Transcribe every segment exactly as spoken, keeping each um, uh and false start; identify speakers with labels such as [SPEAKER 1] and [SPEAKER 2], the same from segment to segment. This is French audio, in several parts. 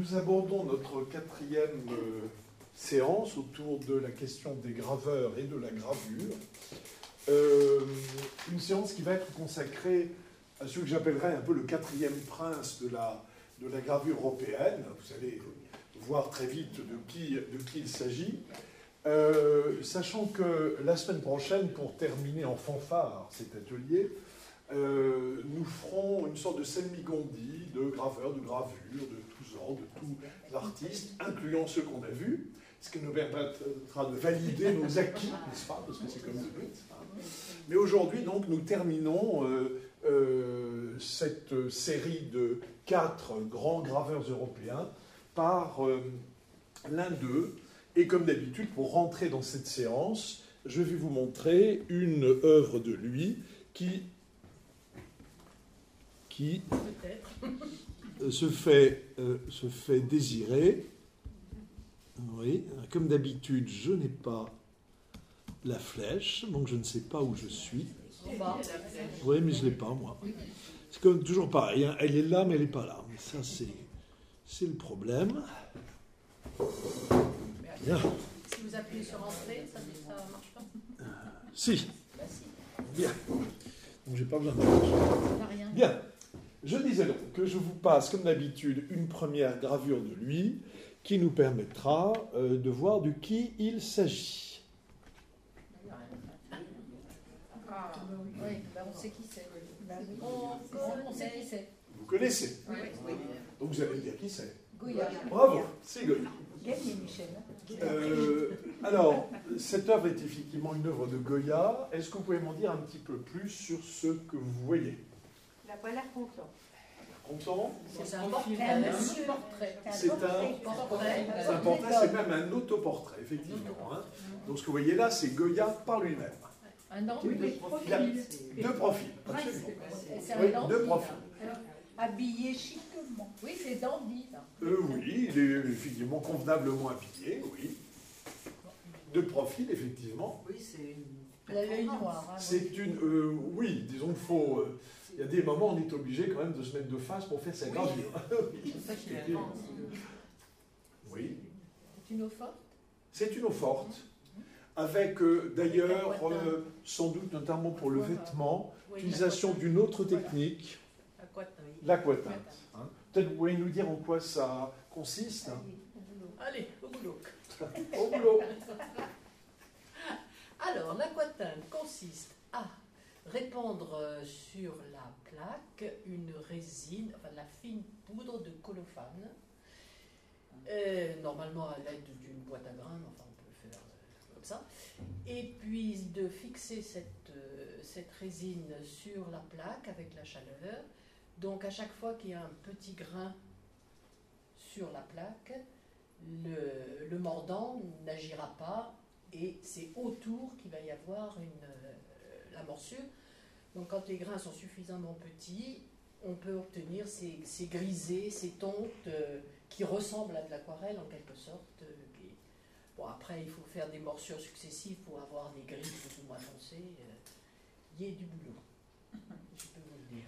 [SPEAKER 1] nous abordons notre quatrième euh, séance autour de la question des graveurs et de la gravure. Euh, une séance qui va être consacrée à ce que j'appellerais un peu le quatrième prince de la, de la gravure européenne. Vous allez voir très vite de qui, de qui il s'agit. Euh, sachant que la semaine prochaine, pour terminer en fanfare cet atelier, euh, nous ferons une sorte de Selmigondi de graveurs, de gravures, de tous ordres, de tous artistes, incluant ceux qu'on a vus, ce qui nous permettra de valider nos acquis, n'est-ce pas, parce que c'est comme le but. Mais aujourd'hui, donc, nous terminons euh, euh, cette série de quatre grands graveurs européens par euh, l'un d'eux. Et comme d'habitude, pour rentrer dans cette séance, je vais vous montrer une œuvre de lui qui, qui se, fait, euh, se fait désirer. Oui, comme d'habitude, je n'ai pas la flèche, donc je ne sais pas où je suis. Oui, mais je ne l'ai pas, moi. C'est comme toujours pareil, hein. Elle est là, mais elle n'est pas là. Mais ça, c'est, c'est le problème. Bien.
[SPEAKER 2] Si vous appuyez sur Entrée, ça ne marche pas
[SPEAKER 1] euh, Si.
[SPEAKER 2] Bah, si.
[SPEAKER 1] Bien. Donc, j'ai pas besoin de flèche. Bien. Je disais donc que je vous passe, comme d'habitude, une première gravure de lui qui nous permettra euh, de voir de qui il s'agit.
[SPEAKER 2] Ah, oui, bah on sait qui c'est. On, on, on sait qui c'est.
[SPEAKER 1] Vous connaissez.
[SPEAKER 2] Oui. Oui.
[SPEAKER 1] Donc vous allez me dire qui c'est.
[SPEAKER 2] Goya.
[SPEAKER 1] Bravo, c'est Goya.
[SPEAKER 2] Gagné, Michel.
[SPEAKER 1] Euh, alors, cette œuvre est effectivement une œuvre de Goya. Est-ce que vous pouvez m'en dire un petit peu plus sur ce que vous voyez?
[SPEAKER 3] Il n'a pas l'air content.
[SPEAKER 1] Content?
[SPEAKER 2] C'est un portrait. Un portrait.
[SPEAKER 1] C'est un portrait. C'est un portrait, c'est même un autoportrait, effectivement. Hein. Donc ce que vous voyez là, c'est Goya par lui-même.
[SPEAKER 2] Un homme de profil.
[SPEAKER 1] Deux profils, absolument.
[SPEAKER 2] C'est
[SPEAKER 1] Oui,
[SPEAKER 2] un
[SPEAKER 1] deux profils.
[SPEAKER 2] Habillé chiquement. Oui, c'est dandy.
[SPEAKER 1] Euh, oui, il est effectivement convenablement habillé, oui. De profil, effectivement.
[SPEAKER 3] Oui, c'est une...
[SPEAKER 2] L'œil noir. Hein,
[SPEAKER 1] c'est une... Euh, oui, disons qu'il faut... Euh, il y a des moments où on est obligé quand même de se mettre de face pour faire sa gravure.
[SPEAKER 3] Oui. C'est ça qu'il a.
[SPEAKER 1] Oui.
[SPEAKER 2] C'est une eau forte.
[SPEAKER 1] C'est une eau forte, avec euh, d'ailleurs, euh, sans doute notamment pour le vêtement, l'utilisation d'une autre technique, l'aquatinte. Hein. Peut-être vous pouvez nous dire en quoi ça consiste.
[SPEAKER 2] Allez, au boulot.
[SPEAKER 1] Au boulot.
[SPEAKER 2] Alors, l'aquatinte consiste à répandre sur la plaque une résine, enfin la fine poudre de colophane, euh, normalement à l'aide d'une boîte à grains, enfin on peut le faire euh, comme ça, et puis de fixer cette, euh, cette résine sur la plaque avec la chaleur. Donc à chaque fois qu'il y a un petit grain sur la plaque, le, le mordant n'agira pas et c'est autour qu'il va y avoir une, euh, la morsure. Donc quand les grains sont suffisamment petits, on peut obtenir ces, ces grisés, ces tontes euh, qui ressemblent à de l'aquarelle en quelque sorte. Euh, qui... Bon, après il faut faire des morsures successives pour avoir des gris plus ou moins foncés. Il euh, y a du boulot, je peux vous le dire.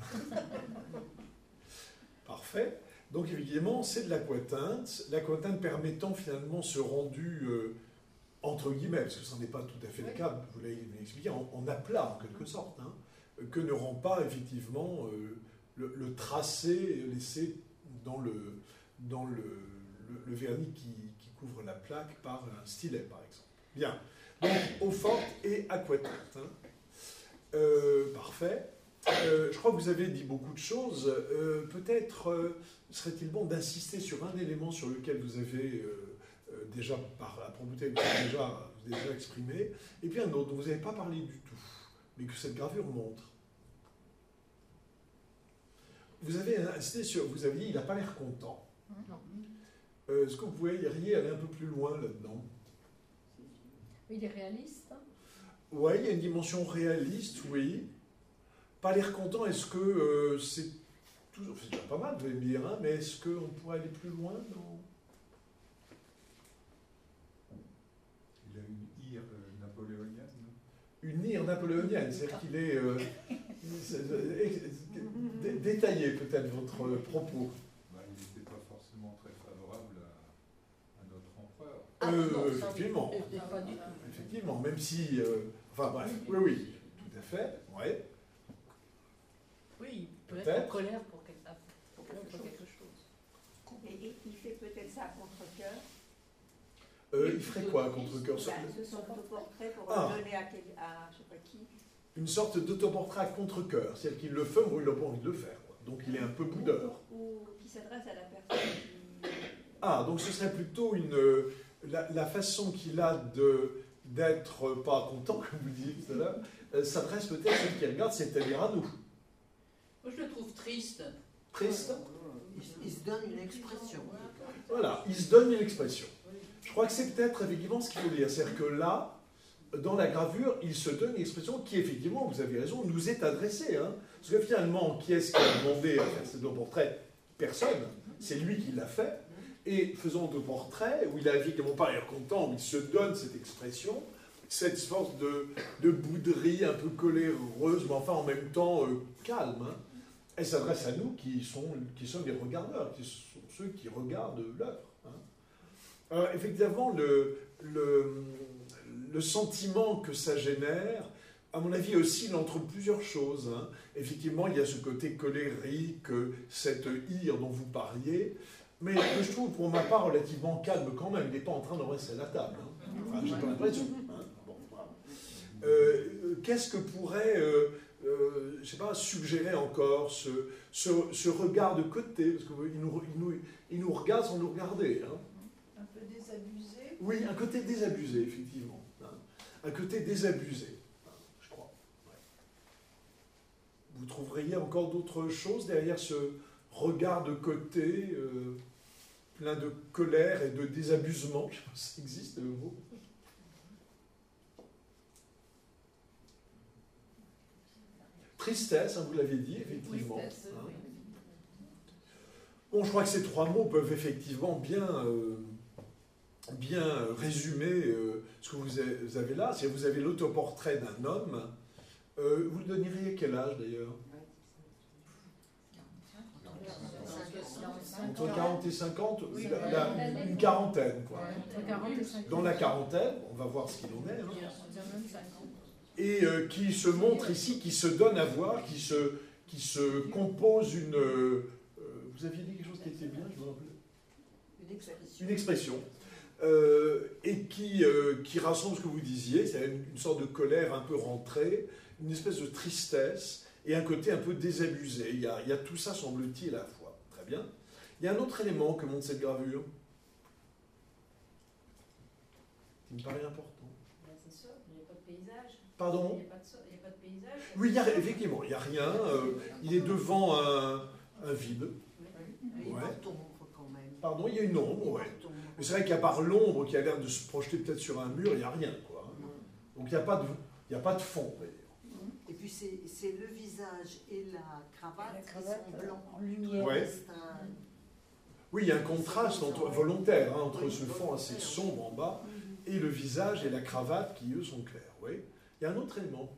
[SPEAKER 1] Parfait. Donc évidemment, c'est de l'aquatinte. L'aquatinte permettant finalement ce rendu, euh, entre guillemets, parce que ce n'est pas tout à fait oui. le cas, vous l'avez expliqué, en, en aplat en quelque sorte, hein, que ne rend pas effectivement euh, le, le tracé laissé dans le, dans le, le, le vernis qui, qui couvre la plaque par un stylet, par exemple. Bien. Donc, eau forte et aquatinte. Hein. Euh, parfait. Euh, je crois que vous avez dit beaucoup de choses. Euh, peut-être euh, serait-il bon d'insister sur un élément sur lequel vous avez euh, euh, déjà, par la propreté, vous avez déjà, vous avez déjà exprimé, et puis un autre dont vous n'avez pas parlé du tout, mais que cette gravure montre. Vous avez insisté sur, vous avez dit, il n'a pas l'air content.
[SPEAKER 2] Non.
[SPEAKER 1] Euh, est-ce que vous pouvez y aller un peu plus loin là-dedans?
[SPEAKER 2] Il est réaliste.
[SPEAKER 1] Oui, il y a une dimension réaliste, oui. Pas l'air content, est-ce que euh, c'est toujours, c'est déjà pas mal, vous allez me dire, hein, mais est-ce qu'on pourrait aller plus loin dans...
[SPEAKER 4] Il a une ire euh, napoléonienne.
[SPEAKER 1] Une ire napoléonienne, c'est-à-dire qu'il est... Euh, c'est, euh, dé, détaillez peut-être votre propos.
[SPEAKER 4] Bah, il n'était pas forcément très
[SPEAKER 2] Ah,
[SPEAKER 1] Euh,
[SPEAKER 2] non, ça, oui.
[SPEAKER 1] effectivement.
[SPEAKER 2] Euh, pas du tout.
[SPEAKER 1] Effectivement, même si... euh, enfin bref, oui, oui, tout à fait, ouais.
[SPEAKER 2] Oui, il peut être
[SPEAKER 1] Peut-être.
[SPEAKER 2] en colère pour quelque, ah, pour
[SPEAKER 3] Quelque
[SPEAKER 2] quelque
[SPEAKER 3] chose.
[SPEAKER 2] chose.
[SPEAKER 3] Et, et il fait peut-être ça à contre-cœur.
[SPEAKER 1] Euh, il ferait quoi contre cœur?
[SPEAKER 3] Bah, ce sont autoportraits pour
[SPEAKER 1] Ah.
[SPEAKER 3] le donner à, quel, à je sais pas qui.
[SPEAKER 1] Une sorte d'autoportrait à contre-cœur, c'est-à-dire qu'il le fait ou il n'a pas envie de le faire. Quoi. Donc il est un peu boudeur.
[SPEAKER 3] Ou, ou qui s'adresse à la personne qui.
[SPEAKER 1] Ah, donc ce serait plutôt une, euh, la, la façon qu'il a de d'être pas content, comme vous disiez tout à l'heure, euh, s'adresse peut-être à celui qui regarde, c'est-à-dire à nous.
[SPEAKER 5] Moi, je le trouve triste.
[SPEAKER 1] Triste.
[SPEAKER 6] Il, il se donne une expression.
[SPEAKER 1] Voilà, il se donne une expression. Je crois que c'est peut-être effectivement ce qu'il faut dire. C'est-à-dire que là, dans la gravure, il se donne une expression qui, effectivement, vous avez raison, nous est adressée. Hein. Parce que finalement, qui est-ce qui a demandé à faire ces deux portraits? Personne. C'est lui qui l'a fait. Et faisant deux portraits, où il a effectivement pas l'air content, où il se donne cette expression, cette sorte de, de bouderie un peu coléreuse, mais enfin en même temps euh, calme. Hein. Elle s'adresse à nous qui, sont, qui sommes les regardeurs, qui sont ceux qui regardent l'œuvre. Hein. Alors effectivement, le, le, le sentiment que ça génère, à mon avis, oscille entre plusieurs choses. Hein. Effectivement, il y a ce côté colérique, cette ire dont vous parliez, mais que je trouve pour ma part relativement calme quand même. Il n'est pas en train de rester à la table. Hein. Enfin, j'ai pas l'impression. Hein. Bon, voilà. euh, Qu'est-ce que pourrait, euh, euh, je sais pas, suggérer encore ce, ce, ce regard de côté, parce qu'il nous, il nous, il nous regarde sans nous regarder. Hein.
[SPEAKER 7] Un peu désabusé.
[SPEAKER 1] Oui, un côté désabusé, effectivement. Hein. Un côté désabusé, hein, je crois. Ouais. Vous trouveriez encore d'autres choses derrière ce regard de côté, euh, plein de colère et de désabusement? Je sais pas si ça existe, le mot. Tristesse, hein, vous l'avez dit, effectivement.
[SPEAKER 2] Tristesse,
[SPEAKER 1] Hein.
[SPEAKER 2] oui.
[SPEAKER 1] Bon, je crois que ces trois mots peuvent effectivement bien, euh, bien résumer euh, ce que vous avez, vous avez là. Si vous avez l'autoportrait d'un homme, euh, vous le donneriez quel âge d'ailleurs? Entre quarante et cinquante,
[SPEAKER 2] Oui,
[SPEAKER 1] la- la- une quarantaine. Quoi.
[SPEAKER 7] Entre quarante et cinquante.
[SPEAKER 1] Dans la quarantaine, on va voir ce qu'il en est. Hein.
[SPEAKER 7] On dirait même cinquante.
[SPEAKER 1] Et euh, qui se montre ici, qui se donne à voir, qui se, qui se compose une... euh, vous aviez dit quelque chose qui était bien, je me rappelle.
[SPEAKER 6] Une expression.
[SPEAKER 1] Une expression. Euh, et qui, euh, qui rassemble ce que vous disiez, c'est une, une sorte de colère un peu rentrée, une espèce de tristesse et un côté un peu désabusé. Il y a, il y a tout ça, semble-t-il, à la fois. Très bien. Il y a un autre élément que montre cette gravure, qui me paraît important.
[SPEAKER 5] C'est ça, il n'y a pas de paysage.
[SPEAKER 1] Pardon?
[SPEAKER 5] Il n'y a pas de so- il y a pas de paysage.
[SPEAKER 1] Oui, il y a, effectivement, il n'y a rien. euh, il est devant un, un vide.
[SPEAKER 6] Il
[SPEAKER 1] Ouais.
[SPEAKER 6] porte ombre quand même.
[SPEAKER 1] Pardon, il y a une ombre,
[SPEAKER 6] Il
[SPEAKER 1] ouais.
[SPEAKER 6] porte ombre.
[SPEAKER 1] Mais c'est vrai qu'à part l'ombre qui a l'air de se projeter peut-être sur un mur, il n'y a rien, quoi. Donc il n'y a pas de, il n'y a pas de fond, on va dire.
[SPEAKER 6] Et puis c'est c'est le visage et la cravate,
[SPEAKER 7] La cravate
[SPEAKER 6] qui sont blancs.
[SPEAKER 7] en lumière.
[SPEAKER 1] Ouais.
[SPEAKER 6] C'est un-
[SPEAKER 1] Oui, il y a un contraste entre, volontaire hein, entre ce fond assez sombre en bas et le visage et la cravate qui, eux, sont clairs. Oui. Il y a un autre élément.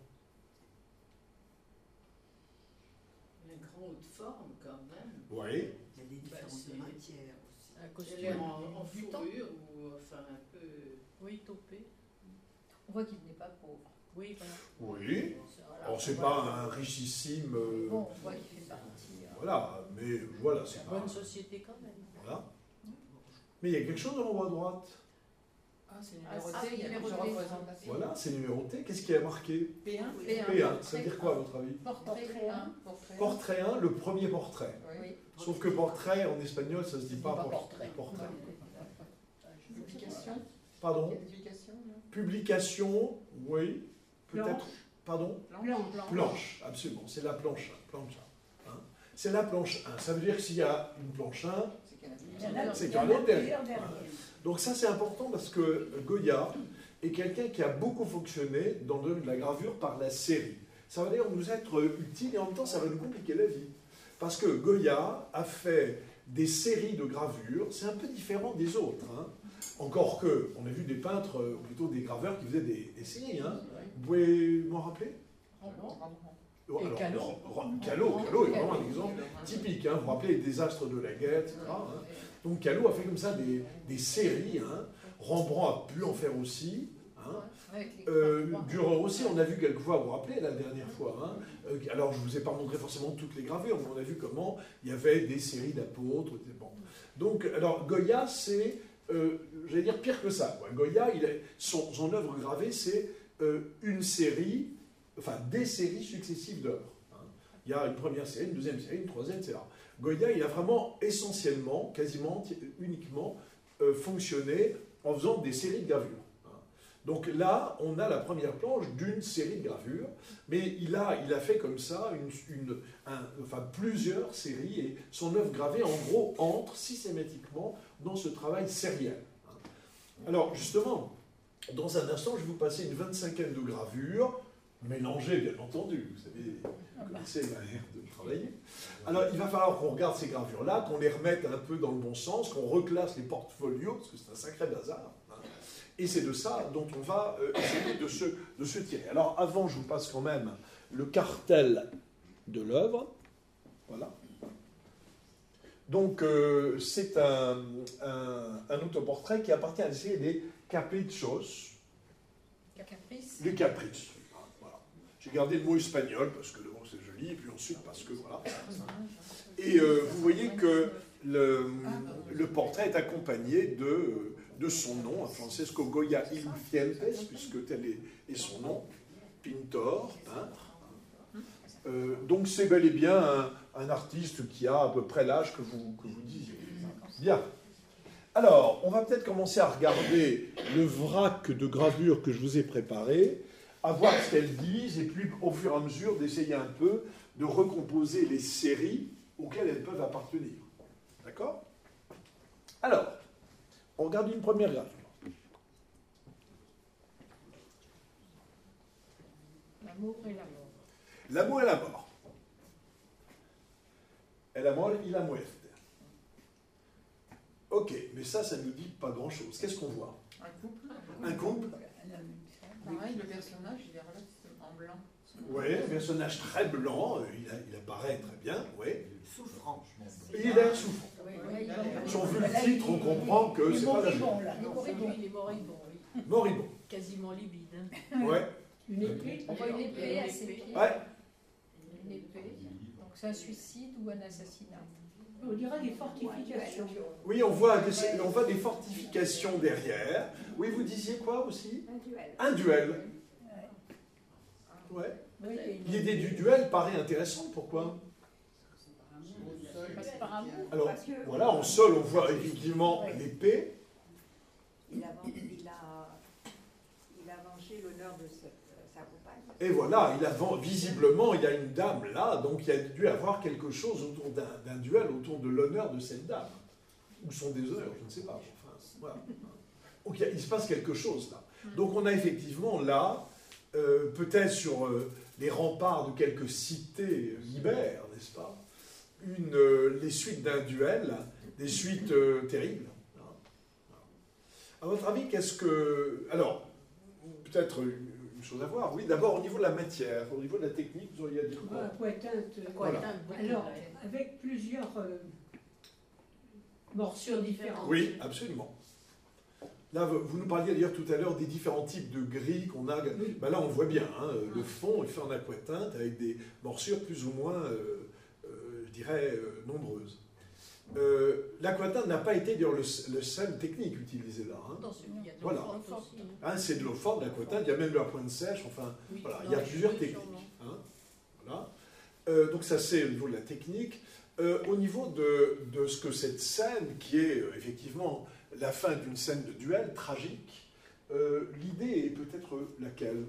[SPEAKER 5] Il y a un grand haut de forme quand même.
[SPEAKER 1] Oui.
[SPEAKER 6] Il y a des différentes
[SPEAKER 5] c'est-
[SPEAKER 6] matières aussi.
[SPEAKER 2] Un
[SPEAKER 5] Il
[SPEAKER 2] costume
[SPEAKER 5] est en, en
[SPEAKER 2] du temps.
[SPEAKER 5] fourrure ou enfin un peu.
[SPEAKER 2] Oui, topé.
[SPEAKER 7] On voit qu'il n'est pas pauvre.
[SPEAKER 2] Oui, voilà.
[SPEAKER 1] Oui.
[SPEAKER 2] Voilà.
[SPEAKER 1] Alors, c'est pas un richissime. euh,
[SPEAKER 7] Bon, on voit qu'il fait partie. euh,
[SPEAKER 1] Voilà, mais voilà, c'est pas.
[SPEAKER 2] Bonne société quand même.
[SPEAKER 1] Voilà. Mais il y a quelque chose en haut à droite.
[SPEAKER 7] Ah, c'est
[SPEAKER 2] Ah,
[SPEAKER 7] numéroté,
[SPEAKER 2] c'est
[SPEAKER 7] il y a plusieurs
[SPEAKER 2] numéroté.
[SPEAKER 7] représentations.
[SPEAKER 1] Voilà, c'est numéroté. Qu'est-ce qui est marqué?
[SPEAKER 7] P un,
[SPEAKER 6] P un.
[SPEAKER 1] P un. Ça veut dire quoi, à votre avis?
[SPEAKER 7] Portrait un. Portrait un.
[SPEAKER 1] Portrait un, le premier portrait.
[SPEAKER 7] Oui.
[SPEAKER 1] Sauf que portrait, en espagnol, ça se dit pas
[SPEAKER 2] pas
[SPEAKER 1] portrait.
[SPEAKER 2] portrait.
[SPEAKER 7] Publication.
[SPEAKER 1] Pardon?
[SPEAKER 7] Publication, non?
[SPEAKER 1] Publication, oui. Peut-être.
[SPEAKER 7] Planche.
[SPEAKER 1] Pardon?
[SPEAKER 7] Planche.
[SPEAKER 1] Planche, absolument. C'est la planche un. Planche un, hein. C'est la planche un. Ça veut dire que s'il y a une planche un,
[SPEAKER 7] C'est qu'il y en a
[SPEAKER 3] Il y en a-
[SPEAKER 7] plusieurs.
[SPEAKER 1] c'est
[SPEAKER 3] il
[SPEAKER 1] qu'il
[SPEAKER 3] y
[SPEAKER 1] y en
[SPEAKER 3] en
[SPEAKER 1] a
[SPEAKER 3] a
[SPEAKER 1] derrière.
[SPEAKER 3] plusieurs derrière.
[SPEAKER 1] donc ça c'est important parce que Goya est quelqu'un qui a beaucoup fonctionné dans le domaine de la gravure par la série. Ça va d'ailleurs nous être utile et en même temps ça va nous compliquer la vie. Parce que Goya a fait des séries de gravures, c'est un peu différent des autres. Hein. Encore que, on a vu des peintres, ou plutôt des graveurs qui faisaient des, des séries. Hein. Vous pouvez m'en rappeler?
[SPEAKER 2] Et
[SPEAKER 1] Alors,
[SPEAKER 2] Callot.
[SPEAKER 1] Ro- Callot, Callot est vraiment un exemple typique. Hein. Vous vous rappelez les désastres de la guerre, et cetera. Hein. Donc Callot a fait comme ça des, des séries hein, Rembrandt a pu en faire aussi. Hein.
[SPEAKER 7] Avec les
[SPEAKER 1] Euh,
[SPEAKER 7] gravures.
[SPEAKER 1] Dürer aussi, on a vu quelquefois, vous vous rappelez la dernière fois, hein, euh, alors je ne vous ai pas montré forcément toutes les gravures, mais on a vu comment il y avait des séries d'apôtres. Bon. Donc, alors Goya, c'est, euh, j'allais dire pire que ça. Quoi. Goya, il est, son, son œuvre gravée, c'est euh, une série, enfin des séries successives d'œuvres. Hein. Il y a une première série, une deuxième série, une troisième, et cetera. Goya, il a vraiment essentiellement, quasiment uniquement, euh, fonctionné en faisant des séries de gravures. Donc là, on a la première planche d'une série de gravures, mais il a, il a fait comme ça une, une, un, enfin, plusieurs séries, et son œuvre gravée, en gros, entre systématiquement dans ce travail sériel. Alors, justement, dans un instant, je vais vous passer une vingt-cinquaine de gravures, mélangées, bien entendu, vous savez, vous connaissez ma manière de travailler. Alors, il va falloir qu'on regarde ces gravures-là, qu'on les remette un peu dans le bon sens, qu'on reclasse les portfolios, parce que c'est un sacré bazar. Et c'est de ça dont on va euh, essayer de se, de se tirer. Alors avant, je vous passe quand même le cartel de l'œuvre. Voilà. Donc euh, c'est un, un, un autoportrait qui appartient à la série des Caprichos.
[SPEAKER 7] Caprice.
[SPEAKER 1] Les Caprices. Voilà. J'ai gardé le mot espagnol parce que le mot c'est joli, et puis ensuite parce que voilà. Et euh, vous voyez que le, le portrait est accompagné de... de son nom, Francesco Goya Ilufientes, puisque tel est, est son nom, pintor, peintre. Euh, donc c'est bel et bien un, un artiste qui a à peu près l'âge que vous, que vous disiez. Bien. Alors, on va peut-être commencer à regarder le vrac de gravures que je vous ai préparé, à voir ce qu'elles disent, et puis au fur et à mesure d'essayer un peu de recomposer les séries auxquelles elles peuvent appartenir. D'accord ? Alors, on regarde une première gravure.
[SPEAKER 7] L'amour et la mort.
[SPEAKER 1] L'amour et la mort. El amor y la muerte. Ok, mais ça, ça ne nous dit pas grand-chose. Qu'est-ce qu'on voit?
[SPEAKER 5] Un couple.
[SPEAKER 1] Un couple.
[SPEAKER 5] Pareil, le personnage, il est relativement blanc.
[SPEAKER 1] Oui, un personnage très blanc, il, a- il apparaît très bien, oui.
[SPEAKER 6] Souffrant.
[SPEAKER 1] Et il est souffrant.
[SPEAKER 7] Oui,
[SPEAKER 1] Si on veut le titre, on comprend que c'est pas la joie.
[SPEAKER 2] Il est moribond, il est moribond, oui.
[SPEAKER 1] Moribond.
[SPEAKER 2] Quasiment livide. hein.
[SPEAKER 1] Ouais.
[SPEAKER 7] Une épée. On voit une épée à ses pieds.
[SPEAKER 1] Ouais.
[SPEAKER 7] Une épée. Donc c'est un suicide ou un assassinat.
[SPEAKER 8] On dirait des fortifications.
[SPEAKER 1] Oui, on voit, des, on voit des fortifications derrière. Oui, vous disiez quoi aussi?
[SPEAKER 3] Un duel.
[SPEAKER 1] Un duel. Ouais. L'idée du duel paraît intéressante. Pourquoi?
[SPEAKER 7] Passe par amour.
[SPEAKER 1] Alors,
[SPEAKER 3] Parce que-
[SPEAKER 1] voilà, en sol, on voit effectivement l'épée.
[SPEAKER 3] Il a, il a, il a vengé l'honneur de cette, euh, sa compagne.
[SPEAKER 1] Et voilà, il a, visiblement, il y a une dame là, donc il y a dû avoir quelque chose autour d'un d'un duel, autour de l'honneur de cette dame. Ou son déshonneur, je ne sais pas. Enfin, voilà. Donc il, y a- il se passe quelque chose là. Donc on a effectivement là, euh, peut-être sur euh, les remparts de quelques cités ibères, n'est-ce pas, une, euh, les suites d'un duel, des suites euh, terribles. À votre avis, qu'est-ce que... Alors, peut-être une chose à voir. Oui, d'abord au niveau de la matière, au niveau de la technique, vous auriez à dire quoi?
[SPEAKER 8] Aquatinte.
[SPEAKER 1] Voilà.
[SPEAKER 8] Alors, avec plusieurs euh, morsures différentes.
[SPEAKER 1] Oui, absolument. Là, vous vous nous parliez d'ailleurs tout à l'heure des différents types de gris qu'on a.
[SPEAKER 8] Oui.
[SPEAKER 1] Ben là, on voit bien, hein, le fond est fait en aquatinte avec des morsures plus ou moins, euh, euh, je dirais, euh, nombreuses. Euh, L'aquatinte n'a pas été d'ailleurs le, le seul technique utilisé là. Hein.
[SPEAKER 2] Dans celui, il y a de
[SPEAKER 1] Voilà.
[SPEAKER 2] l'eau forte aussi.
[SPEAKER 1] Hein, c'est de l'eau forte, l'aquatinte, il y a même de la pointe sèche, enfin,
[SPEAKER 2] Oui,
[SPEAKER 1] voilà, il
[SPEAKER 2] dans
[SPEAKER 1] y a
[SPEAKER 2] les
[SPEAKER 1] plusieurs
[SPEAKER 2] cheveux,
[SPEAKER 1] techniques.
[SPEAKER 2] sûrement.
[SPEAKER 1] Hein, voilà. Euh, donc ça c'est au niveau de la technique. Euh, au niveau de, de ce que cette scène, qui est euh, effectivement la fin d'une scène de duel tragique, euh, l'idée est peut-être laquelle?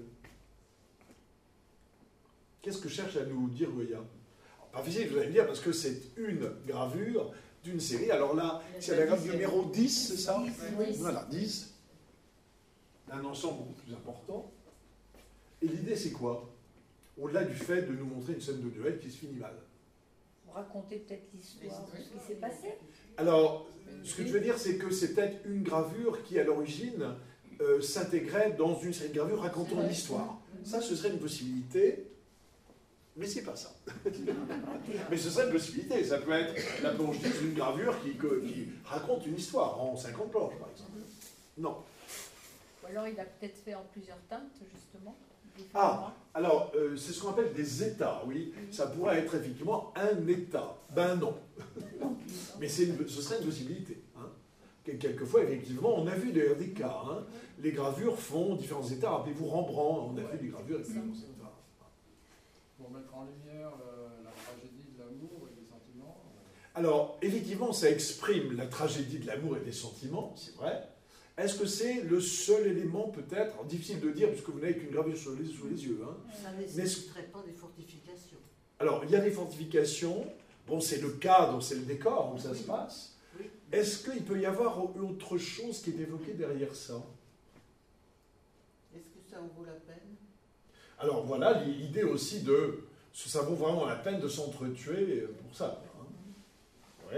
[SPEAKER 1] Qu'est-ce que cherche à nous dire Goya? Alors, pas facile, vous allez me dire, parce que c'est une gravure d'une série. Alors là, c'est la gravure numéro dix, c'est ça?
[SPEAKER 7] Oui.
[SPEAKER 1] Voilà, dix. Un ensemble beaucoup plus important. Et l'idée, c'est quoi? Au-delà du fait de nous montrer une scène de duel qui se finit mal.
[SPEAKER 7] Vous racontez peut-être l'histoire de ce qui s'est passé.
[SPEAKER 1] Alors, ce que je veux dire, c'est que c'est peut-être une gravure qui, à l'origine, euh, s'intégrait dans une série de gravures racontant l'histoire. Ça, ce serait une possibilité, mais c'est pas ça. Mais ce serait une possibilité. Ça peut être la planche dix d'une gravure qui, qui raconte une histoire, en cinquante planches, par exemple. Non.
[SPEAKER 7] Ou alors il a peut-être fait en plusieurs teintes, justement.
[SPEAKER 1] Ah, alors, euh, c'est ce qu'on appelle des états, oui. Ça pourrait être effectivement un état. Ben non. Mais c'est une, ce serait une possibilité. Hein. Quelquefois, effectivement, on a vu d'ailleurs des cas. Hein. Les gravures font différents états. Rappelez-vous Rembrandt, on a vu des gravures avec différents états.
[SPEAKER 9] Pour mettre en lumière le, la tragédie de l'amour et des sentiments.
[SPEAKER 1] Alors, effectivement, ça exprime la tragédie de l'amour et des sentiments, c'est vrai. Est-ce que c'est le seul élément, peut-être? Alors, difficile de dire, puisque vous n'avez qu'une gravure sous les, sous les yeux. Hein.
[SPEAKER 6] Ça ne nécessiterait pas des fortifications.
[SPEAKER 1] Alors, il y a des fortifications. Bon, c'est le cadre, c'est le décor où ça se passe.
[SPEAKER 6] Oui.
[SPEAKER 1] Est-ce qu'il peut y avoir autre chose qui est évoquée derrière ça?
[SPEAKER 6] Est-ce que ça en vaut la peine?
[SPEAKER 1] Alors, voilà l'idée aussi de... Ça vaut vraiment la peine de s'entretuer pour ça. Hein. Oui.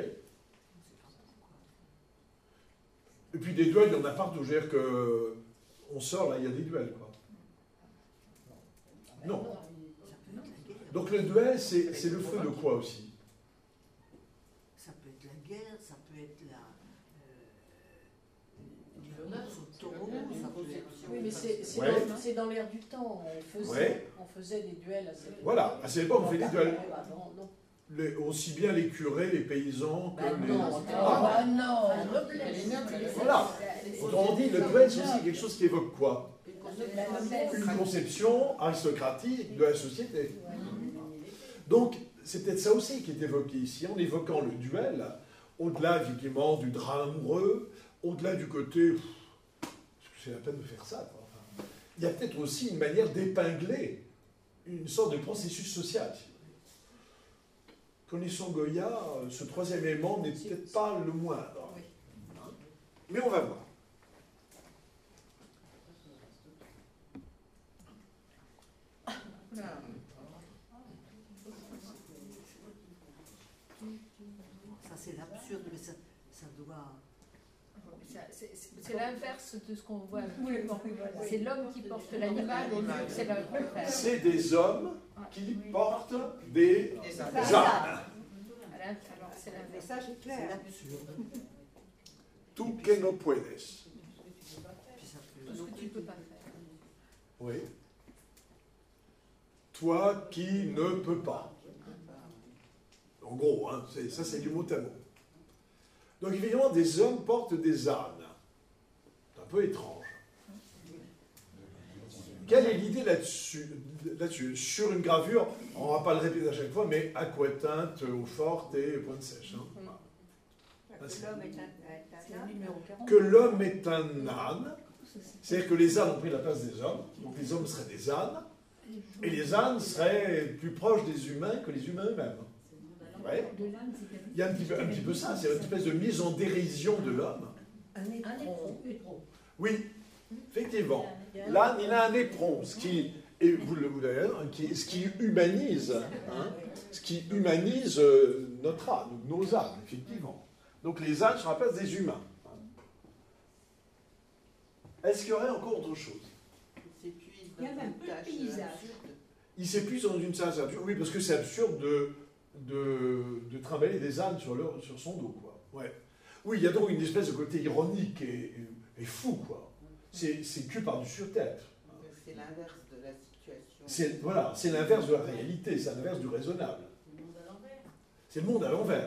[SPEAKER 1] Et puis des duels, il y en a partout. Je veux dire que on sort, là, il y a des duels, quoi. Non. Donc le duel, c'est, c'est le fruit de quoi aussi?
[SPEAKER 6] Ça peut être la guerre, ça peut être la...
[SPEAKER 5] L'honneur,
[SPEAKER 6] au taureau, ça peut être...
[SPEAKER 2] Oui, mais c'est, c'est,
[SPEAKER 1] Ouais.
[SPEAKER 2] dans, c'est dans l'air du temps. On faisait,
[SPEAKER 1] Ouais.
[SPEAKER 2] on faisait des duels à cette époque.
[SPEAKER 1] Voilà, à cette époque, on fait des duels.
[SPEAKER 2] Avant, non.
[SPEAKER 1] Les- aussi bien les curés, les paysans que
[SPEAKER 2] Bah
[SPEAKER 1] les...
[SPEAKER 2] non,
[SPEAKER 1] Ah,
[SPEAKER 2] bah non,
[SPEAKER 7] Un
[SPEAKER 2] noblesse.
[SPEAKER 1] voilà. Autrement dit, le duel, c'est aussi quelque chose qui évoque quoi?
[SPEAKER 7] La noblesse.
[SPEAKER 1] Une conception aristocratique de la société. Donc, c'est peut-être ça aussi qui est évoqué ici, en évoquant le duel, au-delà, effectivement, du drame amoureux, au-delà du côté... pff, c'est la peine de faire ça, quoi. Enfin, il y a peut-être aussi une manière d'épingler une sorte de processus social. Si vous voulez. Connaissons Goya, ce troisième élément n'est peut-être pas le moindre. Hein. Mais on va voir.
[SPEAKER 6] Ça, c'est l'absurde, mais ça, ça doit...
[SPEAKER 7] Ça, C'est c'est- c'est l'inverse de ce qu'on voit
[SPEAKER 8] Oui,
[SPEAKER 7] actuellement.
[SPEAKER 8] oui, voilà.
[SPEAKER 7] C'est l'homme qui porte l'animal au lieu que c'est le contraire.
[SPEAKER 1] C'est des hommes qui portent des
[SPEAKER 3] Des
[SPEAKER 1] armes.
[SPEAKER 7] Voilà, alors c'est
[SPEAKER 3] Le
[SPEAKER 7] l'inverse.
[SPEAKER 3] message est
[SPEAKER 6] C'est
[SPEAKER 3] clair.
[SPEAKER 6] l'absurde.
[SPEAKER 1] Tu que no puedes.
[SPEAKER 6] Puis ça peut...
[SPEAKER 7] Tout ce que tu ne peux pas faire.
[SPEAKER 1] Oui. Toi qui ne peux pas. En gros, hein, c'est, ça c'est du mot à mot. Donc évidemment, des hommes portent des ânes. C'est un peu étrange. Quelle est l'idée là-dessus, là-dessus Sur une gravure, on ne va pas le répéter à chaque fois, mais aquatinte, eau forte et point de sèche. Hein.
[SPEAKER 3] Que l'homme est un, est
[SPEAKER 7] C'est
[SPEAKER 3] un
[SPEAKER 7] le
[SPEAKER 3] âne.
[SPEAKER 7] numéro quarante.
[SPEAKER 1] Que l'homme est un âne, c'est-à-dire que les ânes ont pris la place des hommes, donc les hommes seraient des ânes, et les ânes seraient plus proches des humains que les humains eux-mêmes. Ouais.
[SPEAKER 8] De l'âne, c'est
[SPEAKER 1] Il y a un petit peu, un petit peu ça, c'est une espèce de mise en dérision de l'homme.
[SPEAKER 2] Un éperon.
[SPEAKER 1] Oui, effectivement. L'âne, il a un éperon, ce qui, et vous le vous l'avez, hein, qui, ce qui humanise, hein, ce qui humanise euh, notre âne, nos ânes, effectivement. Donc les ânes sont à la place des humains. Est-ce qu'il y aurait encore autre chose?
[SPEAKER 6] Il s'épuise
[SPEAKER 8] Il y a
[SPEAKER 6] dans
[SPEAKER 8] un
[SPEAKER 6] une
[SPEAKER 8] peu de
[SPEAKER 6] tâche
[SPEAKER 8] paysage.
[SPEAKER 6] absurde.
[SPEAKER 1] Il s'épuise dans une sensation absurde. Oui, parce que c'est absurde de, de, de trimballer des ânes sur, leur, sur son dos, quoi. Ouais. Oui, il y a donc une espèce de côté ironique et, et, et fou, quoi. C'est, c'est cul par-dessus tête.
[SPEAKER 6] C'est l'inverse de la situation.
[SPEAKER 1] C'est, voilà, c'est l'inverse de la réalité, c'est l'inverse du raisonnable. C'est le monde à l'envers.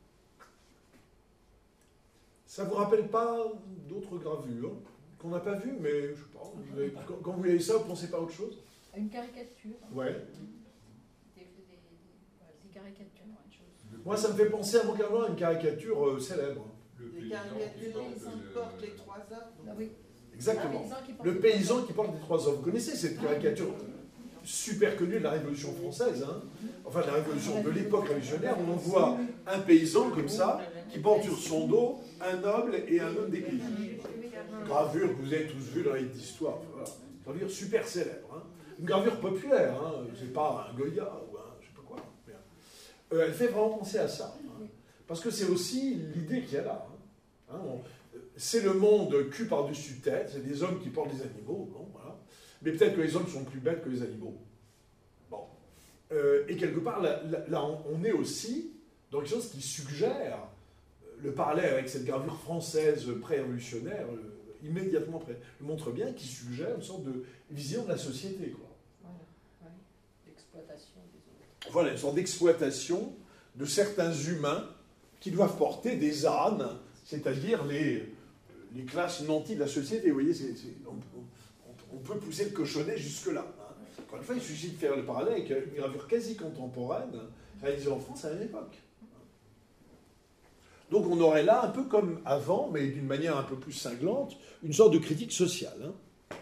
[SPEAKER 1] Ça ne vous rappelle pas d'autres gravures qu'on n'a pas vues, mais je sais pas, vous avez- quand, quand vous voyez ça, vous ne pensez pas à autre chose?
[SPEAKER 7] Une caricature.
[SPEAKER 1] Ouais.
[SPEAKER 7] Des, des, des, voilà, des caricatures. une chose.
[SPEAKER 1] Moi, ça me fait penser à mon carrément à une caricature euh, célèbre.
[SPEAKER 4] Le
[SPEAKER 6] Les
[SPEAKER 4] paysan qui
[SPEAKER 6] caricatures
[SPEAKER 4] porte
[SPEAKER 6] qui
[SPEAKER 4] le-
[SPEAKER 6] portent les trois hommes.
[SPEAKER 7] Ah oui.
[SPEAKER 1] Exactement.
[SPEAKER 7] Un paysan qui porte
[SPEAKER 1] Le
[SPEAKER 7] des
[SPEAKER 1] paysan qui porte les trois hommes. Vous connaissez cette caricature super connue de la Révolution française, hein, enfin de la Révolution de l'époque révolutionnaire, où on voit un paysan comme ça, qui porte sur son dos un noble et un homme d'église. Gravure que vous avez tous vu dans les livres d'histoire. Voilà. Gravure super célèbre. Hein. Une gravure populaire, hein. C'est pas un Goya ou un je sais pas quoi. Mais, euh, elle fait vraiment penser à ça. Hein. Parce que c'est aussi l'idée qu'il y a là. Hein. Hein, on, c'est le monde cul par-dessus tête, c'est des hommes qui portent des animaux, bon, voilà. Mais peut-être que les hommes sont plus bêtes que les animaux. Bon. Euh, et quelque part, là, là, là, on est aussi dans quelque chose qui suggère le parallèle avec cette gravure française pré-révolutionnaire, immédiatement après, montre bien, qui suggère une sorte de vision de la société, quoi.
[SPEAKER 2] Voilà, oui. L'exploitation des autres.
[SPEAKER 1] Voilà, une sorte d'exploitation de certains humains qui doivent porter des ânes, c'est-à-dire les, les classes nanties de la société. Vous voyez, c'est, c'est, on, on, on peut pousser le cochonnet jusque-là. Hein. Encore une fois, il suffit de faire le parallèle avec une gravure quasi contemporaine réalisée en France à la même époque. Donc on aurait là, un peu comme avant, mais d'une manière un peu plus cinglante, une sorte de critique sociale. Hein.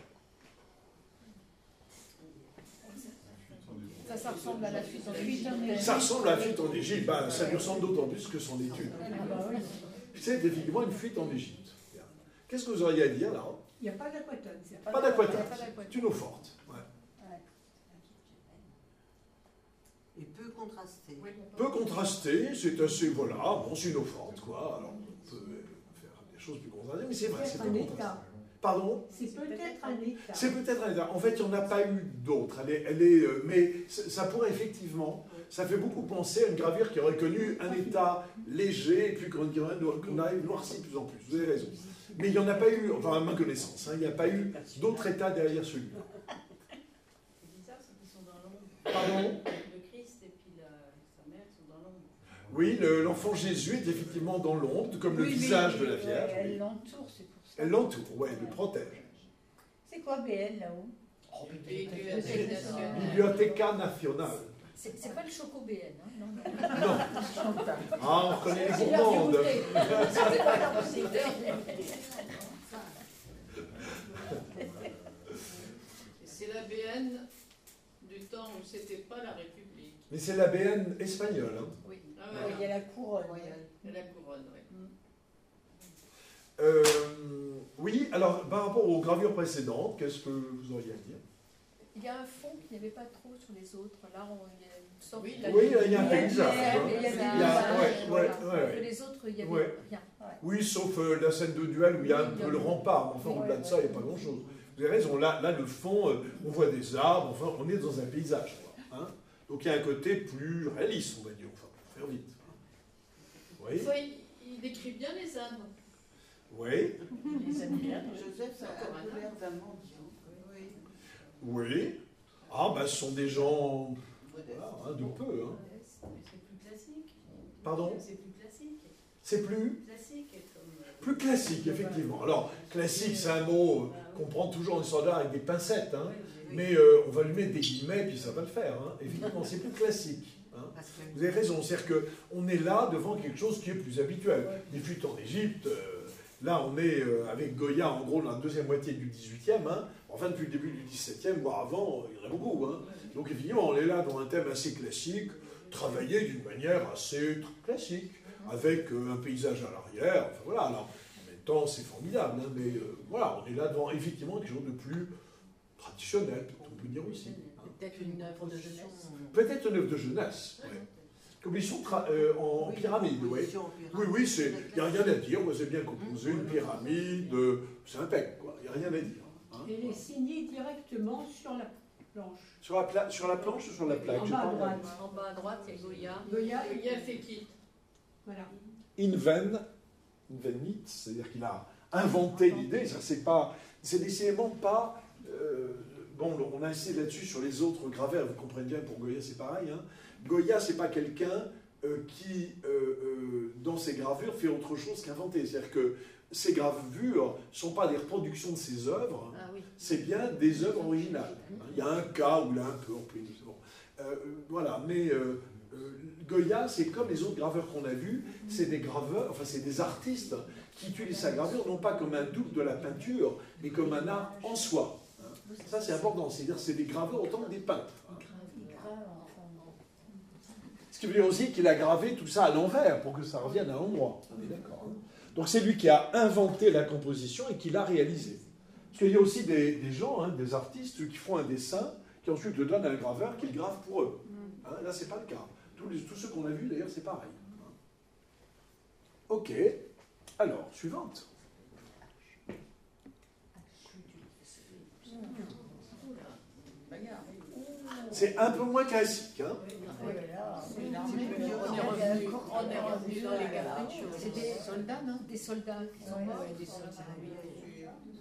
[SPEAKER 7] Ça, ça ressemble à la fuite en Égypte.
[SPEAKER 1] Ça ressemble à la fuite en Égypte. Ben, ça lui ressemble d'autant plus que son étude.
[SPEAKER 7] Ah bah oui.
[SPEAKER 1] C'est effectivement une fuite en Égypte. Qu'est-ce que vous auriez à dire là?
[SPEAKER 8] Il n'y a pas d'aquatone. c'est-
[SPEAKER 1] Pas d'aquatone. C'est une eau forte. Ouais.
[SPEAKER 6] Et peu contrasté.
[SPEAKER 1] Peu contrasté, c'est assez, voilà, bon, c'est une eau forte, quoi. Alors, on peut faire des choses plus contrastées, mais c'est vrai, c'est
[SPEAKER 8] C'est
[SPEAKER 1] peu
[SPEAKER 8] un
[SPEAKER 1] contrasté.
[SPEAKER 8] état.
[SPEAKER 1] Pardon?
[SPEAKER 8] C'est peut-être un état.
[SPEAKER 1] C'est peut-être un état. En fait, il n'y en a pas eu d'autres. Elle est, elle est, euh, mais c- ça pourrait effectivement, ça fait beaucoup penser à une gravure qui aurait connu un état léger, et puis qu'on qu'on a noirci de plus en plus. Vous avez raison. Mais il n'y en a pas eu, enfin à ma connaissance, hein, il n'y a pas eu d'autres états derrière celui-là.
[SPEAKER 5] C'est bizarre, c'est qu'ils sont dans l'ombre.
[SPEAKER 1] Pardon?
[SPEAKER 5] Le Christ et puis la- sa mère sont dans l'ombre.
[SPEAKER 1] Oui, le- l'enfant Jésus est effectivement dans l'ombre, comme le
[SPEAKER 7] Oui, oui,
[SPEAKER 1] visage
[SPEAKER 7] oui,
[SPEAKER 1] de la
[SPEAKER 7] ouais,
[SPEAKER 1] Vierge.
[SPEAKER 7] Elle l'entoure, c'est pour ça.
[SPEAKER 1] Elle l'entoure, ouais, elle le protège.
[SPEAKER 7] C'est quoi B N là-haut?
[SPEAKER 5] Bibliothèque nationale.
[SPEAKER 1] Biblioteca Nacional.
[SPEAKER 7] C'est c'est pas le Choco B N, hein, non, non.
[SPEAKER 1] Non. Ah, on connaît les
[SPEAKER 7] C'est la
[SPEAKER 1] gourmandes.
[SPEAKER 7] C'est pas la
[SPEAKER 5] C'est la B N du temps où c'était pas la République.
[SPEAKER 1] Mais c'est la B N espagnole. Hein.
[SPEAKER 7] Oui,
[SPEAKER 5] Ah,
[SPEAKER 7] il
[SPEAKER 5] voilà.
[SPEAKER 7] y a la couronne.
[SPEAKER 5] Et la couronne, oui.
[SPEAKER 1] Euh, oui, alors par rapport aux gravures précédentes, qu'est-ce que vous auriez à dire?
[SPEAKER 7] Il y a un fond qu'il n'y avait pas trop sur les autres. Là, on, il y a une sorte
[SPEAKER 5] Oui,
[SPEAKER 7] de-
[SPEAKER 1] Oui, il y a un
[SPEAKER 7] il y a
[SPEAKER 1] paysage.
[SPEAKER 7] l'air,
[SPEAKER 1] hein.
[SPEAKER 7] il y a
[SPEAKER 1] Il y
[SPEAKER 7] la-
[SPEAKER 1] a- ouais,
[SPEAKER 7] voilà.
[SPEAKER 1] ouais, ouais, ouais.
[SPEAKER 7] Les autres, il n'y avait
[SPEAKER 1] Ouais.
[SPEAKER 7] rien. Ouais.
[SPEAKER 1] Oui, sauf euh, la scène de duel où il y a un
[SPEAKER 7] Oui,
[SPEAKER 1] peu
[SPEAKER 7] il y
[SPEAKER 1] le
[SPEAKER 7] a-
[SPEAKER 1] rempart. Enfin,
[SPEAKER 7] Ouais,
[SPEAKER 1] au-delà de
[SPEAKER 7] ouais.
[SPEAKER 1] ça, il n'y a pas grand-chose. Vous avez raison, là, là le fond, euh, on voit des arbres, enfin, on est dans un paysage. Quoi, hein. Donc il y a un côté plus réaliste, on va dire, enfin, pour faire vite. Hein. Oui,
[SPEAKER 5] Fois, il, il décrit bien les arbres.
[SPEAKER 1] oui,
[SPEAKER 2] Les animaux.
[SPEAKER 6] Joseph a
[SPEAKER 5] Encore
[SPEAKER 6] un
[SPEAKER 5] un
[SPEAKER 6] peu
[SPEAKER 5] homme.
[SPEAKER 6] l'air d'un mendiant. Oui.
[SPEAKER 1] oui. Ah, ben, ce sont des gens
[SPEAKER 6] Modeste.
[SPEAKER 1] voilà, hein, de peu. Hein.
[SPEAKER 5] Mais c'est plus classique.
[SPEAKER 1] Pardon?
[SPEAKER 5] C'est plus classique.
[SPEAKER 1] C'est plus
[SPEAKER 5] Classique comme. euh,
[SPEAKER 1] Plus classique, effectivement. Alors, classique, c'est un mot euh, qu'on prend toujours en histoire d'art avec des pincettes, hein. Mais euh, on va lui mettre des guillemets, puis ça va le faire. Hein. Effectivement, c'est plus classique. Hein.
[SPEAKER 6] Parce que
[SPEAKER 1] Vous avez raison, c'est-à-dire qu'on est là devant quelque chose qui est plus habituel. Les fuites en Égypte, euh, là on est euh, avec Goya, en gros, dans la deuxième moitié du dix-huitième, hein. Enfin depuis le début du dix-septième, voire avant, il y en a beaucoup. Hein. Donc évidemment, on est là dans un thème assez classique, travaillé d'une manière assez classique, avec euh, un paysage à l'arrière, enfin voilà. Alors, en même temps, c'est formidable, hein, mais euh, voilà, on est là devant effectivement quelque chose de plus traditionnel, on peut dire aussi. Hein.
[SPEAKER 2] Peut-être une œuvre de jeunesse.
[SPEAKER 1] Peut-être une œuvre de jeunesse, ouais. Comme ils sont tra- euh, en
[SPEAKER 6] oui,
[SPEAKER 1] pyramide, oui.
[SPEAKER 6] composition en
[SPEAKER 1] Oui,
[SPEAKER 6] pyramide.
[SPEAKER 1] oui, c'est, il n'y a rien à dire, moi, c'est bien composé, une pyramide, euh, c'est impec, quoi, il n'y a rien à dire. Hein.
[SPEAKER 8] Et elle est signée directement sur la planche.
[SPEAKER 1] Sur, la pla- sur la planche ou sur la plaque?
[SPEAKER 8] En
[SPEAKER 1] J'ai
[SPEAKER 8] bas
[SPEAKER 1] pas
[SPEAKER 8] à
[SPEAKER 1] regardé.
[SPEAKER 8] droite.
[SPEAKER 2] En bas à droite, il y a Goya.
[SPEAKER 8] Goya,
[SPEAKER 5] Il y a fait qui?
[SPEAKER 8] voilà.
[SPEAKER 1] Inven, invenit, c'est-à-dire qu'il a inventé l'idée, ça c'est pas, c'est décidément pas, euh, bon, on a essayé là-dessus sur les autres graveurs, vous comprenez bien, pour Goya c'est pareil, hein. Goya c'est pas quelqu'un euh, qui, euh, euh, dans ses gravures, fait autre chose qu'inventer, c'est-à-dire que ces gravures ne sont pas des reproductions de ses œuvres,
[SPEAKER 2] Ah oui.
[SPEAKER 1] c'est bien des œuvres originales. Il y a un cas où là un peu, on peut bon. Euh, voilà, mais euh, euh, Goya, c'est comme les autres graveurs qu'on a vus, c'est des graveurs, enfin c'est des artistes qui utilisent sa gravure non pas comme un double de la peinture, mais comme un art en soi. Hein. Ça c'est important, c'est-à-dire c'est des graveurs autant que des peintres. Hein. Ce qui veut dire aussi qu'il a gravé tout ça à l'envers pour que ça revienne à l'endroit. On est d'accord. Hein. Donc c'est lui qui a inventé la composition et qui l'a réalisée. Parce qu'il y a aussi des, des gens, hein, des artistes qui font un dessin, qui ensuite le donnent à un graveur qui le grave pour eux. Hein, là, c'est pas le cas. Tous, les, tous ceux qu'on a vus, d'ailleurs, c'est pareil. Hein. Ok. Alors, suivante. C'est un peu moins classique. Hein.
[SPEAKER 2] On est revenu, on est revenu dans les galeries de choses.
[SPEAKER 7] C'est des soldats, non? Des soldats qui sont morts.
[SPEAKER 2] des soldats.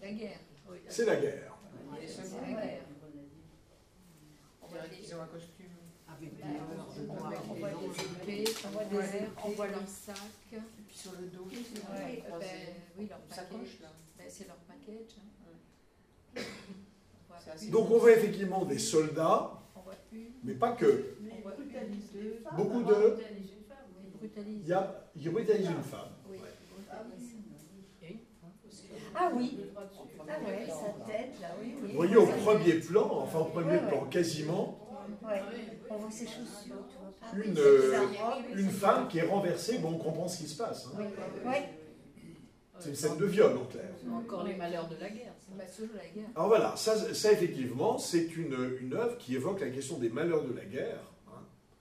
[SPEAKER 7] La guerre.
[SPEAKER 2] Oui,
[SPEAKER 1] C'est la guerre.
[SPEAKER 5] Les
[SPEAKER 7] C'est
[SPEAKER 5] seconds.
[SPEAKER 7] la guerre. On voit les,
[SPEAKER 5] Ils ont un costume.
[SPEAKER 6] Avec
[SPEAKER 7] bah,
[SPEAKER 6] des
[SPEAKER 7] on,
[SPEAKER 6] noms
[SPEAKER 7] on,
[SPEAKER 6] de
[SPEAKER 7] on
[SPEAKER 6] noirs,
[SPEAKER 7] voit
[SPEAKER 6] des noms
[SPEAKER 7] des
[SPEAKER 6] de-
[SPEAKER 7] épées, on voit des
[SPEAKER 8] Ouais.
[SPEAKER 7] airs, on voit leurs sacs.
[SPEAKER 5] Et puis sur le dos,
[SPEAKER 7] Ouais,
[SPEAKER 5] c'est
[SPEAKER 7] euh, ben, oui, leur
[SPEAKER 5] sacoche
[SPEAKER 7] package.
[SPEAKER 5] là.
[SPEAKER 7] Ben, c'est leur package. Hein. On voit
[SPEAKER 5] C'est assez-
[SPEAKER 7] une-
[SPEAKER 1] Donc on voit effectivement des soldats,
[SPEAKER 7] on voit une,
[SPEAKER 1] mais pas que.
[SPEAKER 7] on voit une, deux,
[SPEAKER 1] Beaucoup de...
[SPEAKER 7] ils brutalisent.
[SPEAKER 1] Il y a, il brutalise une femme.
[SPEAKER 7] Oui,
[SPEAKER 1] Ouais.
[SPEAKER 7] ils brutalisent.
[SPEAKER 2] Et
[SPEAKER 7] Ah oui.
[SPEAKER 10] Ah ouais, sa tête, là, oui, oui.
[SPEAKER 1] Vous voyez au premier plan, enfin au premier
[SPEAKER 10] Ouais, ouais.
[SPEAKER 1] plan quasiment,
[SPEAKER 10] Ouais. On voit ses chaussures, tu vois pas.
[SPEAKER 1] une,
[SPEAKER 10] Sa
[SPEAKER 1] euh,
[SPEAKER 10] robe,
[SPEAKER 1] une
[SPEAKER 10] ses-
[SPEAKER 1] femme qui est renversée, bon on comprend ce qui se passe. hein.
[SPEAKER 10] Ouais.
[SPEAKER 1] C'est une scène de viol en clair.
[SPEAKER 2] Encore les malheurs de la guerre. ça.
[SPEAKER 7] Bah, toujours la guerre.
[SPEAKER 1] Alors voilà, ça, ça effectivement, c'est une, une œuvre qui évoque la question des malheurs de la guerre. hein.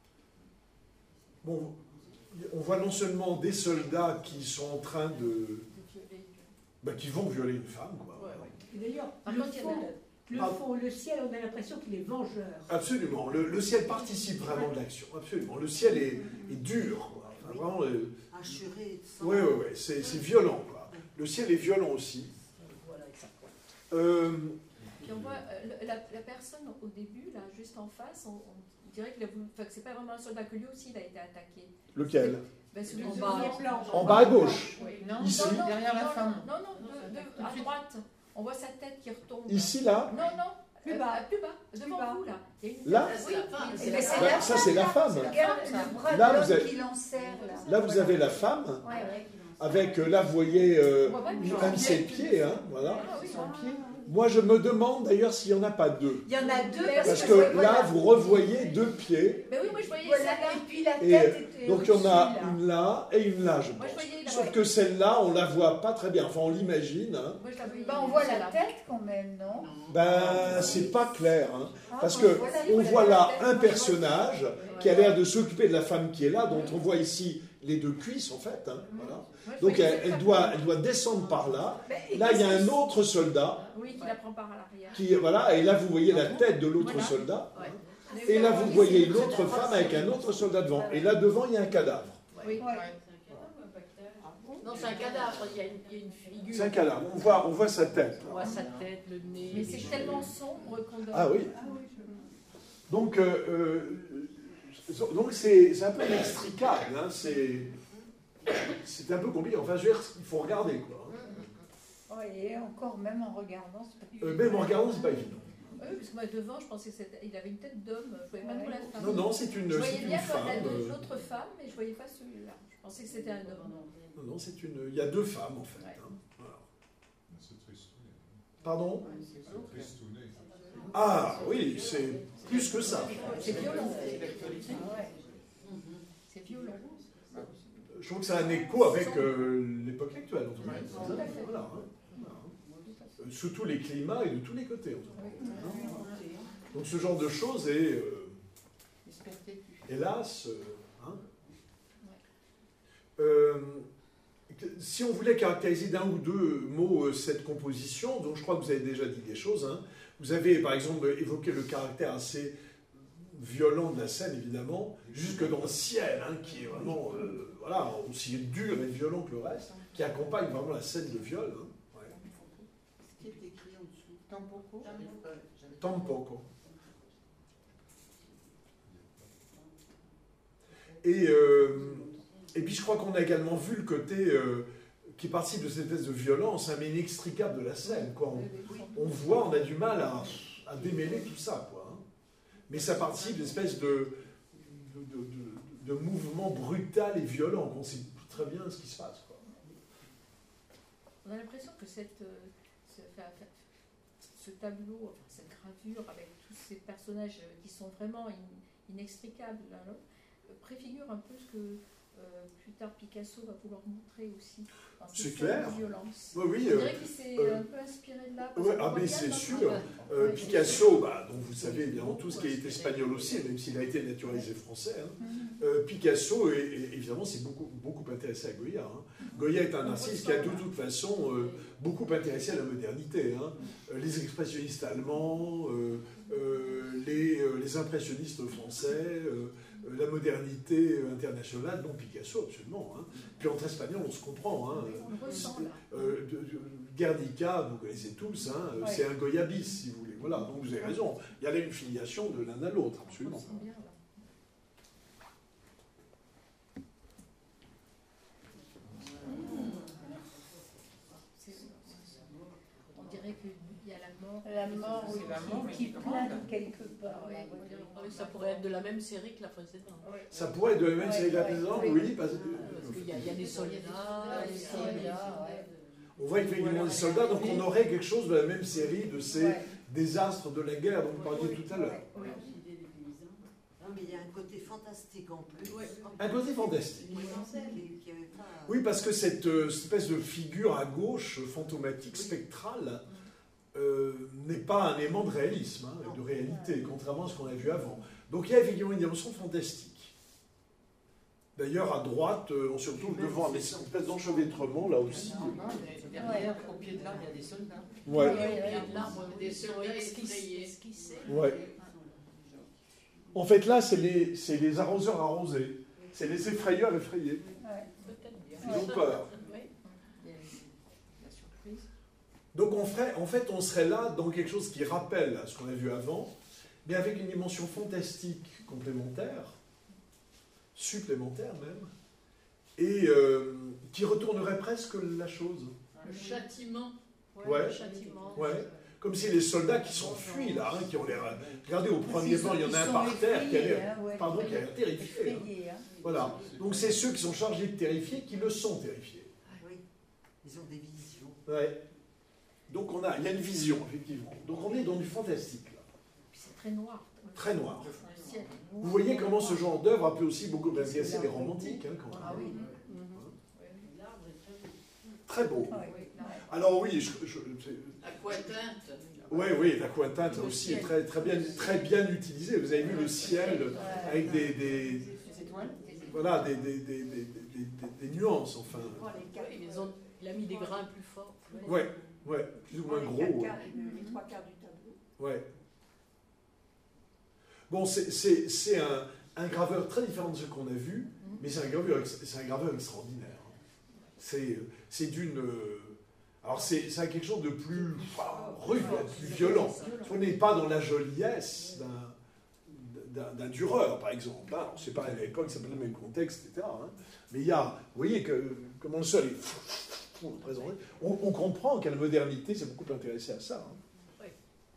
[SPEAKER 1] Bon, on voit non seulement des soldats qui sont en train de... bah, qui vont violer une femme, quoi.
[SPEAKER 2] Ouais, ouais.
[SPEAKER 8] Et d'ailleurs,
[SPEAKER 7] Par
[SPEAKER 8] le
[SPEAKER 7] contre, il y en
[SPEAKER 8] fond,
[SPEAKER 7] a-
[SPEAKER 8] le
[SPEAKER 1] Pardon.
[SPEAKER 8] fond, le ciel, on a l'impression qu'il est vengeur.
[SPEAKER 1] Absolument, le, le ciel participe vraiment de l'action, absolument. Le ciel est, est dur, quoi. Enfin, vraiment, euh,
[SPEAKER 6] Hachuré de sang.
[SPEAKER 1] ouais, ouais, ouais, c'est c'est violent, quoi. Le ciel est violent aussi.
[SPEAKER 2] Voilà, exactement.
[SPEAKER 1] Euh,
[SPEAKER 7] Puis on voit euh, le- la, la personne au début, là, juste en face, on, on dirait qu'il a voulu- enfin, que c'est pas vraiment un soldat, que lui aussi il a été attaqué.
[SPEAKER 1] lequel
[SPEAKER 7] Ben, celui
[SPEAKER 2] En
[SPEAKER 7] de-
[SPEAKER 2] bas.
[SPEAKER 7] en blanc.
[SPEAKER 1] En bas à gauche.
[SPEAKER 7] Oui.
[SPEAKER 5] Non,
[SPEAKER 1] Ici.
[SPEAKER 7] Non, non,
[SPEAKER 5] derrière la
[SPEAKER 7] non,
[SPEAKER 5] femme.
[SPEAKER 7] Non, non, de- de- à droite. On voit sa tête qui retombe.
[SPEAKER 1] Ici, là
[SPEAKER 7] Non, non.
[SPEAKER 8] Plus
[SPEAKER 7] euh,
[SPEAKER 8] bas.
[SPEAKER 7] euh, plus bas. Devant
[SPEAKER 8] bas.
[SPEAKER 7] vous, là. Il y a une
[SPEAKER 1] Là
[SPEAKER 7] tête.
[SPEAKER 5] c'est
[SPEAKER 7] Oui,
[SPEAKER 5] la femme,
[SPEAKER 7] oui,
[SPEAKER 5] c'est
[SPEAKER 7] oui.
[SPEAKER 5] la
[SPEAKER 10] Mais
[SPEAKER 5] femme.
[SPEAKER 10] c'est la
[SPEAKER 1] Ça, c'est la femme.
[SPEAKER 10] Regarde le bras
[SPEAKER 1] Là,
[SPEAKER 10] de
[SPEAKER 1] vous
[SPEAKER 10] l'homme
[SPEAKER 1] avez-
[SPEAKER 10] qui l'enserre, là.
[SPEAKER 1] Là, vous avez la femme,
[SPEAKER 10] Ouais, ouais.
[SPEAKER 1] avec, euh, là, vous voyez, euh,
[SPEAKER 7] On voit pas le
[SPEAKER 1] même
[SPEAKER 7] pied.
[SPEAKER 1] ses pieds, hein, voilà.
[SPEAKER 7] Ah oui,
[SPEAKER 5] Son pied.
[SPEAKER 1] Moi, je me demande d'ailleurs s'il n'y en a pas deux.
[SPEAKER 10] Il y en a deux
[SPEAKER 1] Parce
[SPEAKER 10] je
[SPEAKER 1] que
[SPEAKER 10] vois-
[SPEAKER 1] là,
[SPEAKER 10] voilà.
[SPEAKER 1] vous revoyez deux pieds.
[SPEAKER 7] Mais oui, moi je voyais
[SPEAKER 10] Voilà,
[SPEAKER 7] celle-là.
[SPEAKER 10] et puis la
[SPEAKER 1] Et,
[SPEAKER 10] tête était
[SPEAKER 1] donc, il y en a
[SPEAKER 10] au-dessus, là.
[SPEAKER 1] une là et une là, je
[SPEAKER 7] Moi je
[SPEAKER 1] pense.
[SPEAKER 7] voyais la
[SPEAKER 1] Sauf que celle-là, on la voit pas très bien. Enfin, on l'imagine. hein.
[SPEAKER 7] Moi, je la voyais
[SPEAKER 10] Bah, on voit la
[SPEAKER 7] celle-là.
[SPEAKER 10] tête quand même, non?
[SPEAKER 1] Ben, c'est pas clair. hein.
[SPEAKER 10] Ah,
[SPEAKER 1] Parce
[SPEAKER 10] bon,
[SPEAKER 1] que
[SPEAKER 10] voilà,
[SPEAKER 1] on
[SPEAKER 10] voilà
[SPEAKER 1] voit
[SPEAKER 10] la
[SPEAKER 1] là
[SPEAKER 10] tête,
[SPEAKER 1] un
[SPEAKER 10] moi, je vois-
[SPEAKER 1] personnage qui a l'air de s'occuper de la femme qui est là, dont on voit ici les deux cuisses, en fait. hein, voilà.
[SPEAKER 7] Moi, je
[SPEAKER 1] Donc,
[SPEAKER 7] voyais
[SPEAKER 1] elle,
[SPEAKER 7] cette
[SPEAKER 1] elle doit,
[SPEAKER 7] femme.
[SPEAKER 1] elle doit descendre par là.
[SPEAKER 10] Mais-
[SPEAKER 1] Là, il y a un autre soldat
[SPEAKER 7] Oui, qui la prend par l'arrière.
[SPEAKER 1] qui, voilà, et là, vous voyez la tête de l'autre
[SPEAKER 7] Voilà.
[SPEAKER 1] soldat.
[SPEAKER 7] Ouais.
[SPEAKER 1] Et là, vous voyez une autre femme avec un autre soldat devant. Et là, devant, il y a un cadavre.
[SPEAKER 7] Oui.
[SPEAKER 10] Ouais.
[SPEAKER 2] Non, c'est un cadavre, il y a une, il y a une figure.
[SPEAKER 1] C'est un cadavre. On voit, on voit sa tête.
[SPEAKER 2] On voit sa tête, le nez.
[SPEAKER 7] Mais
[SPEAKER 2] les
[SPEAKER 7] c'est
[SPEAKER 2] cheveux.
[SPEAKER 7] tellement sombre qu'on donne.
[SPEAKER 1] Ah oui. Donc, euh, euh, donc c'est c'est un peu inextricable. Hein, c'est c'est un peu compliqué. Enfin, je veux dire, il faut regarder, quoi.
[SPEAKER 10] Ouais, et encore, même en regardant, c'est pas
[SPEAKER 1] Euh, même en regardant, c'est pas évident.
[SPEAKER 7] Oui, parce que moi devant, je pensais qu'il avait une tête d'homme. Je voyais pas trop la femme.
[SPEAKER 1] Non, non, c'est une,
[SPEAKER 7] Je
[SPEAKER 1] c'est
[SPEAKER 7] voyais
[SPEAKER 1] une
[SPEAKER 7] bien
[SPEAKER 1] femme.
[SPEAKER 7] la-
[SPEAKER 1] euh,
[SPEAKER 7] l'autre femme, mais je voyais pas celui-là. Je pensais que c'était un homme.
[SPEAKER 1] Non, non, c'est une. Il y a deux femmes, en fait.
[SPEAKER 7] Ouais.
[SPEAKER 1] hein. Voilà.
[SPEAKER 4] C'est tristouné.
[SPEAKER 1] Pardon
[SPEAKER 4] C'est tristouné.
[SPEAKER 1] Ah, oui, c'est plus que ça.
[SPEAKER 7] C'est violent.
[SPEAKER 10] Ah ouais.
[SPEAKER 7] C'est violent.
[SPEAKER 1] Je trouve que ça a un écho avec euh, l'époque actuelle, en tout cas.
[SPEAKER 7] Ouais, tout à fait.
[SPEAKER 1] Voilà, hein. Voilà. Euh, Sous tous les climats et de tous les côtés, en tout cas. Donc ce genre de choses est, euh, hélas, euh, hein. Euh, que- si on voulait caractériser d'un ou deux mots euh, cette composition, donc je crois que vous avez déjà dit des choses, hein. Vous avez par exemple évoqué le caractère assez violent de la scène, évidemment, jusque dans le ciel, hein, qui est vraiment euh, voilà, aussi dur et violent que le reste, qui accompagne vraiment la scène de viol. Hein. Ouais.
[SPEAKER 6] Ce qui est écrit en dessous.
[SPEAKER 5] Tampoco.
[SPEAKER 1] Tampoco. Et, euh, et puis je crois qu'on a également vu le côté euh, qui participe de cette espèce de violence, hein, mais inextricable de la scène. Quoi. On, on voit, on a du mal à, à démêler tout ça. Quoi, hein. Mais ça participe d'une espèce de, de, de, de- de mouvement brutal et violent. On sait très bien ce qui se passe. Quoi.
[SPEAKER 7] On a l'impression que cette, euh, ce, enfin, enfin, ce tableau, enfin, cette gravure avec tous ces personnages euh, qui sont vraiment in- inextricables l'un l'autre, euh, préfigure un peu ce que euh, plus tard Picasso va vouloir montrer aussi. dans ces
[SPEAKER 1] C'est
[SPEAKER 7] scènes
[SPEAKER 1] clair.
[SPEAKER 7] de violence.
[SPEAKER 1] Oui, oui,
[SPEAKER 7] On
[SPEAKER 1] euh,
[SPEAKER 7] dirait qu'il s'est
[SPEAKER 1] euh,
[SPEAKER 7] un peu inspiré de là. parce
[SPEAKER 1] ouais,
[SPEAKER 7] qu'on
[SPEAKER 1] ah
[SPEAKER 7] voit
[SPEAKER 1] mais
[SPEAKER 7] bien
[SPEAKER 1] c'est
[SPEAKER 7] dans-
[SPEAKER 1] sûr. Euh, Picasso, bah, dont vous savez évidemment tous qu'il est espagnol aussi, même s'il a été naturalisé français. hein. Euh, Picasso, est, est- évidemment, s'est beaucoup, beaucoup intéressé à Goya. hein. Goya est un artiste qui a de toute façon euh, beaucoup intéressé à la modernité. hein. Euh, Les expressionnistes allemands, euh, euh, les, euh, les impressionnistes français, euh, euh, la modernité internationale, non Picasso absolument. Hein. Puis entre espagnols, on se comprend. Hein.
[SPEAKER 7] On le ressent là.
[SPEAKER 1] Euh, de, de, Guernica, vous connaissez tous, hein,
[SPEAKER 10] Ouais.
[SPEAKER 1] c'est un goyabis, si vous voulez. Voilà, donc vous avez raison. Il y a là une filiation de l'un à l'autre,
[SPEAKER 7] On
[SPEAKER 1] absolument.
[SPEAKER 7] le sent bien là. C'est- On dirait qu'il y a la mort.
[SPEAKER 10] La mort, oui,
[SPEAKER 8] C'est la mort, mais
[SPEAKER 10] qui,
[SPEAKER 8] qui
[SPEAKER 10] qui
[SPEAKER 8] est
[SPEAKER 10] plane
[SPEAKER 8] grande.
[SPEAKER 10] quelque part.
[SPEAKER 7] Ouais,
[SPEAKER 10] ouais.
[SPEAKER 7] on dirait-
[SPEAKER 2] Ah oui, ça pourrait être de la même série que la précédente.
[SPEAKER 1] Ça pourrait être de la même
[SPEAKER 10] Ouais,
[SPEAKER 1] série que la
[SPEAKER 10] ouais,
[SPEAKER 1] précédente,
[SPEAKER 10] oui.
[SPEAKER 1] oui, parce que
[SPEAKER 2] Parce qu'il y, a- il y a des soldats,
[SPEAKER 7] Ah,
[SPEAKER 2] des
[SPEAKER 7] des
[SPEAKER 2] soldats.
[SPEAKER 7] soldats, ouais.
[SPEAKER 1] on voit effectivement des soldats, donc on aurait quelque chose de la même série de ces
[SPEAKER 10] Ouais.
[SPEAKER 1] désastres de la guerre dont vous parliez tout à l'heure.
[SPEAKER 10] Ouais.
[SPEAKER 6] Non, mais il y a un côté fantastique en plus.
[SPEAKER 2] Ouais.
[SPEAKER 1] Un côté fantastique.
[SPEAKER 6] Qui, qui avait pas...
[SPEAKER 1] Oui, parce que cette, euh, cette espèce de figure à gauche, euh, fantomatique, spectrale, euh, n'est pas un élément de réalisme, hein, de réalité, contrairement à ce qu'on a vu avant. Donc il y a effectivement une dimension fantastique. D'ailleurs, à droite, euh, on se retrouve devant une espèce d'enchevêtrement, là aussi.
[SPEAKER 8] Non, non, mais derrière, au pied de l'arbre, il y a des soldats.
[SPEAKER 1] Ouais.
[SPEAKER 2] Et au pied de l'arbre,
[SPEAKER 5] Des
[SPEAKER 2] ils sont
[SPEAKER 5] soldats
[SPEAKER 2] esquissés.
[SPEAKER 5] effrayés.
[SPEAKER 2] esquissés.
[SPEAKER 1] Ouais. En fait, là, c'est les, c'est les arroseurs arrosés. C'est les effrayeurs effrayés.
[SPEAKER 10] Ouais.
[SPEAKER 2] Peut-être bien.
[SPEAKER 1] Ils ont peur.
[SPEAKER 2] Oui.
[SPEAKER 7] Il y a la surprise.
[SPEAKER 1] Donc on ferait, en fait, on serait là dans quelque chose qui rappelle à ce qu'on a vu avant, mais avec une dimension fantastique complémentaire, supplémentaire même, et euh, qui retournerait presque la chose.
[SPEAKER 5] Le châtiment.
[SPEAKER 1] Ouais.
[SPEAKER 2] Le châtiment.
[SPEAKER 1] Ouais. Comme si les soldats qui s'enfuient là, hein, qui ont l'air... Regardez, au premier plan, il y en a un
[SPEAKER 10] Ils
[SPEAKER 1] par
[SPEAKER 10] sont
[SPEAKER 1] terre qui a
[SPEAKER 10] effrayés,
[SPEAKER 1] l'air...
[SPEAKER 10] hein, ouais.
[SPEAKER 1] Pardon, qui a l'air terrifié. hein.
[SPEAKER 10] Effrayés, hein.
[SPEAKER 1] Voilà. Donc c'est ceux qui sont chargés de terrifier qui le sont terrifiés.
[SPEAKER 6] Oui, ils ont des visions.
[SPEAKER 1] Ouais. Donc on a, il y a une vision, effectivement. Donc on est dans du fantastique, là.
[SPEAKER 7] Puis c'est très noir.
[SPEAKER 1] Très noir.
[SPEAKER 7] Le ciel est noir.
[SPEAKER 1] Vous voyez comment ce genre d'œuvre a pu aussi beaucoup intéresser les romantiques, hein, quand même.
[SPEAKER 7] Ah oui.
[SPEAKER 1] Très beau.
[SPEAKER 10] Ouais.
[SPEAKER 7] Oui, là,
[SPEAKER 1] Alors oui, je, je-
[SPEAKER 5] Aquatinte.
[SPEAKER 1] oui, oui, l'aquatinte aussi est très, très, bien, très bien utilisée. Vous avez vu le ciel avec des, des,
[SPEAKER 8] Les étoiles.
[SPEAKER 1] voilà, des, des, des, des, des- des- des nuances, enfin.
[SPEAKER 3] Oh, les quatre,
[SPEAKER 2] Oui, ils ont- il a mis des grains plus forts.
[SPEAKER 1] Ouais, ouais, plus ou
[SPEAKER 3] oh,
[SPEAKER 1] moins
[SPEAKER 3] les
[SPEAKER 1] gros.
[SPEAKER 3] quatre
[SPEAKER 1] ouais.
[SPEAKER 3] quarts, les, les trois quarts du tableau.
[SPEAKER 1] Ouais. Bon, c'est- c'est c'est un, un graveur très différent de ce qu'on a vu, mais c'est un graveur, ex- c'est un graveur extraordinaire. C'est c'est d'une... euh, Alors c'est c'est quelque chose de plus enfin, rude, plus violent. On n'est pas dans la joliesse d'un- d'un d'un Dürer, par exemple. Hein. C'est pas à l'époque, c'est pas le même contexte, et cetera. hein. Mais il y a, vous voyez que, comment le sol est représenté. On, on comprend qu'à la modernité, c'est beaucoup intéressé à ça. hein.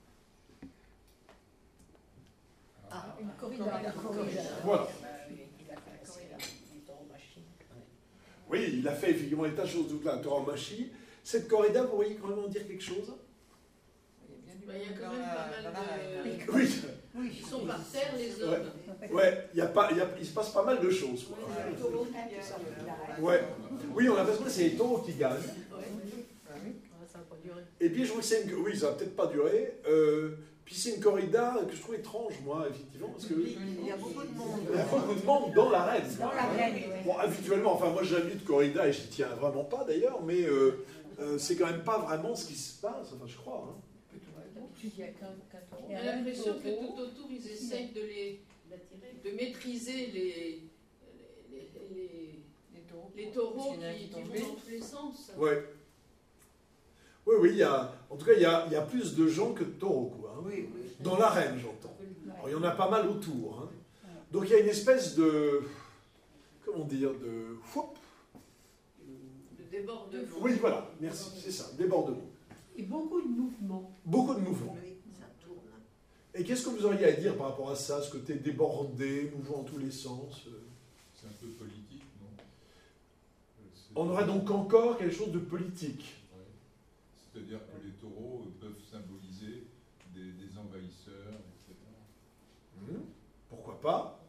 [SPEAKER 2] Ah,
[SPEAKER 7] une corrida.
[SPEAKER 10] Une corrida.
[SPEAKER 1] Voilà.
[SPEAKER 2] Il a fait la corrida. Il est en machine.
[SPEAKER 1] Oui, il a fait effectivement des tas de choses toute la Tauromachie. Cette corrida, vous voyez quand même en dire quelque chose?
[SPEAKER 8] Il y a bien du
[SPEAKER 5] Bah, il y a
[SPEAKER 8] monde
[SPEAKER 5] quand
[SPEAKER 8] dans
[SPEAKER 5] même
[SPEAKER 8] la-
[SPEAKER 5] pas mal
[SPEAKER 8] dans la
[SPEAKER 5] de-
[SPEAKER 8] reine.
[SPEAKER 1] Oui,
[SPEAKER 5] Ils sont par terre, les hommes.
[SPEAKER 1] ouais, il, y a pas, il, y a- il se passe pas mal de choses. Quoi.
[SPEAKER 3] Le taureau qui sort de la reine.
[SPEAKER 1] Ouais. Oui, on a l'impression que c'est les taureaux qui gagnent.
[SPEAKER 5] Ouais.
[SPEAKER 8] Ah oui.
[SPEAKER 2] Ah, ça va pas durer.
[SPEAKER 1] Et puis je trouve que c'est une... Oui, ça va peut-être pas durer. Euh, puis c'est une corrida que je trouve étrange, moi, effectivement, parce que...
[SPEAKER 6] Il y a beaucoup de monde.
[SPEAKER 1] Il y a beaucoup de monde dans l'arène.
[SPEAKER 10] Dans l'arène, oui.
[SPEAKER 1] Bon, habituellement, enfin, moi, j'ai jamais eu de corrida et j'y tiens vraiment pas d'ailleurs, mais euh, euh, c'est quand même pas vraiment ce qui se passe, enfin, je crois. hein.
[SPEAKER 7] D'habitude, il y a qu'un qu'un taureau.
[SPEAKER 5] On a l'impression que tout autour, ils essayent de les de maîtriser les, les, les,
[SPEAKER 8] Les taureaux.
[SPEAKER 5] les taureaux
[SPEAKER 8] Parce qu'il y en a
[SPEAKER 5] qui,
[SPEAKER 8] qui
[SPEAKER 5] qui
[SPEAKER 8] tombent.
[SPEAKER 5] vont dans tous les sens.
[SPEAKER 1] Ouais. Oui, oui, il y a... En tout cas, il y a, il y a plus de gens que de taureaux, quoi. hein.
[SPEAKER 6] Oui, oui.
[SPEAKER 1] Dans l'arène, j'entends. Alors, il y en a pas mal autour. hein. Donc il y a une espèce de... Comment dire? De... Foup.
[SPEAKER 5] De débordement.
[SPEAKER 1] Oui, voilà, merci, c'est ça, débordement.
[SPEAKER 8] Et beaucoup de mouvements.
[SPEAKER 1] Beaucoup de mouvements.
[SPEAKER 6] Oui, ça tourne.
[SPEAKER 1] Et qu'est-ce que vous auriez à dire par rapport à ça, ce côté débordé, mouvant en tous les sens euh
[SPEAKER 4] C'est un peu politique, non Euh, c'est-
[SPEAKER 1] On aurait donc encore quelque chose de politique.
[SPEAKER 4] Ouais. C'est-à-dire que les taureaux euh, peuvent symboliser des, des envahisseurs, et cetera.
[SPEAKER 1] Hmm, Pourquoi pas?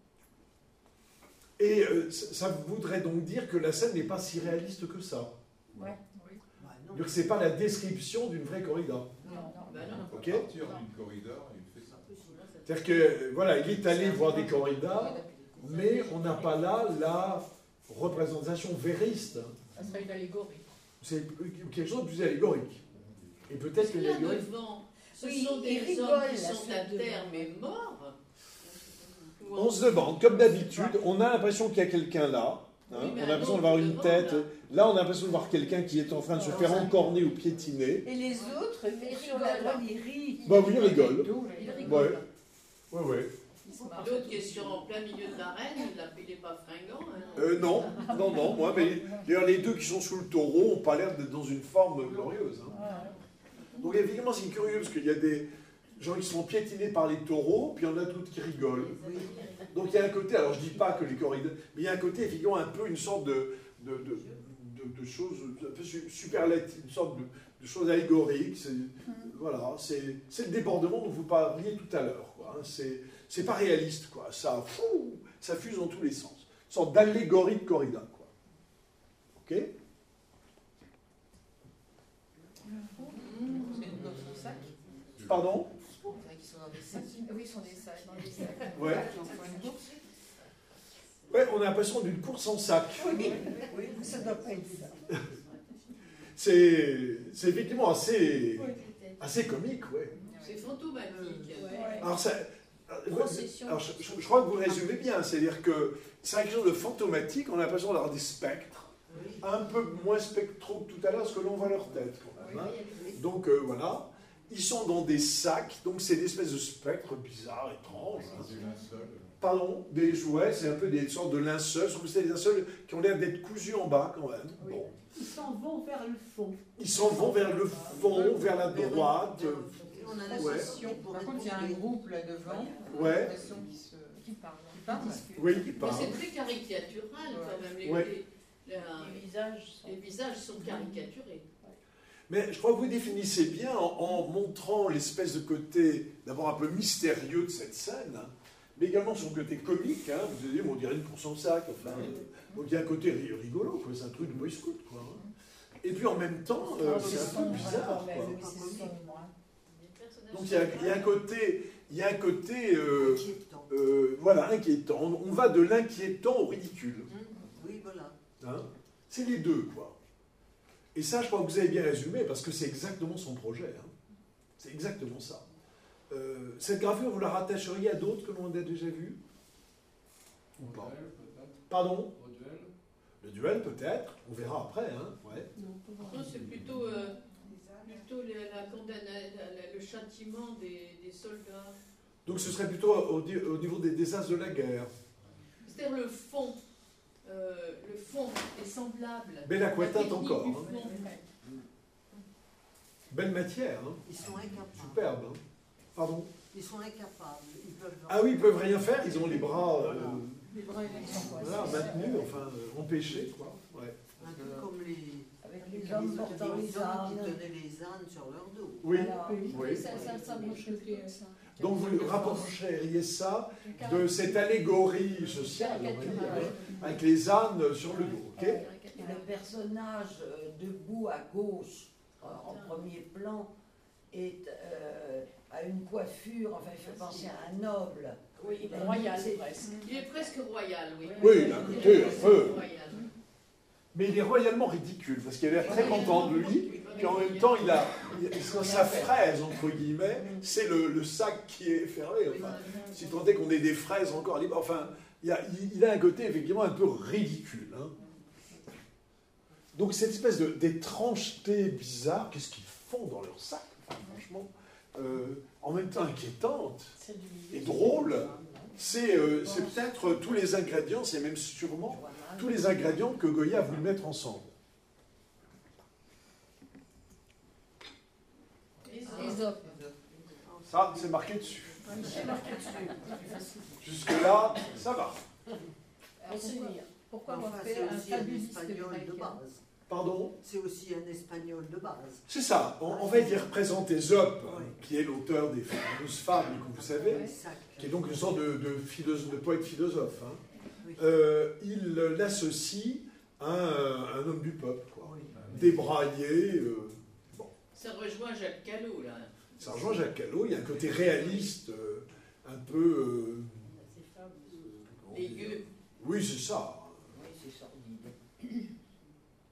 [SPEAKER 1] Et euh, ça ça voudrait donc dire que la scène n'est pas si réaliste que ça.
[SPEAKER 10] Ouais.
[SPEAKER 7] Oui.
[SPEAKER 6] Bah, non.
[SPEAKER 1] Donc c'est pas la description d'une vraie corrida.
[SPEAKER 10] Non, non.
[SPEAKER 5] Bah non.
[SPEAKER 1] Ok.
[SPEAKER 4] À partir d'une corridor, il fait ça.
[SPEAKER 1] C'est-à-dire que, voilà, il est allé voir des corridas, mais on n'a pas là la représentation vériste.
[SPEAKER 2] Ça serait une allégorie.
[SPEAKER 1] C'est quelque chose de plus allégorique. Et peut-être
[SPEAKER 5] Est-ce
[SPEAKER 1] que
[SPEAKER 5] que là
[SPEAKER 1] l'allégorie...
[SPEAKER 5] devant, Ce
[SPEAKER 10] Oui,
[SPEAKER 5] sont
[SPEAKER 10] ils
[SPEAKER 5] des
[SPEAKER 10] rigolent,
[SPEAKER 5] hommes qui
[SPEAKER 10] là,
[SPEAKER 5] sont
[SPEAKER 10] ceux
[SPEAKER 5] à
[SPEAKER 10] de-
[SPEAKER 5] terre mais morts. Ou
[SPEAKER 1] On se demande, comme d'habitude, on a l'impression qu'il y a quelqu'un là. hein,
[SPEAKER 5] Oui, mais
[SPEAKER 1] on a
[SPEAKER 5] un
[SPEAKER 1] l'impression de
[SPEAKER 5] autre
[SPEAKER 1] voir une
[SPEAKER 5] devant,
[SPEAKER 1] tête.
[SPEAKER 5] là.
[SPEAKER 1] Là, on a l'impression de voir quelqu'un qui est en train de se faire encorner ou piétiner.
[SPEAKER 10] Et les autres,
[SPEAKER 7] Ils
[SPEAKER 10] sur la
[SPEAKER 7] rigolent.
[SPEAKER 10] droite, ils rient.
[SPEAKER 1] Bah oui, ils rigolent.
[SPEAKER 7] Il
[SPEAKER 1] Ouais.
[SPEAKER 7] rigole.
[SPEAKER 1] Ouais, ouais.
[SPEAKER 7] Il se marre.
[SPEAKER 5] L'autre qui est sur en plein milieu de l'arène, il n'est pas fringant. Hein.
[SPEAKER 1] Euh, non, non, non, moi, mais d'ailleurs, les deux qui sont sous le taureau n'ont pas l'air d'être dans une forme glorieuse. hein. Donc, évidemment, c'est curieux parce qu'il y a des gens qui sont piétinés par les taureaux, puis il y en a d'autres qui rigolent. Donc, il y a un côté, alors je dis pas que les corridors, mais il y a un côté, effectivement, un peu une sorte de, de, de, de, de chose un peu su- superlative, une sorte de, de chose allégorique. C'est, voilà, c'est, c'est le débordement dont vous parliez tout à l'heure. Quoi, hein. C'est, c'est pas réaliste, quoi. Ça, fou, ça fuse dans tous les sens. Une sorte d'allégorie de corrida, quoi. Ok?
[SPEAKER 8] C'est notre sac.
[SPEAKER 1] Pardon?
[SPEAKER 8] Qui sont dans des sacs.
[SPEAKER 7] Oui, ils sont des sacs, dans des sacs.
[SPEAKER 1] Ouais. Ouais, on a l'impression d'une course en sac.
[SPEAKER 10] Oui, oui, ça doit pas être ça.
[SPEAKER 1] C'est, c'est effectivement assez, assez comique, ouais.
[SPEAKER 5] C'est fantomatique.
[SPEAKER 1] Alors, ça,
[SPEAKER 2] Procession.
[SPEAKER 1] alors je, je- je crois que vous résumez bien, c'est-à-dire que c'est quelque chose de fantomatique, on a l'impression d'avoir des spectres, un peu moins spectraux que tout à l'heure, parce que l'on voit leur tête quand même. hein. Donc euh, voilà, ils sont dans des sacs, donc c'est des espèces de spectres bizarres, étranges. hein.
[SPEAKER 4] C'est un seul.
[SPEAKER 1] Pardon, des jouets, c'est un peu des sortes de linceuls, sauf que c'est des linceuls qui ont l'air d'être cousus en bas quand même. Bon.
[SPEAKER 8] Ils s'en vont vers le fond.
[SPEAKER 1] Ils s'en vont vers le fond, vers la droite.
[SPEAKER 6] On a
[SPEAKER 1] Ouais.
[SPEAKER 6] l'impression pour
[SPEAKER 8] Par contre, il y a un groupe là devant.
[SPEAKER 1] Ouais.
[SPEAKER 8] J'ai l'impression qu'ils se.
[SPEAKER 7] Qui parle.
[SPEAKER 8] Qui parlent.
[SPEAKER 1] Oui, ils
[SPEAKER 5] Mais
[SPEAKER 1] parlent.
[SPEAKER 5] c'est très caricatural quand même. Les,
[SPEAKER 1] Ouais.
[SPEAKER 5] les- la-
[SPEAKER 2] Les visages sont...
[SPEAKER 5] les visages sont caricaturés.
[SPEAKER 1] Mais je crois que vous définissez bien en, en montrant l'espèce de côté d'abord un peu mystérieux de cette scène, hein, mais également son côté comique. Hein, vous avez dit, on dirait une course en sac. Enfin, euh, donc il y a un côté ri- rigolo, quoi, c'est un truc de boy scout. Quoi, hein. Et puis en même temps, euh, c'est un peu bizarre. Quoi. Donc il y, a, il y a un côté, il y a un côté euh,
[SPEAKER 6] inquiétant.
[SPEAKER 1] euh, voilà, inquiétant. On, on va de l'inquiétant au ridicule.
[SPEAKER 6] Oui, voilà.
[SPEAKER 1] Hein. C'est les deux, quoi. Et ça, je crois que vous avez bien résumé, parce que c'est exactement son projet. hein. C'est exactement ça. Euh, cette gravure, vous la rattacheriez à d'autres que l'on a déjà vues Ou
[SPEAKER 9] Au
[SPEAKER 1] pas
[SPEAKER 9] duel, peut-être.
[SPEAKER 1] Pardon
[SPEAKER 9] Au duel.
[SPEAKER 1] Le duel, peut-être. On verra après. Hein. Ouais.
[SPEAKER 5] Non, c'est plutôt, euh, plutôt la, la condamna- la- la- le châtiment des, des soldats.
[SPEAKER 1] Donc ce serait plutôt au, di- au niveau des désastres de la guerre.
[SPEAKER 5] C'est-à-dire le fond. Euh, le fond est semblable.
[SPEAKER 1] Bella
[SPEAKER 5] La
[SPEAKER 1] Quetta
[SPEAKER 5] technique
[SPEAKER 1] encore.
[SPEAKER 5] du
[SPEAKER 1] hein.
[SPEAKER 5] fond.
[SPEAKER 1] Belle matière. Hein.
[SPEAKER 6] Ils sont incapables.
[SPEAKER 1] Superbe. hein. Pardon
[SPEAKER 6] Ils sont incapables. Ils peuvent.
[SPEAKER 1] Ah oui, ils peuvent rien faire. Ils ont les bras euh,
[SPEAKER 8] Les bras et les jambes.
[SPEAKER 1] voilà, maintenus, enfin euh, empêchés. Quoi. Ouais.
[SPEAKER 6] Un peu comme les,
[SPEAKER 10] Avec
[SPEAKER 6] les
[SPEAKER 10] les hommes portant les
[SPEAKER 6] hommes qui
[SPEAKER 10] armes.
[SPEAKER 6] tenaient les ânes sur leur dos.
[SPEAKER 1] Oui.
[SPEAKER 10] Voilà.
[SPEAKER 1] Oui.
[SPEAKER 7] Ça, ça, ça me choque, ça.
[SPEAKER 1] Donc vous rapprocheriez ça de cette allégorie sociale, on va dire,
[SPEAKER 7] Caricaturale.
[SPEAKER 1] hein, avec les ânes sur le dos. ok
[SPEAKER 11] Et le personnage euh, debout à gauche, euh, en premier plan, est, euh, a une coiffure, enfin, il fait penser à un noble.
[SPEAKER 2] Oui,
[SPEAKER 11] Il a-
[SPEAKER 2] royal
[SPEAKER 11] c'est-
[SPEAKER 2] presque.
[SPEAKER 5] Il est presque royal, oui.
[SPEAKER 1] Oui, d'un côté, un peu.
[SPEAKER 5] Royal.
[SPEAKER 1] Mais il est royalement ridicule, parce qu'il a l'air très content de lui, puis en même temps, il a, il a- sa fraise, entre guillemets, c'est le, le sac qui est fermé. Enfin, si tant est qu'on ait des fraises encore libres, enfin, il a, il- il a un côté effectivement un peu ridicule. hein. Donc cette espèce de- d'étrangeté bizarre, qu'est-ce qu'ils font dans leur sac, enfin, franchement, euh, en même temps inquiétante
[SPEAKER 2] C'est du
[SPEAKER 1] et drôle, c'est euh, c'est peut-être tous les ingrédients, c'est même sûrement tous les ingrédients que Goya a voulu mettre ensemble.
[SPEAKER 7] Ésope.
[SPEAKER 1] Ça, c'est marqué dessus. Jusque-là, ça va.
[SPEAKER 7] Alors, pourquoi, pourquoi avoir
[SPEAKER 6] Enfin,
[SPEAKER 7] fait
[SPEAKER 6] c'est
[SPEAKER 7] un
[SPEAKER 6] aussi un
[SPEAKER 7] fabuliste
[SPEAKER 6] espagnol
[SPEAKER 7] grec
[SPEAKER 6] de base.
[SPEAKER 1] Pardon?
[SPEAKER 6] C'est aussi un espagnol de base.
[SPEAKER 1] C'est ça. On, on va y représenter Zop,
[SPEAKER 6] Oui.
[SPEAKER 1] qui est l'auteur des fameuses fables, comme vous savez,
[SPEAKER 6] Les sacs.
[SPEAKER 1] qui est donc une sorte de, de, philosophe- de poète philosophe. hein.
[SPEAKER 6] Oui.
[SPEAKER 1] Euh, il l'associe à un, un homme du peuple, quoi.
[SPEAKER 6] Oui.
[SPEAKER 1] Débraillé. euh, bon.
[SPEAKER 5] Ça rejoint Jacques Callot, là.
[SPEAKER 1] Ça rejoint Jacques Callot. Il y a un côté réaliste, euh, un peu. euh, comment dire
[SPEAKER 5] Dégueu.
[SPEAKER 1] Oui, c'est ça.
[SPEAKER 11] Oui, c'est sordide.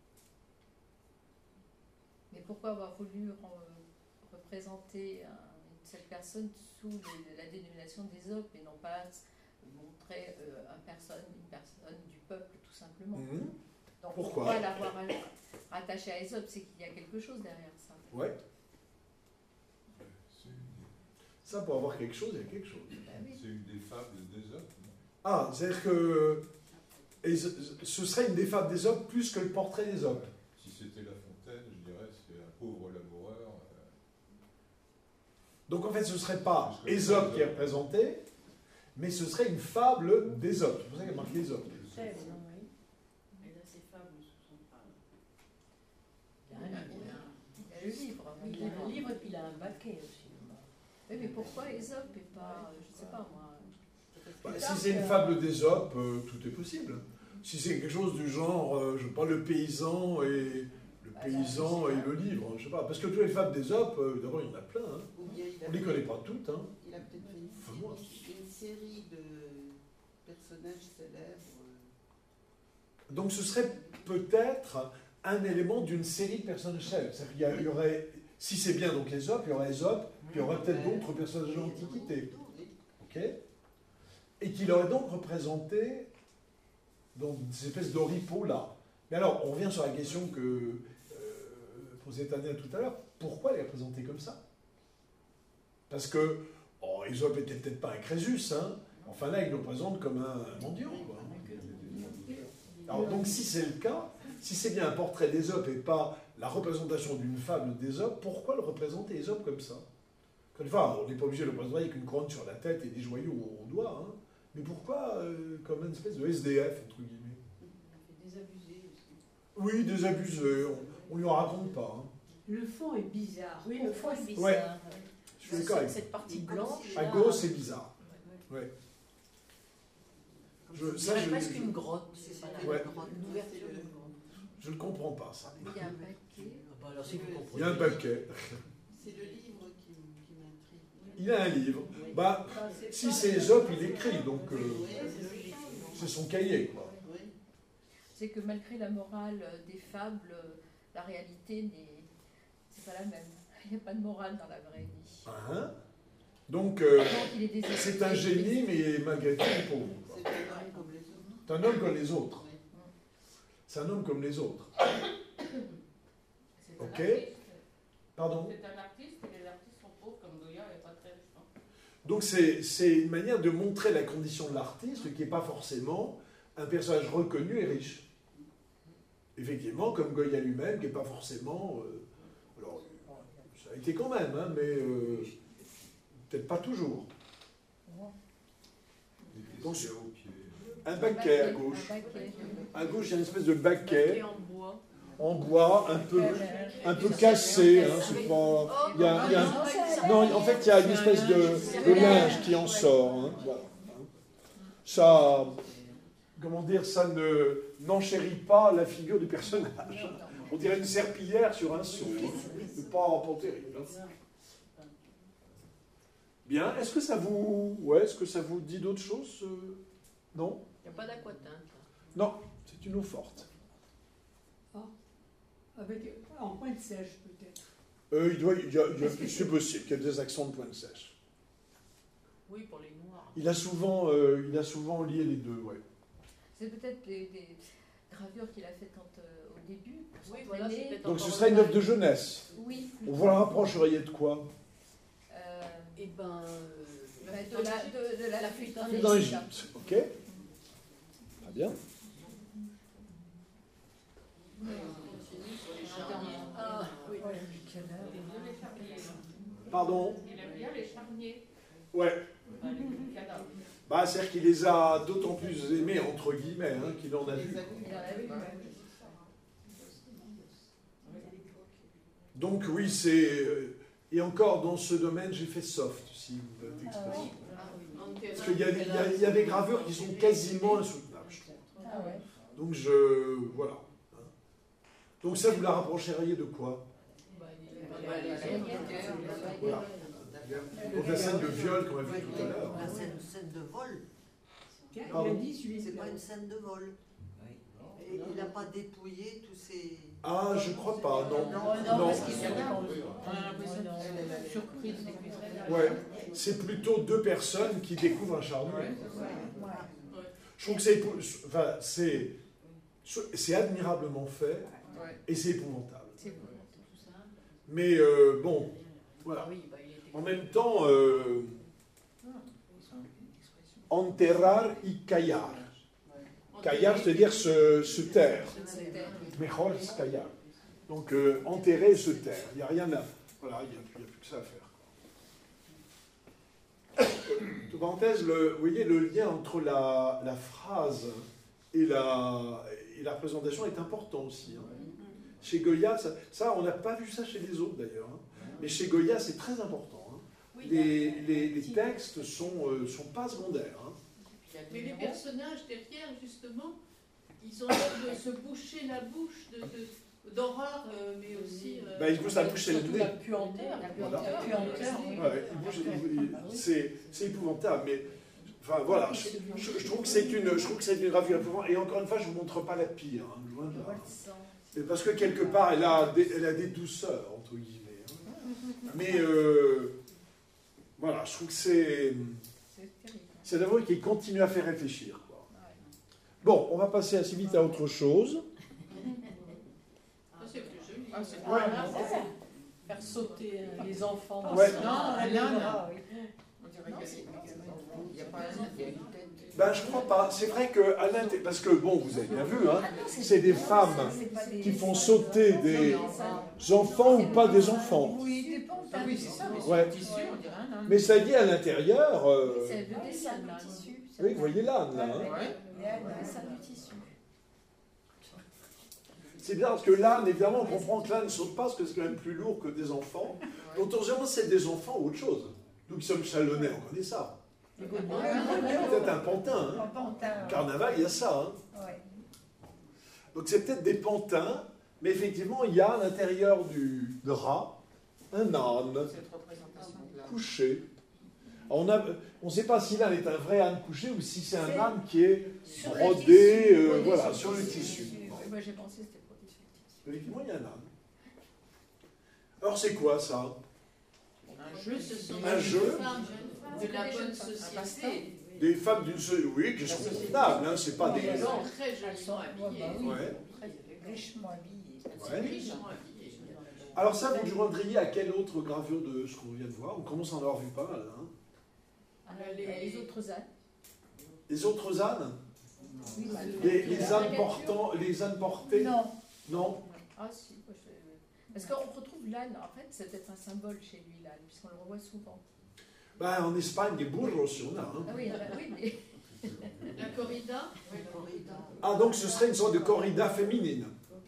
[SPEAKER 7] Mais pourquoi avoir voulu re- représenter un cette personne sous les- la dénomination d'Ésope et non pas montrer euh, un personne, une personne du peuple tout simplement.
[SPEAKER 1] Mhm.
[SPEAKER 7] Donc
[SPEAKER 1] Pourquoi
[SPEAKER 7] pourquoi l'avoir rattaché à Ésope, c'est qu'il y a quelque chose derrière ça.
[SPEAKER 1] Ouais.
[SPEAKER 4] C'est une,
[SPEAKER 1] Ça, pour avoir quelque chose, il y a quelque chose.
[SPEAKER 7] Ben oui.
[SPEAKER 4] c'est une des fables d'Ésope. non?
[SPEAKER 1] Ah, c'est-à-dire que És- ce serait une des fables d'Ésope plus que le portrait d'Ésope.
[SPEAKER 4] Si c'était La Fontaine, je dirais c'est un pauvre laboureur. euh,
[SPEAKER 1] Donc en fait, ce ne serait pas
[SPEAKER 4] Parce que-
[SPEAKER 1] Ésope qui est représenté, mais ce serait une fable d'Ésope. C'est pour ça qu'il y a marqué Ésope.
[SPEAKER 4] je sais pas.
[SPEAKER 5] Mais là, ces fables ne sont pas.
[SPEAKER 2] Il y a un livre.
[SPEAKER 7] Il y a le livre.
[SPEAKER 2] Il y a un livre et puis il a un baquet aussi.
[SPEAKER 7] Oui, mais pourquoi Ésope et pas, euh, je ne sais pas moi.
[SPEAKER 1] Bah, si c'est une fable d'Ésope, euh, tout est possible. Si c'est quelque chose du genre, euh, je sais pas, le paysan et le paysan et le livre, je sais pas. Parce que toutes les fables d'Ésope, euh, d'abord il y en a plein. Hein.
[SPEAKER 8] Ou bien il a
[SPEAKER 1] On les
[SPEAKER 8] fait-
[SPEAKER 1] connaît pas toutes. Hein.
[SPEAKER 8] Il a peut-être fait une,
[SPEAKER 1] Enfin, moi.
[SPEAKER 8] une série de personnages célèbres.
[SPEAKER 1] Donc ce serait peut-être un élément d'une série de personnages célèbres. C'est-à-dire qu'il y a- il y aurait, si c'est bien donc Ésope, il y aurait Ésope, puis il y aurait peut-être d'autres personnages de l'Antiquité. Ok, et qu'il aurait donc représenté dans ces espèces d'oripeaux là. Mais alors, on revient sur la question que euh, posait Tania tout à l'heure. Pourquoi les représenter comme ça? Parce que, oh, Ésope était peut-être pas un Crésus, hein. Enfin là, il le représente comme un mendiant, quoi. Alors donc, si c'est le cas, si c'est bien un portrait d'Ésope et pas la représentation d'une fable d'Ésope, pourquoi le représenter Ésope comme ça? Enfin, on n'est pas obligé de le représenter avec une couronne sur la tête et des joyaux aux doigts, hein. Mais pourquoi euh, comme une espèce de S D F, entre guillemets?
[SPEAKER 5] Il a fait désabusé aussi.
[SPEAKER 1] Oui, désabusé, on, on lui en raconte pas. Hein.
[SPEAKER 10] Le fond est bizarre.
[SPEAKER 2] Oui, le fond est bizarre.
[SPEAKER 1] Ouais. Je suis d'accord avec
[SPEAKER 2] Cette, cette partie blanche.
[SPEAKER 1] À
[SPEAKER 2] là,
[SPEAKER 1] gauche, c'est bizarre. Ouais. Je,
[SPEAKER 2] Je
[SPEAKER 1] ça,
[SPEAKER 2] dirais
[SPEAKER 1] je,
[SPEAKER 2] presque
[SPEAKER 1] je-
[SPEAKER 2] une grotte. C'est pas la
[SPEAKER 1] Ouais.
[SPEAKER 2] grotte, une ouverture de grotte.
[SPEAKER 1] je ne comprends pas ça.
[SPEAKER 7] Il y a un paquet.
[SPEAKER 2] Ah bah alors si vous comprenez.
[SPEAKER 1] Il y a un paquet.
[SPEAKER 8] C'est le livre qui, qui m'intrigue.
[SPEAKER 1] Il a un livre.
[SPEAKER 8] Oui.
[SPEAKER 1] Bah, si c'est Ésope, il écrit, donc euh, c'est son cahier, quoi.
[SPEAKER 8] Oui.
[SPEAKER 7] C'est que malgré la morale euh, des fables, euh, la réalité n'est c'est pas la même. Il n'y a pas de morale dans la vraie vie.
[SPEAKER 1] Hein. Donc, euh,
[SPEAKER 7] Donc, il est désespéré.
[SPEAKER 1] c'est un génie, mais malgré tout, il est pauvre. quoi.
[SPEAKER 8] C'est un homme comme les autres.
[SPEAKER 1] C'est un homme comme les autres.
[SPEAKER 8] Oui.
[SPEAKER 1] C'est un homme comme les autres.
[SPEAKER 5] C'est un
[SPEAKER 1] Ok.
[SPEAKER 5] artiste.
[SPEAKER 1] Pardon.
[SPEAKER 5] C'est un artiste et les artistes sont pauvres comme Goya et pas très riches. hein.
[SPEAKER 1] Donc c'est c'est une manière de montrer la condition de l'artiste qui n'est pas forcément un personnage reconnu et riche. Effectivement, comme Goya lui-même, qui n'est pas forcément... euh, alors, ça a été quand même, hein, mais euh, peut-être pas toujours.
[SPEAKER 4] Et qu'est-ce
[SPEAKER 1] Donc,
[SPEAKER 4] qu'il y a au pied?
[SPEAKER 1] Un baquet à gauche.
[SPEAKER 7] Un baquet.
[SPEAKER 1] À gauche, il y a une espèce de
[SPEAKER 2] Baquet
[SPEAKER 1] baquet
[SPEAKER 2] en bois.
[SPEAKER 1] en bois, un peu, un peu cassé. Hein, c'est pas... il y a- il y a un- Non, en fait, il y a une espèce de, de linge qui en sort. Hein, voilà. Ça, comment dire, ça ne n'enchérit pas la figure du personnage. On dirait une serpillière sur un seau. Hein. C'est pas, pas terrible. hein. Bien, est-ce que ça vous, ouais, est-ce que ça vous dit d'autres choses euh, Non,
[SPEAKER 2] Il n'y a pas d'aquatinte.
[SPEAKER 1] non, c'est une eau forte.
[SPEAKER 10] Avec, en point de sèche peut-être.
[SPEAKER 1] Euh, il doit, il y a- il y a- c'est possible qu'il y ait des accents de pointe sèche.
[SPEAKER 2] Oui, pour les noirs.
[SPEAKER 1] Il a souvent, euh, il a souvent lié les deux, ouais.
[SPEAKER 7] C'est peut-être des, des gravures qu'il a faites quand, euh, au début. Pour
[SPEAKER 2] Oui, voilà, c'est
[SPEAKER 7] s'entraîner.
[SPEAKER 2] peut-être
[SPEAKER 1] Donc ce
[SPEAKER 2] encore
[SPEAKER 1] serait une
[SPEAKER 2] le
[SPEAKER 1] œuvre de
[SPEAKER 2] bail.
[SPEAKER 1] jeunesse.
[SPEAKER 7] Oui.
[SPEAKER 1] On vous la rapprocheriez de quoi?
[SPEAKER 7] Euh,
[SPEAKER 2] Eh ben.
[SPEAKER 7] bah, de, la, de, de la, la fuite en
[SPEAKER 1] Dans
[SPEAKER 7] Égypte.
[SPEAKER 1] l'Égypte, ok? Très bien.
[SPEAKER 5] On continue sur les charniers.
[SPEAKER 2] Ah, oui.
[SPEAKER 5] Il aime bien les charniers.
[SPEAKER 1] Pardon?
[SPEAKER 5] Il aime bien les charniers.
[SPEAKER 1] Ouais.
[SPEAKER 5] Enfin, les cadavres.
[SPEAKER 1] Bah, c'est-à-dire qu'il les a d'autant plus aimés, entre guillemets, hein, qu'il en a vu.
[SPEAKER 7] Il en a vu, ouais.
[SPEAKER 1] Donc oui, c'est... euh, Et encore, dans ce domaine, j'ai fait soft, si vous voulez cette expression. Parce qu'il y, a- il y a- il y a des gravures qui sont quasiment insoutenables, je trouve.
[SPEAKER 10] Ah ouais.
[SPEAKER 1] Donc je... Voilà. Hein. Donc ça, vous la rapprocheriez de quoi?
[SPEAKER 2] Bah, il est-
[SPEAKER 5] Bah,
[SPEAKER 2] bah,
[SPEAKER 5] les
[SPEAKER 2] les
[SPEAKER 5] autres,
[SPEAKER 2] autres,
[SPEAKER 1] Voilà. Donc la scène de viol qu'on a vue tout à l'heure.
[SPEAKER 6] C'est une scène de vol.
[SPEAKER 10] Tiens, il
[SPEAKER 1] Pardon.
[SPEAKER 10] a dit celui
[SPEAKER 6] C'est pas une scène de vol.
[SPEAKER 11] Oui.
[SPEAKER 6] Et Et il n'a pas dépouillé tous ces...
[SPEAKER 1] Ah, je crois pas, non.
[SPEAKER 2] Non,
[SPEAKER 1] Non.
[SPEAKER 2] parce qu'ils sont là.
[SPEAKER 5] On a l'impression qu'elle est la surprise.
[SPEAKER 1] Ouais, c'est plutôt deux personnes qui découvrent un char noir. Je trouve que c'est, épou- enfin, c'est, c'est admirablement fait et c'est épouvantable. Mais euh, bon, voilà. En même temps, euh, enterrar y callar. Callar, c'est-à-dire se, se taire. Mejor es callar. Donc euh, enterrer et se taire. Il n'y a rien à. Voilà, il n'y a, il y a plus que ça à faire. Entre parenthèses, le, vous voyez, le lien entre la, la phrase et la, et la représentation est important aussi. Hein. Chez Goya, ça, ça on n'a pas vu ça chez les autres d'ailleurs. Hein. Mais chez Goya, c'est très important. Hein.
[SPEAKER 2] Oui,
[SPEAKER 1] les, les, les textes sont, euh, sont pas secondaires. Hein.
[SPEAKER 5] Mais les personnages derrière, justement, ils ont l'air de se boucher la bouche de, de, d'horreur, euh, mais aussi... Euh,
[SPEAKER 1] Bah, ils bouchent la bouche, c'est le
[SPEAKER 2] surtout
[SPEAKER 1] nez.
[SPEAKER 2] la puanteur.
[SPEAKER 1] Voilà.
[SPEAKER 2] La puanteur, oui.
[SPEAKER 1] Ouais, il bouge- il- il- c'est, c'est épouvantable, mais enfin voilà, je, je- je trouve que c'est une, je trouve que c'est une gravure épouvantable. Et encore une fois, je vous montre pas la pire, hein, loin de là. Mais parce que quelque part, elle a des, elle a des douceurs entre guillemets. Hein. Mais euh, voilà, je trouve que c'est, c'est un avoué qui continue à faire réfléchir. Quoi. Bon, on va passer assez vite à autre chose.
[SPEAKER 5] Ça, c'est plus joli.
[SPEAKER 2] Ah, c'est
[SPEAKER 1] Ouais.
[SPEAKER 2] pas grave. Faire sauter euh, les enfants.
[SPEAKER 1] Ouais.
[SPEAKER 2] Non,
[SPEAKER 8] elle
[SPEAKER 2] non,
[SPEAKER 8] a-
[SPEAKER 2] non.
[SPEAKER 8] On dirait qu'il n'y a pas un il y a une tête.
[SPEAKER 1] Ben, je crois pas. C'est vrai que à l'int- parce que bon, vous avez bien vu, hein, c'est des femmes qui font sauter des enfants ou pas des enfants.
[SPEAKER 10] Oui, des pantalons.
[SPEAKER 8] Oui, c'est ça, mais
[SPEAKER 1] Ouais.
[SPEAKER 8] c'est le tissu, on dirait un homme.
[SPEAKER 1] Mais ça dit à l'intérieur. euh,
[SPEAKER 7] C'est le dessin du tissu.
[SPEAKER 1] Oui, vous voyez là, là, hein.
[SPEAKER 8] Ouais.
[SPEAKER 7] Le dessin du tissu.
[SPEAKER 1] C'est bien parce que l'âne, évidemment, on comprend que l'âne ne saute pas parce que c'est quand même plus lourd que des enfants. Donc, on se demande si c'est des enfants ou autre chose. Nous qui sommes chalonnais, on connaît ça. Peut-être un pantin. Hein.
[SPEAKER 10] Un pantin.
[SPEAKER 1] Carnaval, il y a ça. Hein.
[SPEAKER 10] Ouais.
[SPEAKER 1] Donc, c'est peut-être des pantins, mais effectivement, il y a à l'intérieur du drap un âne
[SPEAKER 8] Cette représentation de la...
[SPEAKER 1] couché. Alors, on ne sait pas si l'âne est un vrai âne couché ou si c'est un âne qui est
[SPEAKER 7] Sur le
[SPEAKER 1] brodé
[SPEAKER 7] tissu,
[SPEAKER 1] euh,
[SPEAKER 7] brodé
[SPEAKER 1] voilà,
[SPEAKER 7] sur
[SPEAKER 1] sur
[SPEAKER 7] le
[SPEAKER 1] le
[SPEAKER 7] tissu.
[SPEAKER 1] tissu.
[SPEAKER 7] Moi j'ai pensé que c'était brodé sur le tissu.
[SPEAKER 1] Effectivement, il y a un âne. Alors, c'est quoi ça?
[SPEAKER 5] Un jeu, ce sont
[SPEAKER 1] Un
[SPEAKER 5] des
[SPEAKER 1] jeu.
[SPEAKER 5] femmes de la bonne société.
[SPEAKER 1] Des femmes d'une seule... Oui, qui sont convenables, hein, c'est pas des...
[SPEAKER 5] Elles sont très joliment habillées.
[SPEAKER 1] Ouais.
[SPEAKER 10] Richement habillés.
[SPEAKER 1] Ouais.
[SPEAKER 5] Richement habillées.
[SPEAKER 1] Alors ça, vous joindriez à quelle autre gravure de ce qu'on vient de voir? On commence à en avoir vu pas mal. Hein.
[SPEAKER 7] Ah, les, les autres ânes.
[SPEAKER 1] Les autres ânes?
[SPEAKER 10] Oui,
[SPEAKER 1] Les, les ânes portants, les ânes portés?
[SPEAKER 10] Non.
[SPEAKER 1] Non.
[SPEAKER 7] Ah si, moi, je- parce qu'on retrouve l'âne, en fait c'est peut-être un symbole chez lui l'âne, puisqu'on le revoit souvent.
[SPEAKER 1] Ben, en Espagne, des burros, si on a. Hein.
[SPEAKER 7] Ah oui, ah, oui mais...
[SPEAKER 5] La corrida,
[SPEAKER 1] Ah, donc ce serait une sorte de corrida féminine.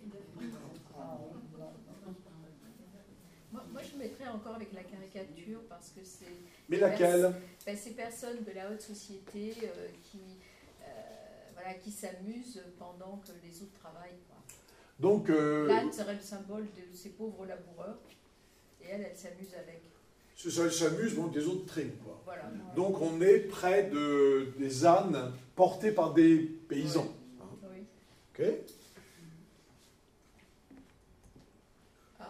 [SPEAKER 7] Moi, moi, je mettrais encore avec la caricature parce que c'est...
[SPEAKER 1] Mais laquelle?
[SPEAKER 7] Ben, ces personnes de la haute société euh, qui, euh, voilà, qui s'amusent pendant que les autres travaillent. Quoi.
[SPEAKER 1] Donc, euh,
[SPEAKER 7] L'âne serait le symbole de ces pauvres laboureurs et elle, elle s'amuse avec.
[SPEAKER 1] c'est ça, ils s'amusent, donc des autres triment, quoi.
[SPEAKER 7] Voilà.
[SPEAKER 1] Donc on est près de, des ânes portés par des paysans. Hein.
[SPEAKER 7] Oui.
[SPEAKER 1] Ok?
[SPEAKER 5] ah,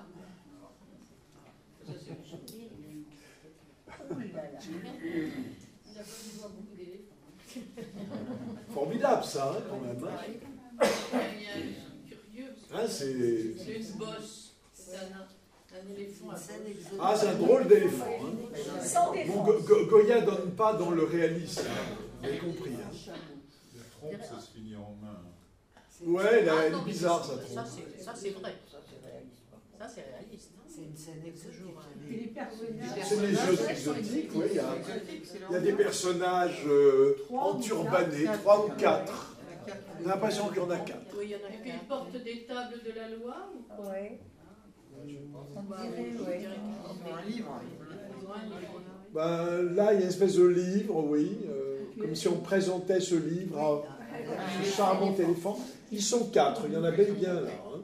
[SPEAKER 5] ça c'est joli.
[SPEAKER 10] Oh là là.
[SPEAKER 5] On a pas dû voir beaucoup d'éléphants.
[SPEAKER 1] Formidable ça, hein, quand même. Hein.
[SPEAKER 5] Il y a un curieux,
[SPEAKER 1] Hein,
[SPEAKER 5] parce
[SPEAKER 1] c'est...
[SPEAKER 5] que c'est une bosse, c'est un, un éléphant à
[SPEAKER 6] Une scène
[SPEAKER 5] bosse.
[SPEAKER 6] exotique.
[SPEAKER 1] Ah, c'est un drôle d'éléphant. Hein.
[SPEAKER 10] Sans
[SPEAKER 1] Bon,
[SPEAKER 10] défense.
[SPEAKER 1] Go- Go- Goya donne pas dans le réalisme, hein. Vous avez compris. Hein.
[SPEAKER 4] La trompe, ça se finit en main.
[SPEAKER 1] Ouais, elle, a-
[SPEAKER 2] Ah,
[SPEAKER 1] elle
[SPEAKER 2] non,
[SPEAKER 1] est
[SPEAKER 2] mais
[SPEAKER 1] bizarre,
[SPEAKER 2] ça,
[SPEAKER 1] ça
[SPEAKER 2] ça,
[SPEAKER 1] trompe.
[SPEAKER 2] c'est- ça, c'est vrai.
[SPEAKER 11] Ça, c'est réaliste.
[SPEAKER 2] Ça, c'est réaliste.
[SPEAKER 6] C'est une scène exotique.
[SPEAKER 10] Et les personnages.
[SPEAKER 1] C'est les jeux exotiques, oui. Il y a, il y a des personnages euh, enturbanés, trois ou quatre. On a l'impression qu'il y en a quatre.
[SPEAKER 2] Oui, il y en a
[SPEAKER 5] Et puis
[SPEAKER 2] qu'un.
[SPEAKER 5] ils portent des tables de la loi ou pas?
[SPEAKER 10] Ouais. On
[SPEAKER 2] Bah,
[SPEAKER 10] dirait,
[SPEAKER 2] oui, je
[SPEAKER 10] ouais.
[SPEAKER 2] dirais
[SPEAKER 8] Ils ont un livre.
[SPEAKER 5] Ils ont un livre.
[SPEAKER 1] Ben, là, il y a une espèce de livre, oui, euh, comme si on présentait ce livre à ce charmant éléphant. Ils sont quatre, il y en a bel et bien là. Hein.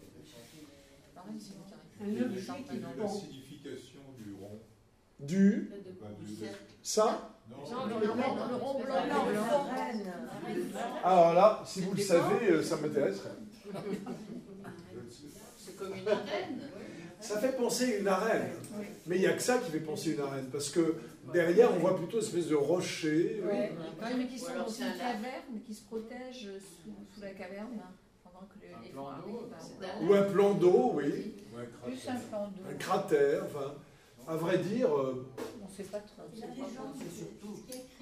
[SPEAKER 10] Un objet qui
[SPEAKER 4] Quelle est la
[SPEAKER 10] pend.
[SPEAKER 4] signification du rond?
[SPEAKER 1] Du,
[SPEAKER 4] Enfin, du- de-
[SPEAKER 1] ça,
[SPEAKER 7] Non, le, le, le rond blanc,
[SPEAKER 11] Non,
[SPEAKER 7] le
[SPEAKER 11] la
[SPEAKER 7] blanc.
[SPEAKER 11] reine.
[SPEAKER 1] Alors là, si vous le savez, euh, ça m'intéresserait.
[SPEAKER 5] C'est comme une arène.
[SPEAKER 1] Ça fait penser à une arène. Mais il n'y a que ça qui fait penser à une arène. Parce que derrière, on voit plutôt une espèce de rocher.
[SPEAKER 7] Ouais. Mais qui
[SPEAKER 5] Ou
[SPEAKER 7] sont
[SPEAKER 5] alors
[SPEAKER 7] dans
[SPEAKER 5] c'est
[SPEAKER 7] une
[SPEAKER 5] un lac.
[SPEAKER 7] caverne, qui se protègent sous, sous la caverne pendant que le-
[SPEAKER 9] Un
[SPEAKER 7] les
[SPEAKER 9] plan
[SPEAKER 7] gens
[SPEAKER 9] d'eau,
[SPEAKER 7] arrivent.
[SPEAKER 5] c'est
[SPEAKER 7] à-
[SPEAKER 5] un
[SPEAKER 1] Ou un plan d'eau, oui.
[SPEAKER 4] Ouais,
[SPEAKER 10] Plus
[SPEAKER 4] cratère.
[SPEAKER 10] un plan d'eau.
[SPEAKER 1] Un cratère. Enfin, à vrai dire, euh,
[SPEAKER 10] On ne sait pas trop.
[SPEAKER 11] C'est surtout.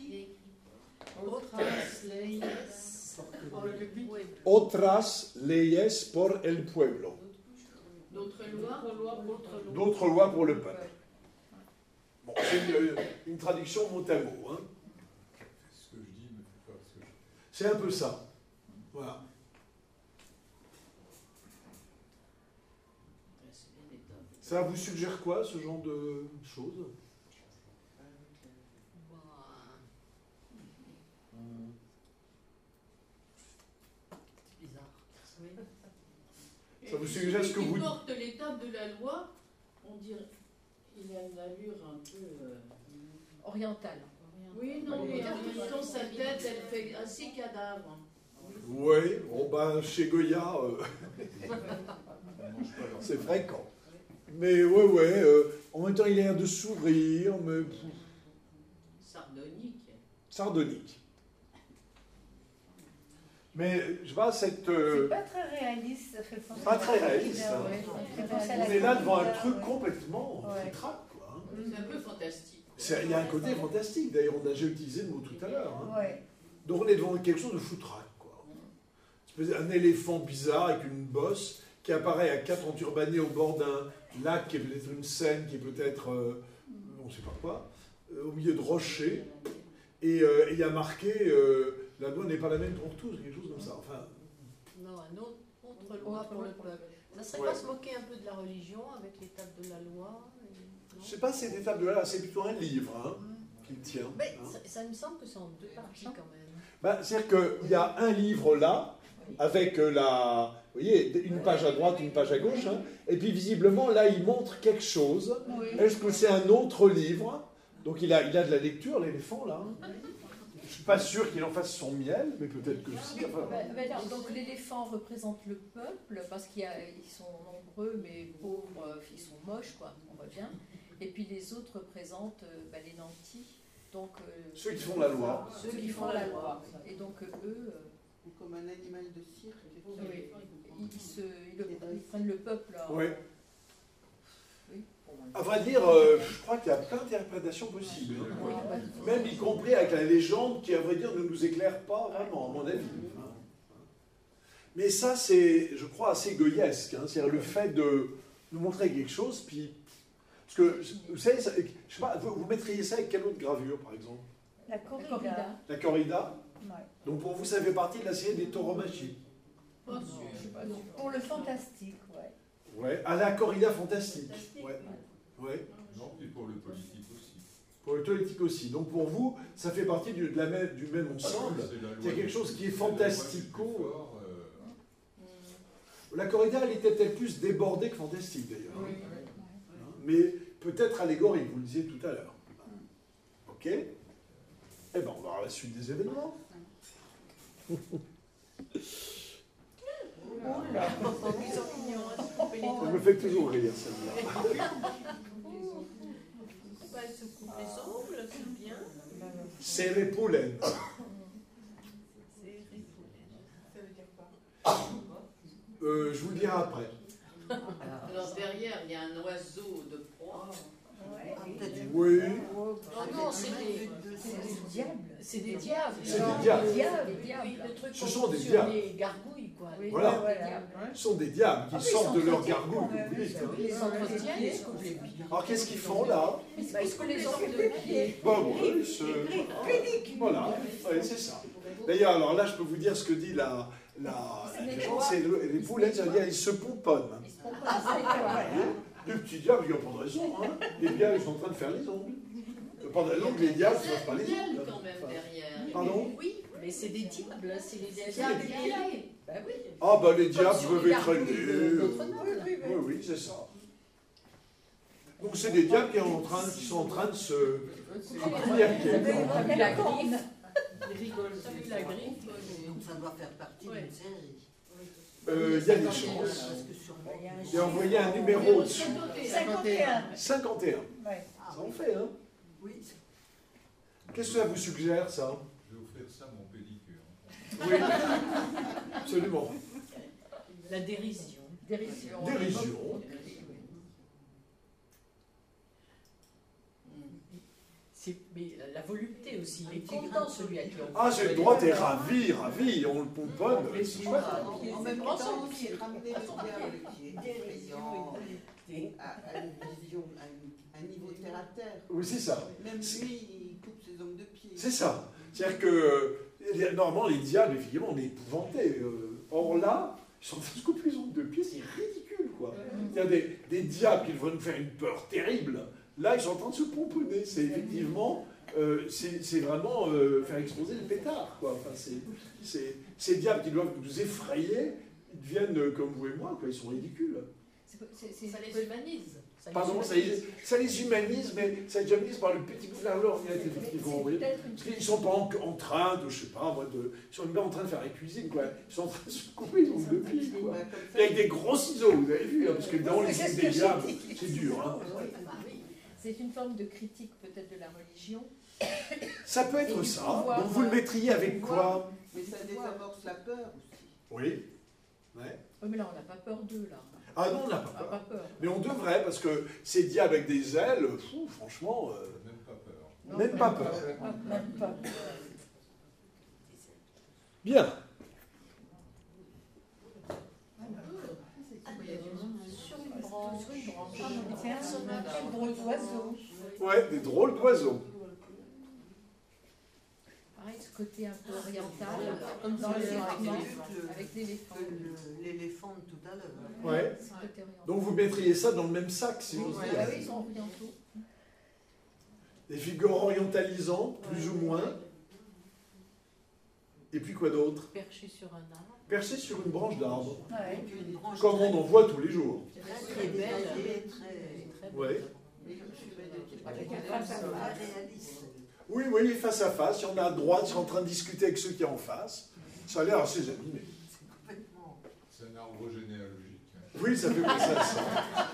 [SPEAKER 5] Otras leyes por el pueblo.
[SPEAKER 1] otras leyes por el pueblo.
[SPEAKER 5] D'autres lois, lois contre l'eau.
[SPEAKER 1] D'autres lois pour le peuple. Bon, c'est une, une traduction mot à mot. Hein.
[SPEAKER 4] Ce que je dis ne fait pas ce que je fais.
[SPEAKER 1] C'est un peu ça. Voilà.
[SPEAKER 5] C'est bien des tonnes.
[SPEAKER 1] Ça vous suggère quoi, ce genre de choses?
[SPEAKER 5] Bah, c'est bizarre.
[SPEAKER 1] Ça vous suggère ce que
[SPEAKER 5] Celui
[SPEAKER 1] vous-
[SPEAKER 5] qui porte l'étape de la loi, on dirait, il a une allure un peu. euh,
[SPEAKER 7] Orientale.
[SPEAKER 5] Oui, non, mais en même temps, sa tête, elle fait assez cadavre.
[SPEAKER 1] Oui, bon ben, chez Goya, euh,
[SPEAKER 4] On mange pas leur
[SPEAKER 1] c'est fréquent. Mais ouais, ouais, euh, en même temps, il a l'air de sourire, mais pff,
[SPEAKER 5] Sardonique.
[SPEAKER 1] sardonique. Mais je vois cette.
[SPEAKER 10] C'est
[SPEAKER 1] euh,
[SPEAKER 10] pas très réaliste, ça fait penser
[SPEAKER 1] Pas très réaliste,
[SPEAKER 10] Ah,
[SPEAKER 1] hein.
[SPEAKER 10] ouais, ça fait penser à
[SPEAKER 1] on
[SPEAKER 10] la
[SPEAKER 1] est là devant un
[SPEAKER 10] corrida,
[SPEAKER 1] truc
[SPEAKER 10] ouais.
[SPEAKER 1] complètement
[SPEAKER 10] Ouais.
[SPEAKER 1] foutraque, quoi. hein.
[SPEAKER 5] C'est un peu fantastique.
[SPEAKER 1] C'est- Il y a un côté fantastique, d'ailleurs, on a déjà utilisé le mot tout à l'heure. hein.
[SPEAKER 10] Ouais.
[SPEAKER 1] Donc on est devant quelque chose de foutraque, quoi. Une espèce- Un éléphant bizarre avec une bosse qui apparaît à quatre enturbanés au bord d'un lac qui est peut-être une Seine, qui est peut-être, euh, on ne sait pas quoi, euh, au milieu de rochers. Et euh, et il y a marqué euh, la loi n'est pas la même pour tous, quelque chose comme ça. Enfin,
[SPEAKER 2] Non, un autre, autre loi pour le peuple. Ça serait
[SPEAKER 1] Ouais.
[SPEAKER 2] pas se moquer un peu de la religion avec l'étape de la loi et- non
[SPEAKER 1] je sais pas si c'est étape de là, c'est plutôt un livre hein, qu'il tient.
[SPEAKER 2] Mais
[SPEAKER 1] hein.
[SPEAKER 2] ça, ça me semble que c'est en deux parties quand même.
[SPEAKER 1] Bah, c'est-à-dire qu'il y a un livre là, avec euh, la, vous voyez, une page à droite, une page à gauche, hein, et puis visiblement là il montre quelque chose.
[SPEAKER 10] Oui.
[SPEAKER 1] Est-ce que c'est un autre livre? Donc il a, il a de la lecture, l'éléphant là. hein. Je suis pas sûr qu'il en fasse son miel, mais peut-être que si. enfin,
[SPEAKER 7] Ben- ben non, donc l'éléphant représente le peuple parce qu'ils sont nombreux mais pauvres, euh, ils sont moches quoi, on voit bien. Et puis les autres représentent euh, ben, les nantis, donc euh,
[SPEAKER 1] Ceux qui font la loi.
[SPEAKER 7] ceux qui font la loi. Et donc euh, eux, euh,
[SPEAKER 8] Ou comme un animal de cirque.
[SPEAKER 7] oui, ils, ils se, ils, le- ils prennent le peuple. là.
[SPEAKER 1] Oui.
[SPEAKER 7] Oui, bon,
[SPEAKER 1] À vrai dire, euh, je crois qu'il y a plein d'interprétations possibles. hein.
[SPEAKER 7] oui, bah,
[SPEAKER 1] Même y compris avec la légende qui, à vrai dire, ne nous éclaire pas vraiment, à mon avis. hein. Mais ça, c'est, je crois, assez goyesque. hein. C'est-à-dire le fait de nous montrer quelque chose, puis... Parce que, vous savez, ça- je sais pas, vous, vous mettriez ça avec quelle autre gravure, par exemple?
[SPEAKER 10] La
[SPEAKER 7] la
[SPEAKER 10] corrida.
[SPEAKER 7] corrida.
[SPEAKER 1] La corrida?
[SPEAKER 10] Ouais.
[SPEAKER 1] Donc pour vous, ça fait partie de la série des tauromachies.
[SPEAKER 5] Pas sûr.
[SPEAKER 7] Je sais pas,
[SPEAKER 10] Pour le fantastique, ouais.
[SPEAKER 1] Ouais, à la corrida fantastique. Ouais. Ouais.
[SPEAKER 4] Non, puis pour le politique aussi.
[SPEAKER 1] Pour le politique aussi. Donc pour vous, ça fait partie du, de la même, du même ensemble.
[SPEAKER 4] C'est la loi
[SPEAKER 1] Il y a quelque
[SPEAKER 4] du-
[SPEAKER 1] chose qui est
[SPEAKER 4] c'est la loi du plus
[SPEAKER 1] fantastico.
[SPEAKER 4] fort, euh,
[SPEAKER 1] La corrida, elle était peut-être plus débordée que fantastique d'ailleurs.
[SPEAKER 5] Oui.
[SPEAKER 1] Hein, mais peut-être allégorique, vous le disiez tout à l'heure. Ok? Eh bien, on va voir la suite des événements.
[SPEAKER 10] Oh là.
[SPEAKER 1] Ça me fait toujours rire, celle-là.
[SPEAKER 2] Bah, elle se coupe les ongles, c'est bien.
[SPEAKER 1] C'est les poulens.
[SPEAKER 2] C'est rigoureux.
[SPEAKER 8] Ça veut dire quoi?
[SPEAKER 1] Euh, je vous le dirai après.
[SPEAKER 5] Alors derrière, il y a un oiseau de proie.
[SPEAKER 10] Ouais.
[SPEAKER 1] Oui.
[SPEAKER 2] Non, non, c'est des,
[SPEAKER 10] C'est le diable.
[SPEAKER 2] c'est des diables.
[SPEAKER 1] C'est
[SPEAKER 2] Genre,
[SPEAKER 1] des diables.
[SPEAKER 2] des
[SPEAKER 7] Diables.
[SPEAKER 2] Oui, oui, le truc
[SPEAKER 1] Ce
[SPEAKER 2] qu'on
[SPEAKER 1] sont
[SPEAKER 2] trouve
[SPEAKER 1] des
[SPEAKER 2] sur
[SPEAKER 1] diables.
[SPEAKER 2] les gargouilles, quoi.
[SPEAKER 7] Oui,
[SPEAKER 1] Voilà.
[SPEAKER 7] les
[SPEAKER 10] Voilà.
[SPEAKER 7] diables.
[SPEAKER 1] Ce sont des diables qui
[SPEAKER 10] Ah oui,
[SPEAKER 1] sortent de
[SPEAKER 10] ils
[SPEAKER 1] leur
[SPEAKER 10] s'entretiennent,
[SPEAKER 1] gargouille,
[SPEAKER 10] ouais,
[SPEAKER 1] vous dites, hein.
[SPEAKER 2] Ils s'entretiennent, ils se coupent les pieds.
[SPEAKER 1] Alors qu'est-ce qu'ils font là?
[SPEAKER 2] Bah, ils se coupent les ongles de pied.
[SPEAKER 1] Bon, bon, ils se- Voilà, oui, c'est ça. D'ailleurs, alors là, je peux vous dire ce que dit la, la, la légende, c'est le- les poulets, ça veut dire ils se pomponnent.
[SPEAKER 7] Ils se trompent pas, c'est quoi.
[SPEAKER 1] Les petits diables, il n'y a pas de raison. Hein. Les diables, ils sont en train de faire les ongles. Il n'y a pas de raison que les diables ne fassent pas les
[SPEAKER 5] Il y a
[SPEAKER 1] ongles.
[SPEAKER 5] quand même derrière.
[SPEAKER 1] Pardon?
[SPEAKER 2] Oui, mais c'est des diables, c'est les
[SPEAKER 5] C'est
[SPEAKER 2] diables
[SPEAKER 5] des
[SPEAKER 2] ailés.
[SPEAKER 5] diables.
[SPEAKER 2] Bah oui.
[SPEAKER 1] Ah, bah les
[SPEAKER 2] Comme
[SPEAKER 1] diables
[SPEAKER 2] sur
[SPEAKER 1] peuvent
[SPEAKER 2] les
[SPEAKER 1] être
[SPEAKER 2] gargouilles
[SPEAKER 1] ailés.
[SPEAKER 2] de notre
[SPEAKER 1] euh,
[SPEAKER 2] Noble.
[SPEAKER 1] Oui, oui, c'est ça. Donc c'est des diables qui, sont en train, qui sont en train de se,
[SPEAKER 9] c'est-
[SPEAKER 1] Il y a qui est-
[SPEAKER 2] On a vu la griffe.
[SPEAKER 5] Il rigole.
[SPEAKER 2] On a vu la griffe.
[SPEAKER 6] Donc ça doit faire partie
[SPEAKER 2] Ouais.
[SPEAKER 6] d'une série.
[SPEAKER 1] Euh, Il y a des chances.
[SPEAKER 6] Parce que sur
[SPEAKER 1] J'ai envoyé un numéro au-dessus.
[SPEAKER 10] cinquante et un.
[SPEAKER 1] cinquante et un.
[SPEAKER 10] Ouais.
[SPEAKER 1] Ça en fait, hein?
[SPEAKER 6] Oui.
[SPEAKER 1] Qu'est-ce que ça vous suggère, ça?
[SPEAKER 4] Je vais offrir ça à mon pédicure.
[SPEAKER 1] Oui, absolument.
[SPEAKER 2] La dérision.
[SPEAKER 7] Dérision.
[SPEAKER 1] Dérision.
[SPEAKER 2] C'est- Mais la volupté aussi, il est content celui à qui on
[SPEAKER 1] Ah, j'ai le droit, t'es ravi, ravi, on le pomponne, c'est chouette.
[SPEAKER 6] En même
[SPEAKER 2] Prends
[SPEAKER 6] temps,
[SPEAKER 2] son
[SPEAKER 6] c'est
[SPEAKER 2] pied.
[SPEAKER 6] ramener le verbe qui est effrayant à, à une vision, à une- un niveau terre à terre.
[SPEAKER 1] Oui, c'est ça.
[SPEAKER 6] Même lui, il coupe ses hommes de pied.
[SPEAKER 1] C'est ça. C'est-à-dire que, euh, normalement, les diables, effectivement, on est épouvantés. Euh, or là, ils sont en train de se couper les ongles de pied, c'est ridicule, quoi. Il y a des, des diables qui vont nous faire une peur terrible. Là, ils sont en train de se pomponner. C'est effectivement, euh, c'est c'est vraiment euh, faire exploser le pétard, quoi. Enfin, c'est- c'est- ces diables qui doivent nous effrayer, ils deviennent euh, comme vous et moi, quoi. Ils sont ridicules.
[SPEAKER 7] C'est- c'est- c'est-
[SPEAKER 2] Ça les humanise. Ça les
[SPEAKER 1] Pardon, ça,
[SPEAKER 2] humanise.
[SPEAKER 1] les- ça les humanise, mais ça les humanise par le petit bout de la lorgnette, effectivement. oui.
[SPEAKER 7] peut-être une
[SPEAKER 1] Parce qu'ils sont pas en, en train de, je sais pas, moi, de, ils sont même pas en train de faire la cuisine, quoi. Ils sont en train de se couper les ongles de pied, quoi.
[SPEAKER 6] Ouais, comme ça.
[SPEAKER 1] Et avec des gros ciseaux, vous avez vu, hein, parce que dans les
[SPEAKER 10] C'est ce
[SPEAKER 1] signes
[SPEAKER 10] que
[SPEAKER 1] des
[SPEAKER 10] j'ai
[SPEAKER 1] diables,
[SPEAKER 10] dit.
[SPEAKER 1] c'est dur. Hein.
[SPEAKER 7] C'est une forme de critique peut-être de la religion.
[SPEAKER 1] Ça peut
[SPEAKER 7] Et
[SPEAKER 1] être
[SPEAKER 7] du
[SPEAKER 1] ça.
[SPEAKER 7] pouvoir,
[SPEAKER 1] Donc vous le
[SPEAKER 7] euh,
[SPEAKER 1] mettriez avec
[SPEAKER 7] pouvoir.
[SPEAKER 1] quoi?
[SPEAKER 6] Mais ça désamorce la peur aussi.
[SPEAKER 1] Oui. Ouais.
[SPEAKER 7] Oui, mais là, on n'a pas peur d'eux, là.
[SPEAKER 1] Ah non, on n'a pas
[SPEAKER 7] On n'a
[SPEAKER 1] peur.
[SPEAKER 7] pas peur.
[SPEAKER 1] Mais on devrait, parce que ces diables avec des ailes, fou, franchement, euh,
[SPEAKER 4] Même pas peur.
[SPEAKER 7] Non,
[SPEAKER 1] même pas peur.
[SPEAKER 10] Ah, même pas.
[SPEAKER 1] Bien.
[SPEAKER 2] Sur une branche.
[SPEAKER 7] Sur une branche.
[SPEAKER 10] C'est un quel drôle d'oiseau.
[SPEAKER 1] Ouais, des drôles d'oiseaux.
[SPEAKER 7] Pareil, ce côté un peu oriental,
[SPEAKER 2] Comme
[SPEAKER 7] dans
[SPEAKER 2] ça,
[SPEAKER 7] les
[SPEAKER 2] avec
[SPEAKER 7] éléphants,
[SPEAKER 6] l'éléphant.
[SPEAKER 7] avec l'éléphant.
[SPEAKER 6] Que le- l'éléphant de tout à l'heure.
[SPEAKER 1] Ouais.
[SPEAKER 7] Ce côté oriental.
[SPEAKER 1] Donc vous mettriez ça dans le même sac, si j'ose
[SPEAKER 7] Ah
[SPEAKER 1] dire.
[SPEAKER 7] oui, ils sont orientaux.
[SPEAKER 1] Des figures orientalisantes, plus ou moins. Et puis quoi d'autre?
[SPEAKER 2] perché sur un arbre.
[SPEAKER 1] Perché sur une branche d'arbre.
[SPEAKER 10] Ouais.
[SPEAKER 6] Avec une branche
[SPEAKER 1] Comme on en voit tous les jours.
[SPEAKER 6] très,
[SPEAKER 2] Très belle.
[SPEAKER 6] détaillée, très,
[SPEAKER 2] Très belle.
[SPEAKER 1] Ouais.
[SPEAKER 6] avec un
[SPEAKER 10] Face à
[SPEAKER 6] très
[SPEAKER 10] face.
[SPEAKER 6] réaliste.
[SPEAKER 1] Oui, oui, face à face. Il y en a à droite, ils sont en train de discuter avec ceux qui sont en face. Ça a l'air assez animé.
[SPEAKER 6] C'est complètement.
[SPEAKER 4] C'est un arbre généalogique.
[SPEAKER 1] Oui, ça fait penser à ça.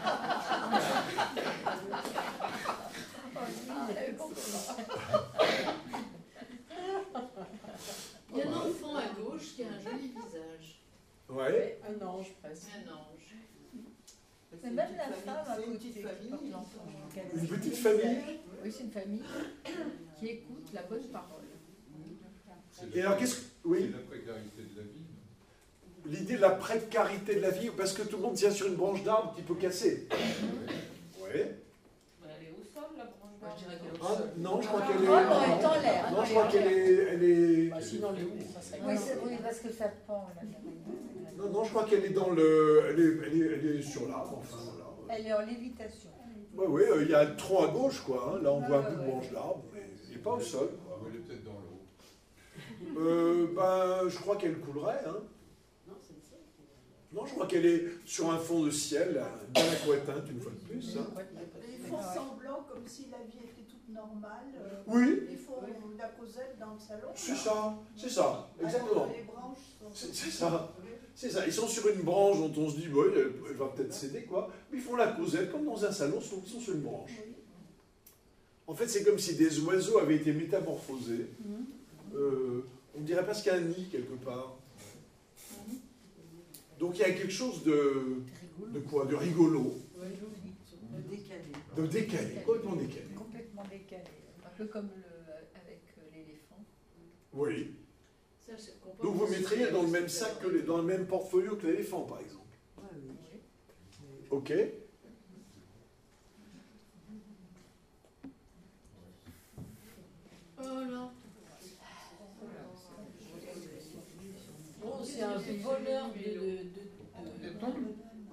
[SPEAKER 5] Il y a un enfant à gauche qui a un joli visage.
[SPEAKER 1] Ouais.
[SPEAKER 2] Un ange presque.
[SPEAKER 5] Un ange.
[SPEAKER 10] Mais même la femme à
[SPEAKER 6] C'est une
[SPEAKER 10] côté
[SPEAKER 6] petite
[SPEAKER 10] qui porte
[SPEAKER 6] famille.
[SPEAKER 10] l'enfant.
[SPEAKER 1] Une petite famille.
[SPEAKER 7] Oui, c'est une famille qui écoute la bonne parole.
[SPEAKER 4] C'est
[SPEAKER 1] Et alors, qu'est-ce que.
[SPEAKER 4] c'est
[SPEAKER 1] Oui.
[SPEAKER 4] la précarité de la vie. non?
[SPEAKER 1] L'idée de la précarité de la vie, parce que tout le monde tient sur une branche d'arbre qui peut casser. Oui.
[SPEAKER 5] Elle est au sol, la branche
[SPEAKER 2] Moi, je dirais qu'elle est au
[SPEAKER 1] Ah,
[SPEAKER 2] sol.
[SPEAKER 1] non, je crois qu'elle est.
[SPEAKER 10] Ah, non, elle est en l'air.
[SPEAKER 1] Non, je crois qu'elle est. Elle est...
[SPEAKER 2] Bah, sinon, les hauts, ça serait
[SPEAKER 10] Oui,
[SPEAKER 2] grave.
[SPEAKER 10] c'est- oui, parce que ça pend. Là.
[SPEAKER 1] Non, non, je crois qu'elle est dans le. Elle est, elle est, elle est sur l'arbre, enfin voilà.
[SPEAKER 10] Elle est en lévitation.
[SPEAKER 1] Oui, oui, euh, il y a le tronc à gauche, quoi. hein. Là, on
[SPEAKER 10] Ah,
[SPEAKER 1] voit un
[SPEAKER 10] ouais,
[SPEAKER 1] bout de
[SPEAKER 10] ouais.
[SPEAKER 1] branche d'arbre, mais il n'est pas au sol.
[SPEAKER 4] Ah, elle est peut-être dans l'eau.
[SPEAKER 1] Euh, ben, je crois qu'elle coulerait. Hein.
[SPEAKER 6] Non, c'est le ciel.
[SPEAKER 1] Non, je crois qu'elle est sur un fond de ciel, là, bien aquatinte, une fois de plus. hein.
[SPEAKER 12] Ils font semblant comme si la vie était toute normale. euh,
[SPEAKER 1] Oui,
[SPEAKER 12] Ils font la causette dans le salon.
[SPEAKER 1] c'est ça, c'est ça, exactement.
[SPEAKER 12] Alors, les branches sont...
[SPEAKER 1] C'est c'est ça, c'est ça. Ils sont sur une branche dont on se dit, bon, elle, elle va peut-être céder, quoi. Mais ils font la causette, comme dans un salon, ils sont, ils sont sur une branche. En fait, c'est comme si des oiseaux avaient été métamorphosés. Euh, on dirait presque un nid, quelque part. Donc il y a quelque chose de, de quoi? De rigolo,
[SPEAKER 6] De décalé.
[SPEAKER 1] de décalé, complètement décalé.
[SPEAKER 10] Complètement décalée.
[SPEAKER 7] Un peu comme le, avec euh, l'éléphant.
[SPEAKER 1] Oui.
[SPEAKER 5] Ça, c'est- qu'on peut
[SPEAKER 1] Donc vous
[SPEAKER 5] aussi-
[SPEAKER 1] mettriez dans le même sac, que les- dans le même portfolio que l'éléphant, par exemple.
[SPEAKER 6] Ouais, oui.
[SPEAKER 1] Ok.
[SPEAKER 5] Voilà.
[SPEAKER 2] Bon, c'est un voleur de, de, de,
[SPEAKER 9] De ton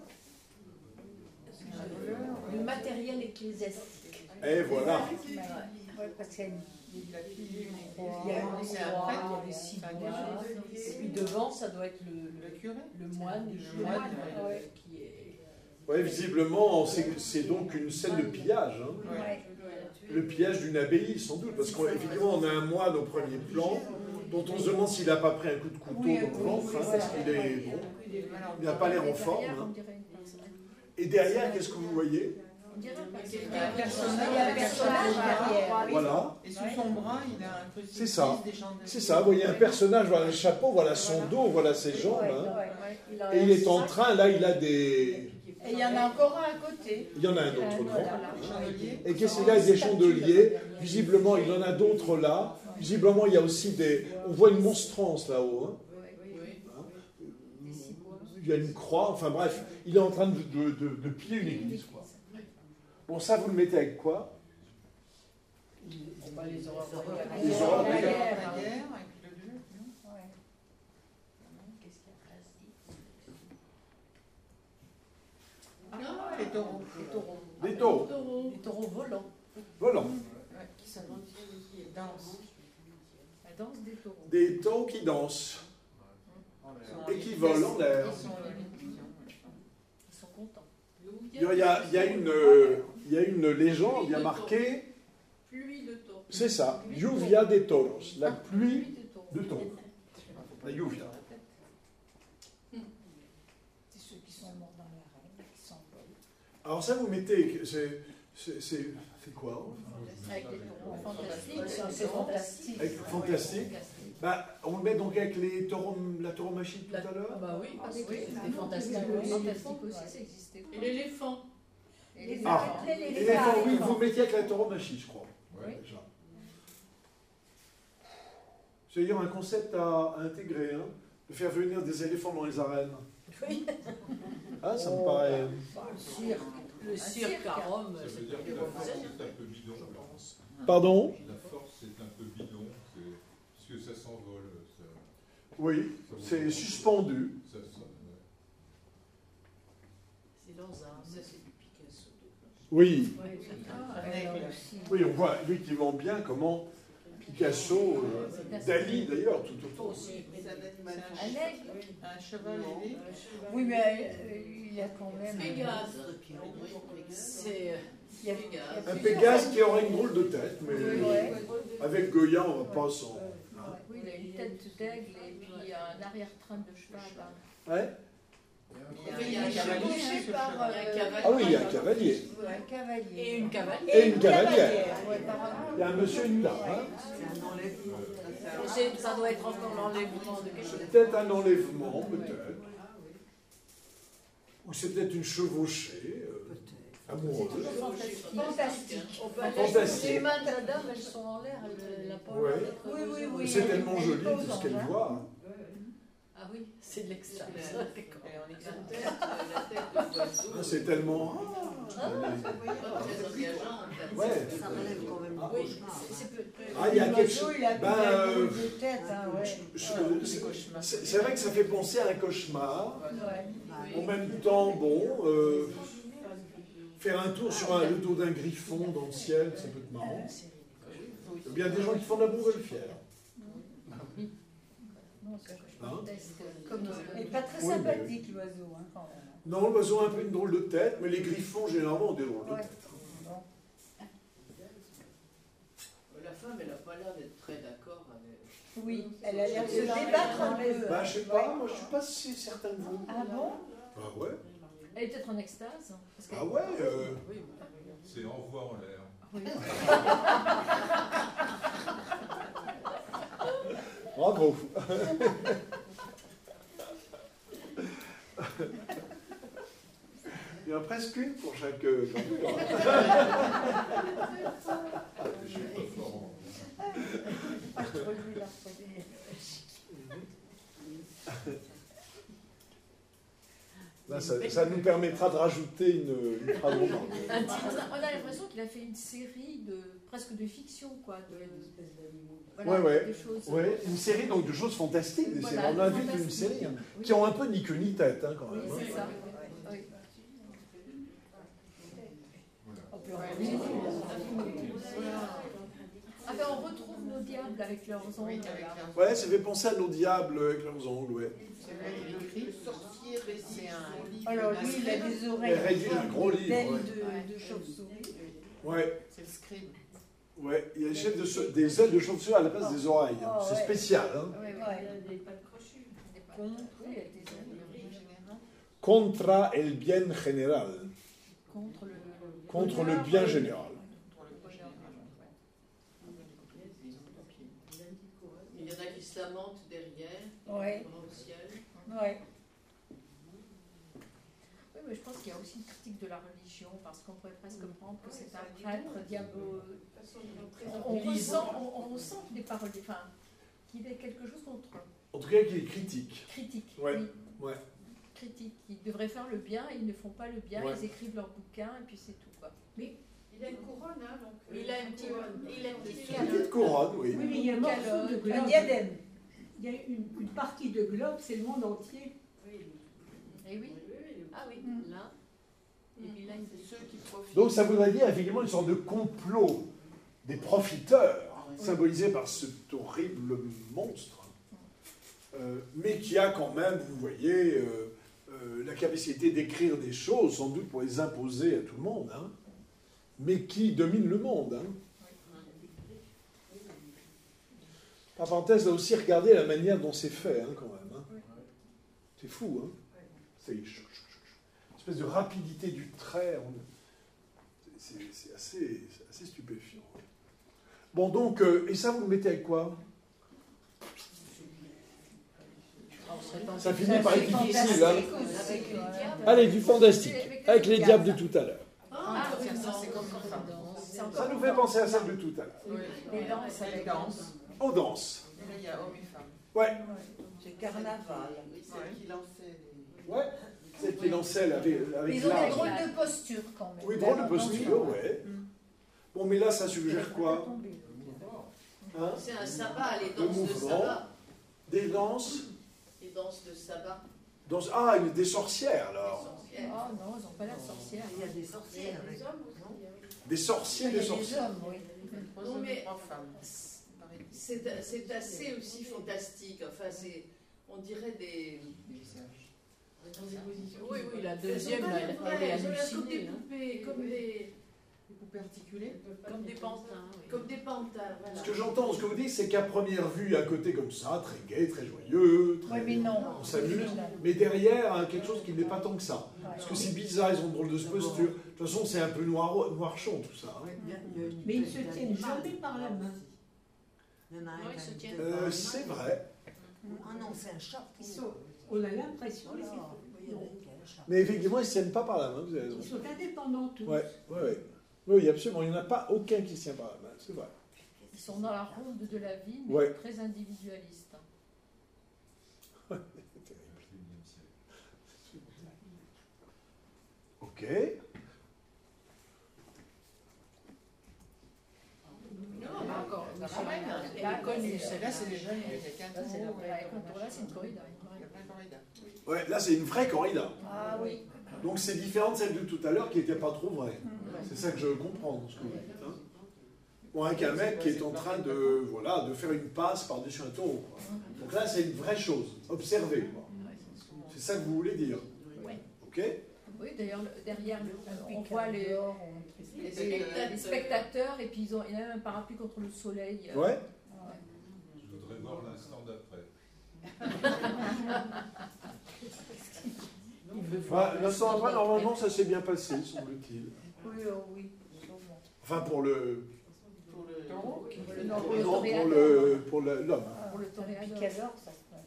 [SPEAKER 2] de matériel ecclésiastique.
[SPEAKER 1] Et voilà.
[SPEAKER 10] Ouais, parce qu'il y a une- il y a une croix,
[SPEAKER 2] Il y a,
[SPEAKER 10] une
[SPEAKER 2] c'est
[SPEAKER 10] croix,
[SPEAKER 2] après, il y a des six mois. Et puis devant, ça doit être le,
[SPEAKER 9] Le
[SPEAKER 2] le,
[SPEAKER 9] curé
[SPEAKER 2] le moine, le
[SPEAKER 10] moine,
[SPEAKER 2] moine euh,
[SPEAKER 10] ouais.
[SPEAKER 2] qui est.
[SPEAKER 1] Ouais, visiblement, c'est c'est donc une scène de pillage. hein.
[SPEAKER 10] Ouais.
[SPEAKER 1] Le pillage d'une abbaye, sans doute, parce qu'effectivement, on a un moine au premier plan, dont on se demande s'il n'a pas pris un coup de couteau
[SPEAKER 10] Oui,
[SPEAKER 1] dans
[SPEAKER 10] oui,
[SPEAKER 1] le ventre,
[SPEAKER 10] oui,
[SPEAKER 1] hein,
[SPEAKER 10] oui,
[SPEAKER 1] parce qu'il est
[SPEAKER 10] oui.
[SPEAKER 1] bon. Il n'a pas l'air en forme.
[SPEAKER 7] Derrière, on
[SPEAKER 1] Hein.
[SPEAKER 7] dirait une personne.
[SPEAKER 1] Et derrière, qu'est-ce que vous voyez?
[SPEAKER 7] On dirait un
[SPEAKER 10] Il y a
[SPEAKER 7] personnage.
[SPEAKER 10] un personnage, il y a un personnage derrière.
[SPEAKER 1] Voilà.
[SPEAKER 8] Et sous son bras, il a un petit
[SPEAKER 1] C'est ça.
[SPEAKER 8] des chandeliers.
[SPEAKER 1] C'est ça, vous voyez un personnage, voilà le chapeau, voilà son dos, voilà ses jambes.
[SPEAKER 10] Ouais,
[SPEAKER 1] Hein.
[SPEAKER 10] ouais.
[SPEAKER 2] a
[SPEAKER 1] Et
[SPEAKER 2] un
[SPEAKER 1] il est en
[SPEAKER 2] sac.
[SPEAKER 1] train, là, il a des...
[SPEAKER 10] Et il y en a encore un à côté.
[SPEAKER 1] Il y en a un autre devant.
[SPEAKER 10] Voilà.
[SPEAKER 8] Chandelier.
[SPEAKER 1] Et qu'est-ce qu'il a? Des chandeliers. Visiblement, il en a d'autres là. Visiblement, il y a aussi des... On voit une monstrance là-haut. Hein.
[SPEAKER 7] Des ciboires.
[SPEAKER 1] Il y a une croix, enfin bref. Il est en train de, de, de, de piller une église. Quoi. Bon, ça, vous le mettez avec quoi?
[SPEAKER 2] On va les aura
[SPEAKER 1] Les
[SPEAKER 10] Les
[SPEAKER 1] aura
[SPEAKER 10] aura
[SPEAKER 1] de guerre.
[SPEAKER 10] guerre.
[SPEAKER 8] La guerre avec le dieu.
[SPEAKER 10] Ouais.
[SPEAKER 2] Qu'est-ce qu'il y a
[SPEAKER 8] Ah, les taureaux.
[SPEAKER 2] Des taureaux.
[SPEAKER 1] Des taureaux.
[SPEAKER 5] Taureau.
[SPEAKER 2] Des taureaux volants.
[SPEAKER 1] Volants.
[SPEAKER 8] Ouais, qui sont qui dansent.
[SPEAKER 7] La danse des taureaux.
[SPEAKER 1] Des taureaux qui dansent
[SPEAKER 9] En
[SPEAKER 8] Ils
[SPEAKER 9] l'air.
[SPEAKER 8] sont
[SPEAKER 1] et qui volent en l'air.
[SPEAKER 8] Ils sont en lévitation.
[SPEAKER 7] Ils sont contents.
[SPEAKER 1] Il y a, il y a une, euh, il y a une légende, il y a marqué,
[SPEAKER 5] Pluie de taureaux.
[SPEAKER 1] c'est ça, Lluvia de Toros, la pluie
[SPEAKER 7] Pluie des taureaux.
[SPEAKER 1] de taureaux. La lluvia.
[SPEAKER 10] C'est ceux qui sont morts dans l'arène, qui s'envolent.
[SPEAKER 1] Alors ça, vous mettez, c'est, c'est, c'est, c'est quoi enfin,
[SPEAKER 7] Avec les taureaux fantastiques.
[SPEAKER 10] C'est c'est fantastique.
[SPEAKER 1] Avec fantastique. Bah, on le met donc avec les taureaux, la tauromachie tout
[SPEAKER 2] La-
[SPEAKER 1] à
[SPEAKER 2] Ah
[SPEAKER 1] l'heure.
[SPEAKER 2] bah oui,
[SPEAKER 7] Avec
[SPEAKER 2] oui,
[SPEAKER 7] les
[SPEAKER 2] c'était fantastique.
[SPEAKER 7] fantastiques fantastique aussi, ça existait.
[SPEAKER 5] Et l'éléphant.
[SPEAKER 7] Et
[SPEAKER 10] Les
[SPEAKER 7] les
[SPEAKER 1] Ah.
[SPEAKER 7] éléphants.
[SPEAKER 10] les- les
[SPEAKER 1] Et les fois, oui,
[SPEAKER 10] éléphants.
[SPEAKER 1] vous mettiez avec la tauromachie, je crois.
[SPEAKER 4] Ouais.
[SPEAKER 1] Déjà. C'est d'ailleurs un concept à, à intégrer, hein, de faire venir des éléphants dans les arènes.
[SPEAKER 2] Oui.
[SPEAKER 1] Ah, ça me
[SPEAKER 10] Oh.
[SPEAKER 1] paraît...
[SPEAKER 10] Cirque.
[SPEAKER 2] Le cirque à Rome,
[SPEAKER 4] Ça veut
[SPEAKER 2] c'était
[SPEAKER 4] dire que
[SPEAKER 2] des
[SPEAKER 4] la force
[SPEAKER 2] Romains,
[SPEAKER 4] est un peu bidon.
[SPEAKER 2] je pense.
[SPEAKER 1] Pardon?
[SPEAKER 4] La force est un peu bidon, c'est- puisque ça s'envole. Ça,
[SPEAKER 1] Oui,
[SPEAKER 4] ça vous-
[SPEAKER 1] c'est suspendu.
[SPEAKER 4] Ça, ça, ouais.
[SPEAKER 2] C'est dans un.
[SPEAKER 5] Ça, c'est du Picasso.
[SPEAKER 1] Oui,
[SPEAKER 10] Ah,
[SPEAKER 8] Un aigle.
[SPEAKER 10] là aussi.
[SPEAKER 1] oui, on voit effectivement bien comment Picasso, euh, Dali d'ailleurs, tout autour.
[SPEAKER 2] Aussi.
[SPEAKER 6] C'est un animal.
[SPEAKER 7] Un aigle.
[SPEAKER 8] Un cheval ailé.
[SPEAKER 10] Oui, mais euh, il y a quand même.
[SPEAKER 5] Pégase.
[SPEAKER 2] C'est.
[SPEAKER 10] Il y a,
[SPEAKER 5] Pégase.
[SPEAKER 10] il y a
[SPEAKER 1] Un
[SPEAKER 10] plusieurs-
[SPEAKER 1] Pégase qui aurait une drôle de tête, mais
[SPEAKER 10] Ouais.
[SPEAKER 1] avec Goya, on va pas s'en...
[SPEAKER 7] Oui, il a une tête d'aigle et puis un arrière-train de cheval.
[SPEAKER 1] Ouais.
[SPEAKER 8] Il y a un
[SPEAKER 5] Il y a un
[SPEAKER 8] cavalier
[SPEAKER 5] chevalier
[SPEAKER 8] sur
[SPEAKER 5] par,
[SPEAKER 8] cheval.
[SPEAKER 5] euh, cavalier.
[SPEAKER 1] Ah oui, il y a un cavalier.
[SPEAKER 10] Un cavalier.
[SPEAKER 2] Et une cavalière.
[SPEAKER 1] Et une cavalière.
[SPEAKER 10] Ouais, par-
[SPEAKER 1] Il y a un monsieur et une dame. Hein.
[SPEAKER 6] C'est un enlèvement.
[SPEAKER 2] C'est- Ça doit être encore l'enlèvement de quelque chose.
[SPEAKER 1] C'est peut-être un enlèvement, peut-être. Ou c'est peut-être une chevauchée euh, amoureuse.
[SPEAKER 10] Fantastique.
[SPEAKER 2] On peut
[SPEAKER 1] Fantastique.
[SPEAKER 2] Les mains de la dame, elles sont en l'air, elle elle n'a pas
[SPEAKER 1] Ouais.
[SPEAKER 2] l'air d'être
[SPEAKER 10] Oui, oui,
[SPEAKER 2] heureuse.
[SPEAKER 10] oui.
[SPEAKER 1] C'est
[SPEAKER 10] elle-
[SPEAKER 1] tellement
[SPEAKER 10] elle
[SPEAKER 1] joli
[SPEAKER 10] pose
[SPEAKER 1] tout ce
[SPEAKER 10] en
[SPEAKER 1] qu'elle
[SPEAKER 10] vin.
[SPEAKER 1] voit.
[SPEAKER 2] Ah oui, c'est de l'extase.
[SPEAKER 5] La tête, la tête de l'oiseau.
[SPEAKER 1] Ah, c'est tellement...
[SPEAKER 5] Pas très engageante.
[SPEAKER 1] Ouais.
[SPEAKER 6] Ça relève quand même du
[SPEAKER 2] Oui,
[SPEAKER 6] cauchemar.
[SPEAKER 2] c'est- c'est peu-
[SPEAKER 1] Ah, il y a quelque
[SPEAKER 10] L'oiseau,
[SPEAKER 1] chose...
[SPEAKER 10] il a
[SPEAKER 1] Ben,
[SPEAKER 10] il a
[SPEAKER 1] euh,
[SPEAKER 10] une de tête, hein, ouais.
[SPEAKER 1] je- je- c'est- c'est c'est vrai que ça fait penser à un cauchemar.
[SPEAKER 10] Ouais.
[SPEAKER 1] En même temps, bon, euh, faire un tour sur un, le dos d'un griffon dans le ciel, ça peut être marrant. Il y a bien des gens qui font de la montgolfière.
[SPEAKER 7] Non, c'est
[SPEAKER 1] Hein?
[SPEAKER 7] comme
[SPEAKER 10] Il n'est pas très
[SPEAKER 1] Oui, mais-
[SPEAKER 10] sympathique, l'oiseau, hein, quand même.
[SPEAKER 1] Non, l'oiseau a un peu une drôle de tête, mais les griffons, généralement, ont des drôles de
[SPEAKER 10] Ouais.
[SPEAKER 1] tête.
[SPEAKER 10] Bon.
[SPEAKER 5] La femme, elle n'a pas l'air d'être très d'accord avec.
[SPEAKER 10] Oui, elle a l'air de se débattre un peu.
[SPEAKER 1] Bah, je sais pas, moi, je suis pas si certain de vous.
[SPEAKER 10] Ah bon?
[SPEAKER 1] Ah ouais?
[SPEAKER 7] Elle est peut-être en extase. Parce qu'elle-
[SPEAKER 1] Ah ouais euh,
[SPEAKER 2] Oui,
[SPEAKER 4] C'est envoi en l'air.
[SPEAKER 7] Oui.
[SPEAKER 1] Bravo. Il y en a presque une pour chaque euh, candidat.
[SPEAKER 4] Je suis pas fort en-
[SPEAKER 10] Entre lui, la première.
[SPEAKER 1] Là, ça, ça nous permettra de rajouter une, une phrase
[SPEAKER 2] Un
[SPEAKER 7] On
[SPEAKER 2] titre.
[SPEAKER 7] a, on a l'impression qu'il a fait une série de presque de fiction, quoi. De,
[SPEAKER 1] Ouais, ouais.
[SPEAKER 7] Des choses.
[SPEAKER 1] Ouais, une série donc de choses fantastiques. Des
[SPEAKER 7] Voilà,
[SPEAKER 1] séries. On a vu
[SPEAKER 7] fantastique.
[SPEAKER 1] une série hein,
[SPEAKER 7] Oui.
[SPEAKER 1] qui ont un peu ni queue ni tête hein, quand
[SPEAKER 7] Oui,
[SPEAKER 1] même. hein.
[SPEAKER 7] c'est ça. Oui. Ah ben, on retrouve nos diables avec leurs ongles.
[SPEAKER 8] Oui, avec
[SPEAKER 7] là.
[SPEAKER 8] la-
[SPEAKER 1] Ouais, ça fait penser à nos diables avec leurs ongles, ouais.
[SPEAKER 8] C'est vrai, il écrit sorcier récit un livre.
[SPEAKER 10] Alors lui, il a des
[SPEAKER 1] Elle
[SPEAKER 10] oreilles
[SPEAKER 1] rédige un gros livre.
[SPEAKER 10] d'ailes
[SPEAKER 1] Ouais.
[SPEAKER 10] de, de chauve-souris.
[SPEAKER 1] Ouais.
[SPEAKER 8] C'est le scribe.
[SPEAKER 1] Ouais, il y a des, chefs de che- des ailes de chauve-souris à la place des oreilles. hein.
[SPEAKER 10] Oh,
[SPEAKER 1] C'est
[SPEAKER 10] ouais.
[SPEAKER 1] spécial. Hein.
[SPEAKER 7] Ouais,
[SPEAKER 3] Ouais.
[SPEAKER 5] Il n'y a pas de crochu.
[SPEAKER 7] Contre, oui, il y a des ailes,
[SPEAKER 1] Contra el bien general.
[SPEAKER 7] contre le,
[SPEAKER 1] Contre le bien général.
[SPEAKER 5] Il y en a qui se lamentent derrière,
[SPEAKER 10] Ouais.
[SPEAKER 5] grand au ciel.
[SPEAKER 10] Ouais.
[SPEAKER 7] Oui, mais je pense qu'il y a aussi une critique de la religion, parce qu'on pourrait presque prendre que c'est un prêtre diabo. On, on ressent, on, on ressent qu'il est pas religieux, enfin, qu'il ait quelque chose contre
[SPEAKER 1] En tout cas, qui est critique.
[SPEAKER 7] critique.
[SPEAKER 1] Ouais.
[SPEAKER 7] Oui.
[SPEAKER 1] Ouais.
[SPEAKER 7] Critique. Ils devraient faire le bien, ils ne font pas le bien,
[SPEAKER 1] Ouais.
[SPEAKER 7] ils écrivent leurs bouquins et puis c'est tout, quoi.
[SPEAKER 5] Il a une couronne, hein, donc.
[SPEAKER 2] Il a une petite, il a une petite
[SPEAKER 1] Une petite couronne, oui.
[SPEAKER 13] Oui, mais il y a un morceau de
[SPEAKER 10] Un
[SPEAKER 13] globe.
[SPEAKER 10] diadème.
[SPEAKER 13] Il y a une, une partie de globe, c'est le monde entier.
[SPEAKER 7] Et oui.
[SPEAKER 2] Ah oui,
[SPEAKER 10] Mm.
[SPEAKER 2] là. Et puis là, il
[SPEAKER 5] C'est ceux qui profitent.
[SPEAKER 1] Donc ça voudrait dire effectivement une sorte de complot des profiteurs, symbolisé par cet horrible monstre, euh, mais qui a quand même, vous voyez, euh, euh, la capacité d'écrire des choses, sans doute pour les imposer à tout le monde, hein, mais qui domine le monde. Hein. Par parenthèse, là aussi, regardez la manière dont c'est fait, hein, quand même. Hein. C'est fou, hein. C'est une espèce de rapidité du trait. on- C'est c'est assez, c'est assez stupéfiant. Bon, donc, euh, et ça, vous le mettez avec quoi? Ça finit par être difficile. Hein.
[SPEAKER 2] Avec les diables.
[SPEAKER 1] Allez, du fantastique, avec les diables de tout à l'heure.
[SPEAKER 7] Ah,
[SPEAKER 8] tiens, ça,
[SPEAKER 7] non,
[SPEAKER 8] c'est comme
[SPEAKER 7] non,
[SPEAKER 8] ça.
[SPEAKER 7] non, c'est
[SPEAKER 1] Ça
[SPEAKER 7] encore-
[SPEAKER 1] nous fait penser à celle de tout à l'heure.
[SPEAKER 8] Oui.
[SPEAKER 7] Les danses avec-
[SPEAKER 8] Les danses.
[SPEAKER 1] On danse.
[SPEAKER 8] Et là, il y a hommes et femmes.
[SPEAKER 1] Ouais,
[SPEAKER 11] C'est carnaval.
[SPEAKER 6] Oui, celle qui lançait les...
[SPEAKER 1] ouais. Celle qui lançait avec, avec
[SPEAKER 10] Ils ont des
[SPEAKER 1] l'âge.
[SPEAKER 10] drôles de posture quand même.
[SPEAKER 1] Oui, drôle de posture, ouais. Bon, mais là, ça suggère quoi? Hein?
[SPEAKER 2] C'est un sabbat, les
[SPEAKER 1] Le
[SPEAKER 2] danses de
[SPEAKER 1] mouvement.
[SPEAKER 2] sabbat.
[SPEAKER 1] Des danses,
[SPEAKER 2] Les danses de sabbat.
[SPEAKER 1] danses. Ah, une- des sorcières, alors.
[SPEAKER 2] Sorcières.
[SPEAKER 7] Oh non, ils n'ont pas la sorcière.
[SPEAKER 11] Il y a des sorcières.
[SPEAKER 5] Les hommes aussi.
[SPEAKER 1] Des sorciers,
[SPEAKER 10] Il y
[SPEAKER 1] des
[SPEAKER 10] a des
[SPEAKER 1] sorcières.
[SPEAKER 10] hommes, oui.
[SPEAKER 8] Trois
[SPEAKER 2] Non,
[SPEAKER 8] hommes
[SPEAKER 2] mais-
[SPEAKER 8] et trois femmes.
[SPEAKER 2] C'est c'est assez aussi fantastique. Enfin, c'est, on dirait des. Oui, oui, la deuxième, là, elle, elle est
[SPEAKER 5] Elles ont l'air comme des
[SPEAKER 2] hallucinée. hein.
[SPEAKER 5] poupées, comme des,
[SPEAKER 8] Des poupées articulées.
[SPEAKER 2] Comme des pantins. oui.
[SPEAKER 5] comme des pantins. Voilà.
[SPEAKER 1] Ce que j'entends, ce que vous dites, c'est qu'à première vue, à côté comme ça, très gai, très joyeux, très...
[SPEAKER 10] Oui, mais non.
[SPEAKER 1] on s'amuse, mais derrière, hein, quelque chose qui n'est pas tant que ça. Parce que c'est bizarre, ils ont drôle de posture. De toute façon, c'est un peu noir, noirchon, tout ça. hein.
[SPEAKER 13] Mais ils se tiennent jamais par la main.
[SPEAKER 6] Il y en a un
[SPEAKER 2] Non, ils
[SPEAKER 6] qui a
[SPEAKER 2] se
[SPEAKER 6] une
[SPEAKER 2] tiennent
[SPEAKER 6] tête
[SPEAKER 1] Euh,
[SPEAKER 6] dans la
[SPEAKER 1] c'est
[SPEAKER 6] main.
[SPEAKER 1] vrai.
[SPEAKER 6] Ah non, c'est un chat.
[SPEAKER 13] Ils sont, on a l'impression qu'ils
[SPEAKER 6] Il y en a une qui a un chat.
[SPEAKER 1] Mais effectivement, ils ne se tiennent pas par la main, vous avez raison.
[SPEAKER 13] ils sont indépendants tous.
[SPEAKER 1] Ouais, ouais, ouais. Oui, absolument. Il n'y en a pas aucun qui se tient par la main, c'est vrai.
[SPEAKER 7] Ils sont dans la ronde de la vie, mais
[SPEAKER 1] Ouais.
[SPEAKER 7] très individualistes.
[SPEAKER 1] C'est terrible. Ok.
[SPEAKER 2] Non, mais encore,
[SPEAKER 8] Ça
[SPEAKER 2] quand
[SPEAKER 8] va,
[SPEAKER 2] même,
[SPEAKER 8] là.
[SPEAKER 2] elle est connue.
[SPEAKER 8] Et là, c'est les jeunes, il y a quelqu'un
[SPEAKER 7] Là, c'est la
[SPEAKER 8] qui
[SPEAKER 7] vraie contour, là, c'est une corrida.
[SPEAKER 8] Il y a plein de corridas.
[SPEAKER 1] Ouais, là, c'est une vraie corrida.
[SPEAKER 10] Ah oui.
[SPEAKER 1] Donc, c'est différent de celle de tout à l'heure qui n'était pas trop vraie. C'est ça que je comprends, ce que vous dites. Hein. Bon, avec un mec qui est en train de, voilà, de faire une passe par-dessus un taureau. quoi. Donc là, c'est une vraie chose. Observez. quoi. C'est ça que vous voulez dire.
[SPEAKER 7] Oui.
[SPEAKER 1] Ok?
[SPEAKER 7] Oui, d'ailleurs, le- derrière, le- on voit les,
[SPEAKER 2] Les
[SPEAKER 7] les,
[SPEAKER 2] spectateurs.
[SPEAKER 7] les spectateurs, et puis ils ont, il y a même un parapluie contre le soleil. euh,
[SPEAKER 1] Ouais.
[SPEAKER 4] Je voudrais voir l'instant d'après.
[SPEAKER 1] Bah, l'instant après, normalement, ça s'est bien passé, semble-t-il.
[SPEAKER 10] Oui, oh oui.
[SPEAKER 1] Enfin, pour le...
[SPEAKER 8] Pour le
[SPEAKER 7] Taureau, qui-
[SPEAKER 10] le
[SPEAKER 7] non,
[SPEAKER 10] taureau.
[SPEAKER 7] pour le
[SPEAKER 1] Non, pour
[SPEAKER 7] toréador.
[SPEAKER 1] le- pour le- l'homme.
[SPEAKER 7] Pour le
[SPEAKER 10] Depuis
[SPEAKER 7] toréador.
[SPEAKER 10] quelle heure ça se passe?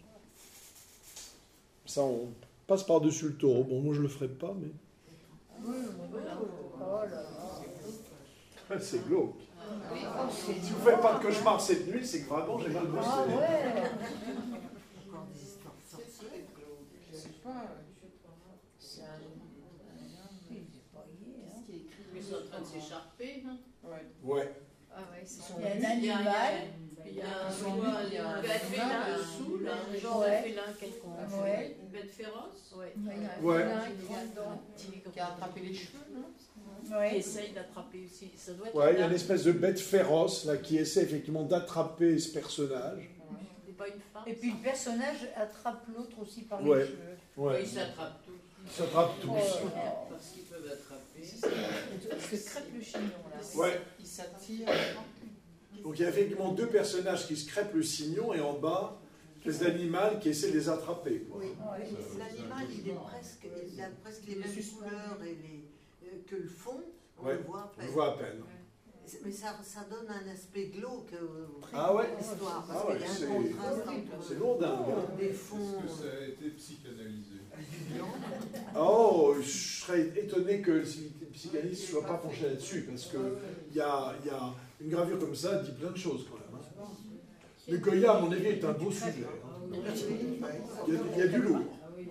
[SPEAKER 1] Ça, on passe par-dessus le taureau. Bon, moi, je le ferai pas, mais...
[SPEAKER 10] Oui, oh là là.
[SPEAKER 1] C'est glauque.
[SPEAKER 10] Oh, c'est
[SPEAKER 1] Si vous ne faites pas de cauchemar cette nuit, c'est que vraiment, j'ai mal bossé.
[SPEAKER 10] Ah ouais.
[SPEAKER 6] Encore des histoires sorcières.
[SPEAKER 8] Je sais pas. C'est un.
[SPEAKER 10] Il est pas gay, hein.
[SPEAKER 6] Qu'est-ce qui est écrit?
[SPEAKER 2] Ils sont en train de s'écharper. hein.
[SPEAKER 8] Ouais.
[SPEAKER 1] Ouais.
[SPEAKER 7] Ah ouais, c'est son
[SPEAKER 10] Il y a un
[SPEAKER 2] Il y a- il y a-
[SPEAKER 10] animal.
[SPEAKER 2] Il y a un
[SPEAKER 8] Ils sont
[SPEAKER 2] soit
[SPEAKER 8] nus, il y a un
[SPEAKER 2] une bête
[SPEAKER 8] animal
[SPEAKER 2] félin
[SPEAKER 8] dessous,
[SPEAKER 2] dessous, là, un
[SPEAKER 10] Ouais.
[SPEAKER 2] genre de félin quelconque.
[SPEAKER 10] Ouais.
[SPEAKER 2] Une bête féroce. Ouais.
[SPEAKER 7] Ouais, il y a un
[SPEAKER 1] Ouais.
[SPEAKER 7] félin qui a-
[SPEAKER 2] Tigre.
[SPEAKER 8] Qui a attrapé les cheveux, non?
[SPEAKER 2] Qui
[SPEAKER 10] Ouais.
[SPEAKER 2] essaye d'attraper aussi. Ça doit être
[SPEAKER 1] Ouais, il y a
[SPEAKER 2] un-
[SPEAKER 1] une espèce de bête féroce là, qui essaie effectivement d'attraper ce personnage.
[SPEAKER 2] C'est pas une femme.
[SPEAKER 10] Et puis le personnage attrape l'autre aussi par
[SPEAKER 1] Ouais.
[SPEAKER 10] les cheveux.
[SPEAKER 1] Ouais.
[SPEAKER 2] Ils s'attrapent tous.
[SPEAKER 1] Ils s'attrapent tous.
[SPEAKER 5] Parce qu'ils peuvent attraper.
[SPEAKER 7] Parce que crêpe le chignon, là.
[SPEAKER 1] Ouais.
[SPEAKER 8] Ils s'attirent.
[SPEAKER 1] Donc il y a effectivement deux personnages qui se crêpent le signon et en bas, des animaux qui essaient de les attraper. Quoi.
[SPEAKER 6] Oui, l'animal, il, est presque, il a presque les mêmes couleurs et les, euh, que le fond, on
[SPEAKER 1] Ouais,
[SPEAKER 6] le voit à peine.
[SPEAKER 1] on le voit à peine.
[SPEAKER 6] Mais ça, ça donne un aspect glauque euh,
[SPEAKER 1] Ah ouais.
[SPEAKER 6] à l'histoire, parce
[SPEAKER 1] Ah ouais,
[SPEAKER 6] qu'il y a un
[SPEAKER 1] c'est-
[SPEAKER 6] contraste entre
[SPEAKER 1] c'est lourdingue, hein.
[SPEAKER 6] des
[SPEAKER 4] Est-ce
[SPEAKER 6] fonds.
[SPEAKER 4] que ça a été psychanalysé?
[SPEAKER 1] Oh, je serais étonné que le psychanalyste ne soit pas penché là-dessus, parce qu'il y a, y a une gravure comme ça, elle dit plein de choses quand même. Hein. Le Goya, à mon avis, est un beau sujet. Hein. Il y, a, il y a du lourd.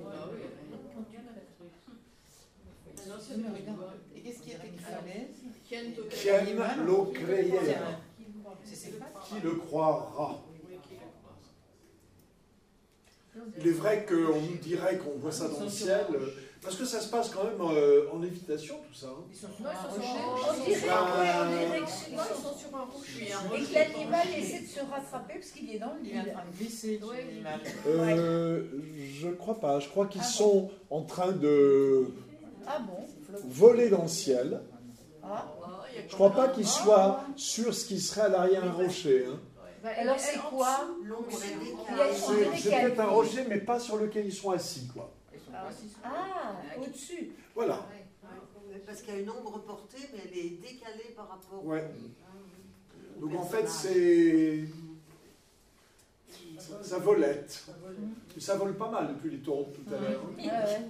[SPEAKER 8] Et qu'est-ce qui était qu'il fallait?
[SPEAKER 1] Quien lo creyera? Qui le croira? Il est vrai qu'on nous dirait qu'on voit ça dans le ciel, parce que ça se passe quand même euh, en lévitation, tout ça. Hein.
[SPEAKER 7] Ils sont sur un rocher.
[SPEAKER 10] On dirait,
[SPEAKER 1] Ah.
[SPEAKER 10] ouais, on dirait que c'est-
[SPEAKER 7] Ils sont sur un rocher.
[SPEAKER 10] et que l'animal essaie de se rattraper parce qu'il est dans le
[SPEAKER 8] Il est en
[SPEAKER 10] vide.
[SPEAKER 8] train de glisser, l'animal.
[SPEAKER 1] Euh, je crois pas. Je crois qu'ils sont en train de
[SPEAKER 10] Ah bon?
[SPEAKER 1] voler dans le ciel.
[SPEAKER 10] Ah.
[SPEAKER 1] Je crois pas qu'ils soient sur ce qui serait à l'arrière un rocher. Hein.
[SPEAKER 7] Bah,
[SPEAKER 10] Alors
[SPEAKER 7] elle-
[SPEAKER 10] c'est
[SPEAKER 7] elle- en
[SPEAKER 10] quoi?
[SPEAKER 7] dessous,
[SPEAKER 6] L'ombre est
[SPEAKER 10] Il y a-
[SPEAKER 6] décalée.
[SPEAKER 10] on dirait
[SPEAKER 1] C'est c'est
[SPEAKER 10] qu'il y a-
[SPEAKER 1] peut-être un rocher, mais pas sur lequel ils sont assis, quoi.
[SPEAKER 10] Ah, au-dessus.
[SPEAKER 1] Voilà.
[SPEAKER 6] Parce qu'il y a une ombre portée, mais elle est décalée par rapport
[SPEAKER 1] Ouais.
[SPEAKER 6] au
[SPEAKER 1] Donc en fait,
[SPEAKER 6] personnage.
[SPEAKER 1] c'est ça volette. Et ça vole pas mal depuis les taureaux de tout à l'heure. hein.
[SPEAKER 10] Ah ouais.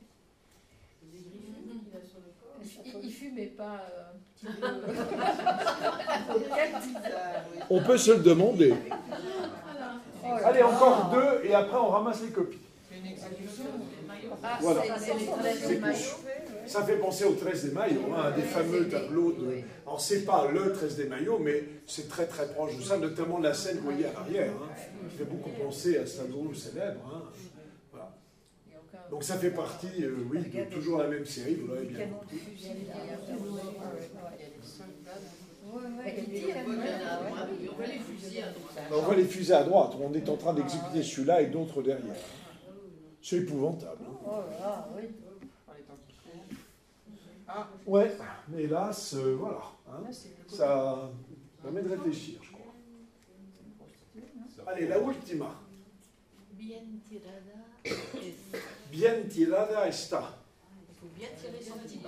[SPEAKER 7] Il, il fumait pas euh, un petit peu.
[SPEAKER 1] On peut se le demander.
[SPEAKER 7] Voilà.
[SPEAKER 10] Oh là
[SPEAKER 1] Allez,
[SPEAKER 10] là.
[SPEAKER 1] encore deux, et après on ramasse les copies.
[SPEAKER 8] C'est une exécution.
[SPEAKER 7] Ah,
[SPEAKER 1] Voilà.
[SPEAKER 7] c'est- c'est les treize
[SPEAKER 1] C'est
[SPEAKER 7] maillots.
[SPEAKER 1] Ça fait penser au treize des maillots, hein, un des fameux tableaux de... Alors c'est pas le treize des maillots, mais c'est très très proche de ça, notamment la scène que vous voyez à l'arrière, hein, qui fait beaucoup penser à ce tableau célèbre. Hein. Voilà. Donc ça fait partie, euh, oui, de toujours la même série, vous l'avez bien
[SPEAKER 10] Canon
[SPEAKER 1] compris.
[SPEAKER 10] de fusil, il y a-
[SPEAKER 7] Ouais, ouais,
[SPEAKER 10] Ouais,
[SPEAKER 7] il
[SPEAKER 10] il
[SPEAKER 7] dit,
[SPEAKER 10] dit,
[SPEAKER 7] elle
[SPEAKER 10] ouais,
[SPEAKER 7] me-
[SPEAKER 10] ouais.
[SPEAKER 5] On voit les fusils à droite.
[SPEAKER 1] Ben, on voit les fusées à droite, on est en train d'exécuter celui-là et d'autres derrière. C'est épouvantable. Hein.
[SPEAKER 10] Oh là là, oui.
[SPEAKER 8] Ah,
[SPEAKER 1] Ouais, mais hélas, euh, voilà. Hein, ça permet de réfléchir, je crois. Allez, la ultima.
[SPEAKER 2] Bien tirada. es-
[SPEAKER 1] Bien tirada está.
[SPEAKER 2] Il faut bien tirer son petit bas.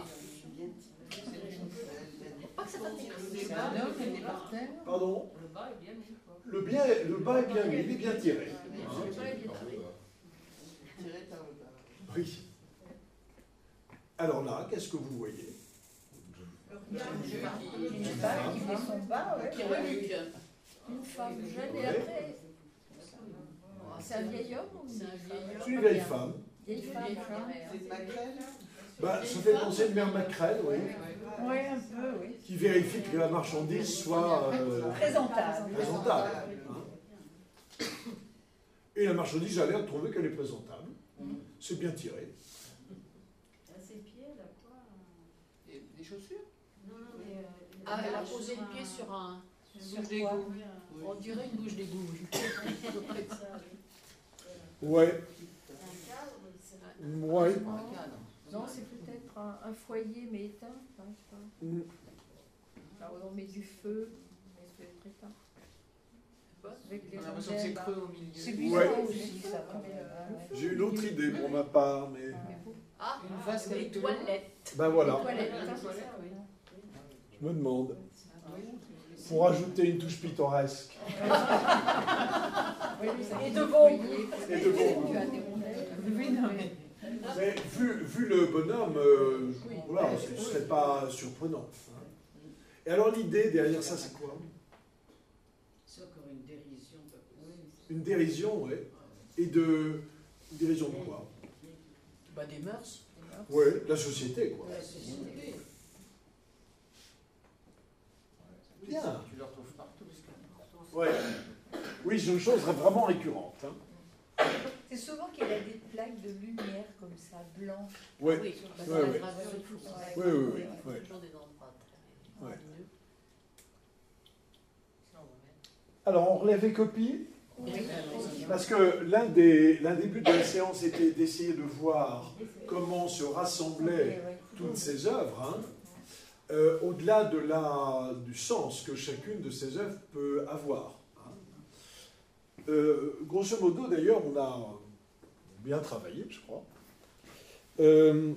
[SPEAKER 2] Pas que ça fatigue.
[SPEAKER 8] c'est un homme, elle est par terre.
[SPEAKER 1] Pardon?
[SPEAKER 2] Le bas est bien mis, quoi.
[SPEAKER 1] Le, bien, le bas est bien mis, il est bien tiré.
[SPEAKER 2] Le bas est bien tiré.
[SPEAKER 8] Tiré par le bas.
[SPEAKER 1] Oui. Alors là, qu'est-ce que vous voyez?
[SPEAKER 10] Une femme qui fait son bas, ouais.
[SPEAKER 5] Qui reluque.
[SPEAKER 7] Une femme jeune et
[SPEAKER 1] Ouais.
[SPEAKER 7] après. C'est un vieil homme ou
[SPEAKER 5] C'est un vieil
[SPEAKER 1] C'est une vieille femme.
[SPEAKER 7] Vieille femme, on dirait,
[SPEAKER 8] C'est une maquerelle.
[SPEAKER 1] Bah, ça fait penser à une mère Macrel, oui,
[SPEAKER 10] Oui, un peu, oui.
[SPEAKER 1] qui vérifie que la marchandise soit euh,
[SPEAKER 10] Présentable.
[SPEAKER 1] présentable. Hein. Et la marchandise a l'air de trouver qu'elle est présentable. C'est bien tiré.
[SPEAKER 12] À ses pieds, là, quoi.
[SPEAKER 8] Des, des chaussures.
[SPEAKER 12] Non, non, mais.
[SPEAKER 2] Ah, elle a posé le pied sur un.
[SPEAKER 10] Sur
[SPEAKER 8] Bouche
[SPEAKER 10] quoi?
[SPEAKER 8] d'égout.
[SPEAKER 2] On dirait une bouche d'égout.
[SPEAKER 1] Ouais,
[SPEAKER 12] Un cadre, c'est
[SPEAKER 1] ouais.
[SPEAKER 7] Non, c'est peut-être un, un foyer mais éteint. Enfin, je sais pas.
[SPEAKER 1] Mm.
[SPEAKER 7] Alors, on met du feu, mais c'est très éteint. Avec les
[SPEAKER 8] On a l'impression que c'est
[SPEAKER 7] rondelles,
[SPEAKER 8] creux au milieu.
[SPEAKER 10] C'est
[SPEAKER 1] Ouais.
[SPEAKER 10] bizarre aussi, ça. quand même, hein.
[SPEAKER 1] J'ai une autre idée pour ma part, mais...
[SPEAKER 2] Ah,
[SPEAKER 8] Une vasque
[SPEAKER 2] les
[SPEAKER 8] avec de l'eau.
[SPEAKER 2] toilettes.
[SPEAKER 1] Ben voilà,
[SPEAKER 7] toilettes,
[SPEAKER 8] Une
[SPEAKER 7] hein.
[SPEAKER 8] toilette, oui.
[SPEAKER 1] je me demande. Pour ajouter une touche pittoresque.
[SPEAKER 7] Oui, oui, ça
[SPEAKER 10] Et
[SPEAKER 7] fait
[SPEAKER 10] de
[SPEAKER 7] du
[SPEAKER 10] bon
[SPEAKER 7] foyer,
[SPEAKER 10] goût.
[SPEAKER 7] parce
[SPEAKER 1] Et
[SPEAKER 7] que
[SPEAKER 1] de bon goût.
[SPEAKER 7] Tu as des rondelles.
[SPEAKER 8] Oui, non, mais.
[SPEAKER 1] Mais vu, vu le bonhomme, euh, voilà, ce ne serait pas surprenant. Hein. Et alors l'idée derrière ça, c'est quoi?
[SPEAKER 5] C'est encore une dérision. pas possible.
[SPEAKER 1] Une dérision, oui. Et de... Une dérision de quoi?
[SPEAKER 2] Bah, des mœurs.
[SPEAKER 1] Oui, la société, quoi.
[SPEAKER 5] La société.
[SPEAKER 1] Bien.
[SPEAKER 8] Tu le retrouves partout. parce que-
[SPEAKER 1] Ouais. Oui, c'est une chose vraiment récurrente. Hein.
[SPEAKER 10] C'est souvent qu'il y a des plaques de lumière comme ça, blanches.
[SPEAKER 1] Ouais.
[SPEAKER 2] Oui, bah, dans
[SPEAKER 1] Ouais,
[SPEAKER 2] la
[SPEAKER 1] ouais.
[SPEAKER 2] gravure et tout.
[SPEAKER 1] Oui, oui, oui,
[SPEAKER 2] Il y a
[SPEAKER 1] ouais.
[SPEAKER 2] toujours des endroits très
[SPEAKER 1] Ouais.
[SPEAKER 2] lumineux. Ça, on va mettre.
[SPEAKER 1] Alors, on relève les copies.
[SPEAKER 10] Oui.
[SPEAKER 1] Parce que l'un des, l'un des buts de la séance était d'essayer de voir comment se rassemblaient toutes ces œuvres, hein, euh, au-delà de la, du sens que chacune de ces œuvres peut avoir. Hein. Euh, grosso modo, d'ailleurs, on a bien travaillé, je crois. Euh,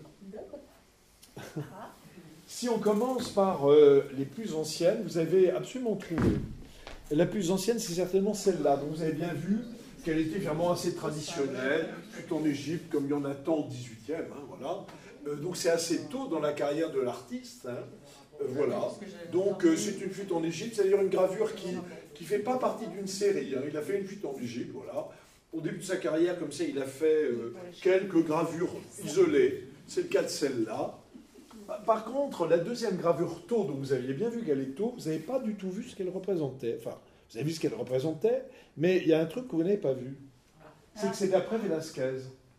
[SPEAKER 1] si on commence par euh, les plus anciennes, vous avez absolument trouvé. La plus ancienne, c'est certainement celle-là. Donc vous avez bien vu qu'elle était vraiment assez traditionnelle, fut en Égypte, comme il y en a tant au dix-huitième. Hein, voilà. Euh, donc c'est assez tôt dans la carrière de l'artiste. Hein, euh, voilà. Donc euh, c'est une fuite en Égypte, c'est-à-dire une gravure qui ne fait pas partie d'une série. Hein. Il a fait une fuite en Égypte, voilà. Au début de sa carrière, comme ça, il a fait euh, quelques gravures isolées. C'est le cas de celle-là. Par contre, la deuxième gravure tôt, dont vous aviez bien vu qu'elle est tôt, vous n'avez pas du tout vu ce qu'elle représentait. Enfin, vous avez vu ce qu'elle représentait, mais il y a un truc que vous n'avez pas vu. C'est que c'est d'après Velázquez.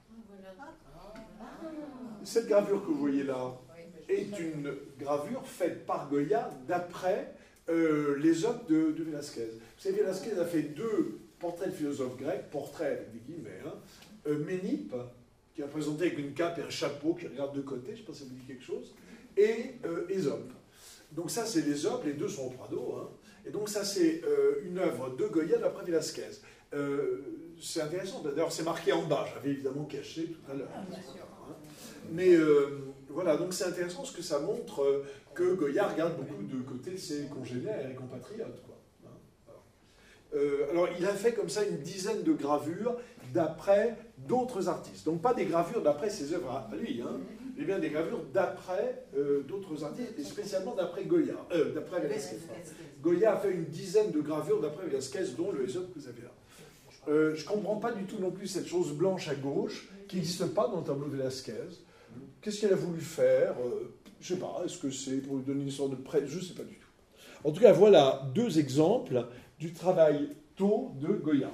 [SPEAKER 1] Cette gravure que vous voyez là est une gravure faite par Goya d'après euh, les œuvres de, de Velázquez. Vous savez, Velázquez a fait deux portraits de philosophes grecs, portraits avec des guillemets, hein, euh, Ménippe, qui est représenté avec une cape et un chapeau qui regarde de côté, je ne sais pas si ça vous dit quelque chose, et euh, Ésope. Donc ça, c'est l'Ésope, les deux sont au Prado, hein, et donc ça, c'est euh, une œuvre de Goya d'après Velázquez. Euh, c'est intéressant, d'ailleurs, c'est marqué en bas, j'avais évidemment caché tout à l'heure. Hein. Mais euh, voilà, donc c'est intéressant parce que ça montre euh, que Goya regarde beaucoup de côté de ses congénères et compatriotes, quoi. Euh, alors, il a fait comme ça une dizaine de gravures d'après d'autres artistes. Donc, pas des gravures d'après ses œuvres à lui, hein, mais bien des gravures d'après euh, d'autres artistes, et spécialement d'après Goya, euh, d'après Velázquez. Goya a fait une dizaine de gravures d'après Velázquez, dont le Ésope que vous avez là. Euh, je ne comprends pas du tout non plus cette chose blanche à gauche, qui n'existe pas dans le tableau de Velázquez. Qu'est-ce qu'elle a voulu faire euh, Je ne sais pas, est-ce que c'est pour lui donner une sorte de prêtre? Je ne sais pas du tout. En tout cas, voilà deux exemples du travail tôt de Goya.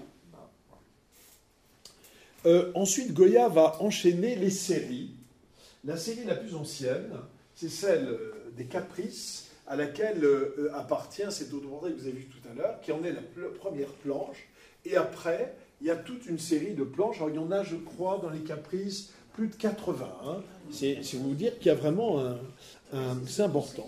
[SPEAKER 1] Euh, ensuite, Goya va enchaîner les séries. La série la plus ancienne, c'est celle des Caprices, à laquelle euh, appartient cet autoportrait que vous avez vu tout à l'heure, qui en est la première planche. Et après, il y a toute une série de planches. Alors, il y en a, je crois, dans les Caprices, plus de quatre-vingts. Hein. C'est, c'est vous dire qu'il y a vraiment un... un c'est important.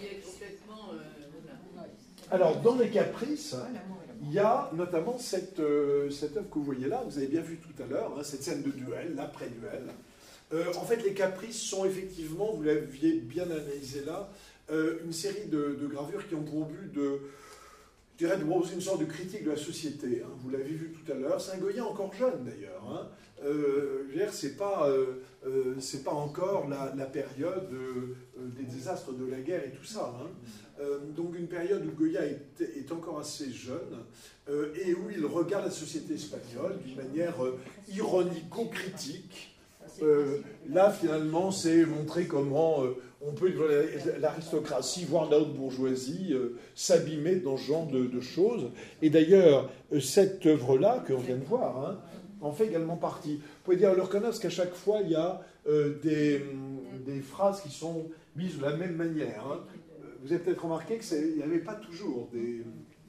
[SPEAKER 1] Alors, dans les Caprices, il y a notamment cette, euh, cette œuvre que vous voyez là, vous avez bien vu tout à l'heure, hein, cette scène de duel, l'après-duel. Euh, en fait, les Caprices sont effectivement, vous l'aviez bien analysé là, euh, une série de, de gravures qui ont pour but de, je dirais, de proposer une sorte de critique de la société. Hein. Vous l'avez vu tout à l'heure. C'est un Goya encore jeune d'ailleurs. Hein. Euh, je veux dire, c'est pas, euh, euh, c'est pas encore la, la période euh, des désastres de la guerre et tout ça. Hein. Euh, donc une période où Goya est, est encore assez jeune euh, et où il regarde la société espagnole d'une manière euh, ironico-critique. Euh, là, finalement, c'est montrer comment euh, on peut, l'aristocratie, voire la haute bourgeoisie, euh, s'abîmer dans ce genre de, de choses. Et d'ailleurs, euh, cette œuvre-là, que l'on vient de voir, hein, en fait également partie. Vous pouvez dire, le reconnaître, parce qu'à chaque fois, il y a euh, des, des phrases qui sont mises de la même manière. Hein. Vous avez peut-être remarqué qu'il n'y avait pas toujours des,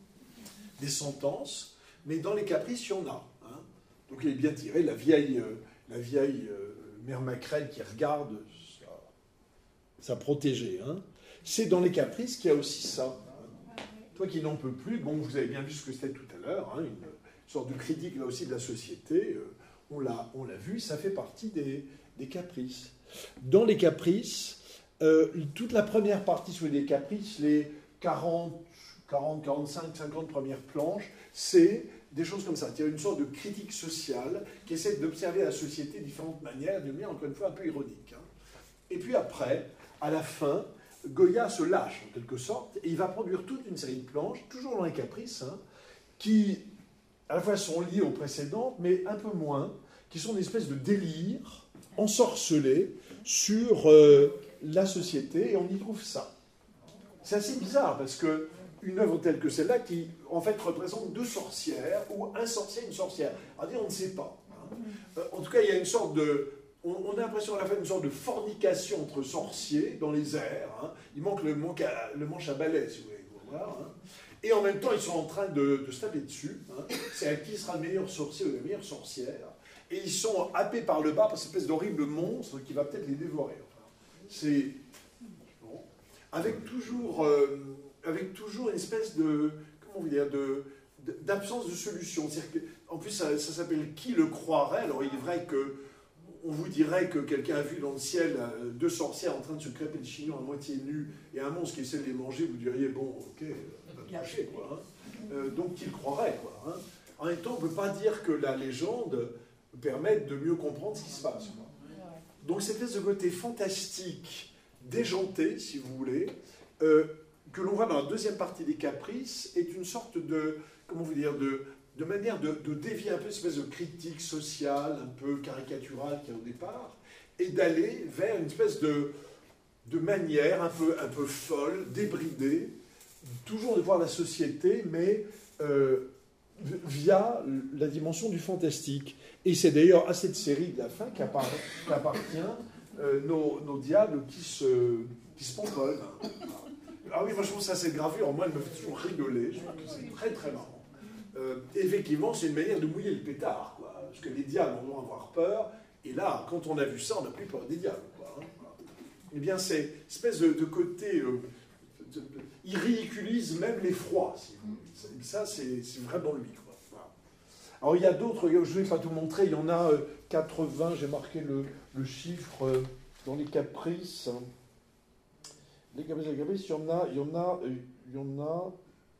[SPEAKER 1] des sentences, mais dans les Caprices, il y en a. Hein. Donc il est bien tiré, la vieille, euh, la vieille euh, mère Macrel qui regarde sa, sa protégée. Hein. C'est dans les Caprices qu'il y a aussi ça. Hein. Toi qui n'en peux plus, bon, vous avez bien vu ce que c'était tout à l'heure, hein, une sorte de critique là aussi de la société, euh, on l'a on l'a vu, ça fait partie des, des Caprices. Dans les Caprices, Euh, toute la première partie sur les Caprices, les quarante, quarante, quarante-cinq, cinquante premières planches, c'est des choses comme ça. Il y a une sorte de critique sociale qui essaie d'observer la société de différentes manières, d'une manière, encore une fois, un peu ironique. Hein. Et puis après, à la fin, Goya se lâche, en quelque sorte, et il va produire toute une série de planches, toujours dans les Caprices, hein, qui, à la fois, sont liées aux précédentes, mais un peu moins, qui sont une espèce de délire ensorcelé sur... Euh, la société, et on y trouve ça. C'est assez bizarre, parce que une œuvre telle que celle-là, qui en fait représente deux sorcières, ou un sorcier et une sorcière, à dire on ne sait pas. Hein. Euh, en tout cas, il y a une sorte de... On, on a l'impression à la fin d'une sorte de fornication entre sorciers dans les airs. Hein. Il manque le, manque à, le manche à balai, si vous voulez voir. Hein. Et en même temps, ils sont en train de, de se taper dessus. Hein. C'est à qui sera le meilleur sorcier ou la meilleure sorcière. Et ils sont happés par le bas par cette espèce d'horrible monstre qui va peut-être les dévorer. Enfin, c'est... Bon. Avec toujours, euh, avec toujours une espèce de... Comment vous dire de, d'absence de solution. Que, en plus, ça, ça s'appelle « Qui le croirait ?» Alors, il est vrai que on vous dirait que quelqu'un a vu dans le ciel deux sorcières en train de se crêper le chignon à moitié nus et un monstre qui essaie de les manger, vous diriez, bon, ok, on va toucher, quoi. Hein. Euh, donc, qui le croirait, quoi. Hein. En même temps, on ne peut pas dire que la légende permette de mieux comprendre ce qui se passe, quoi. Donc, cette espèce de côté fantastique, déjanté, si vous voulez, euh, que l'on voit dans la deuxième partie des Caprices, est une sorte de, comment vous dire, de... de manière de, de dévier un peu cette espèce de critique sociale, un peu caricaturale qu'il y a au départ, et d'aller vers une espèce de, de manière un peu, un peu folle, débridée, toujours de voir la société, mais euh, via la dimension du fantastique. Et c'est d'ailleurs à cette série de la fin qu'appartient euh, nos, nos diables qui se, qui se pomponnent. Ah oui, moi je trouve ça, cette gravure, moi elle me fait toujours rigoler, je trouve que c'est très très marrant. Euh, effectivement, c'est une manière de mouiller le pétard, quoi, parce que les diables ont droit à avoir peur, et là, quand on a vu ça, on n'a plus peur des diables, quoi, hein. Eh bien, c'est une espèce de, de côté... Euh, de, de, il ridiculise même l'effroi, si vous voulez. Ça, c'est, c'est vraiment lui, quoi. Voilà. Alors, il y a d'autres, je ne vais pas tout montrer, il y en a euh, quatre-vingts, j'ai marqué le, le chiffre euh, dans les Caprices. Les Caprices, les Caprices, il y en a, il y en a, euh, il y en a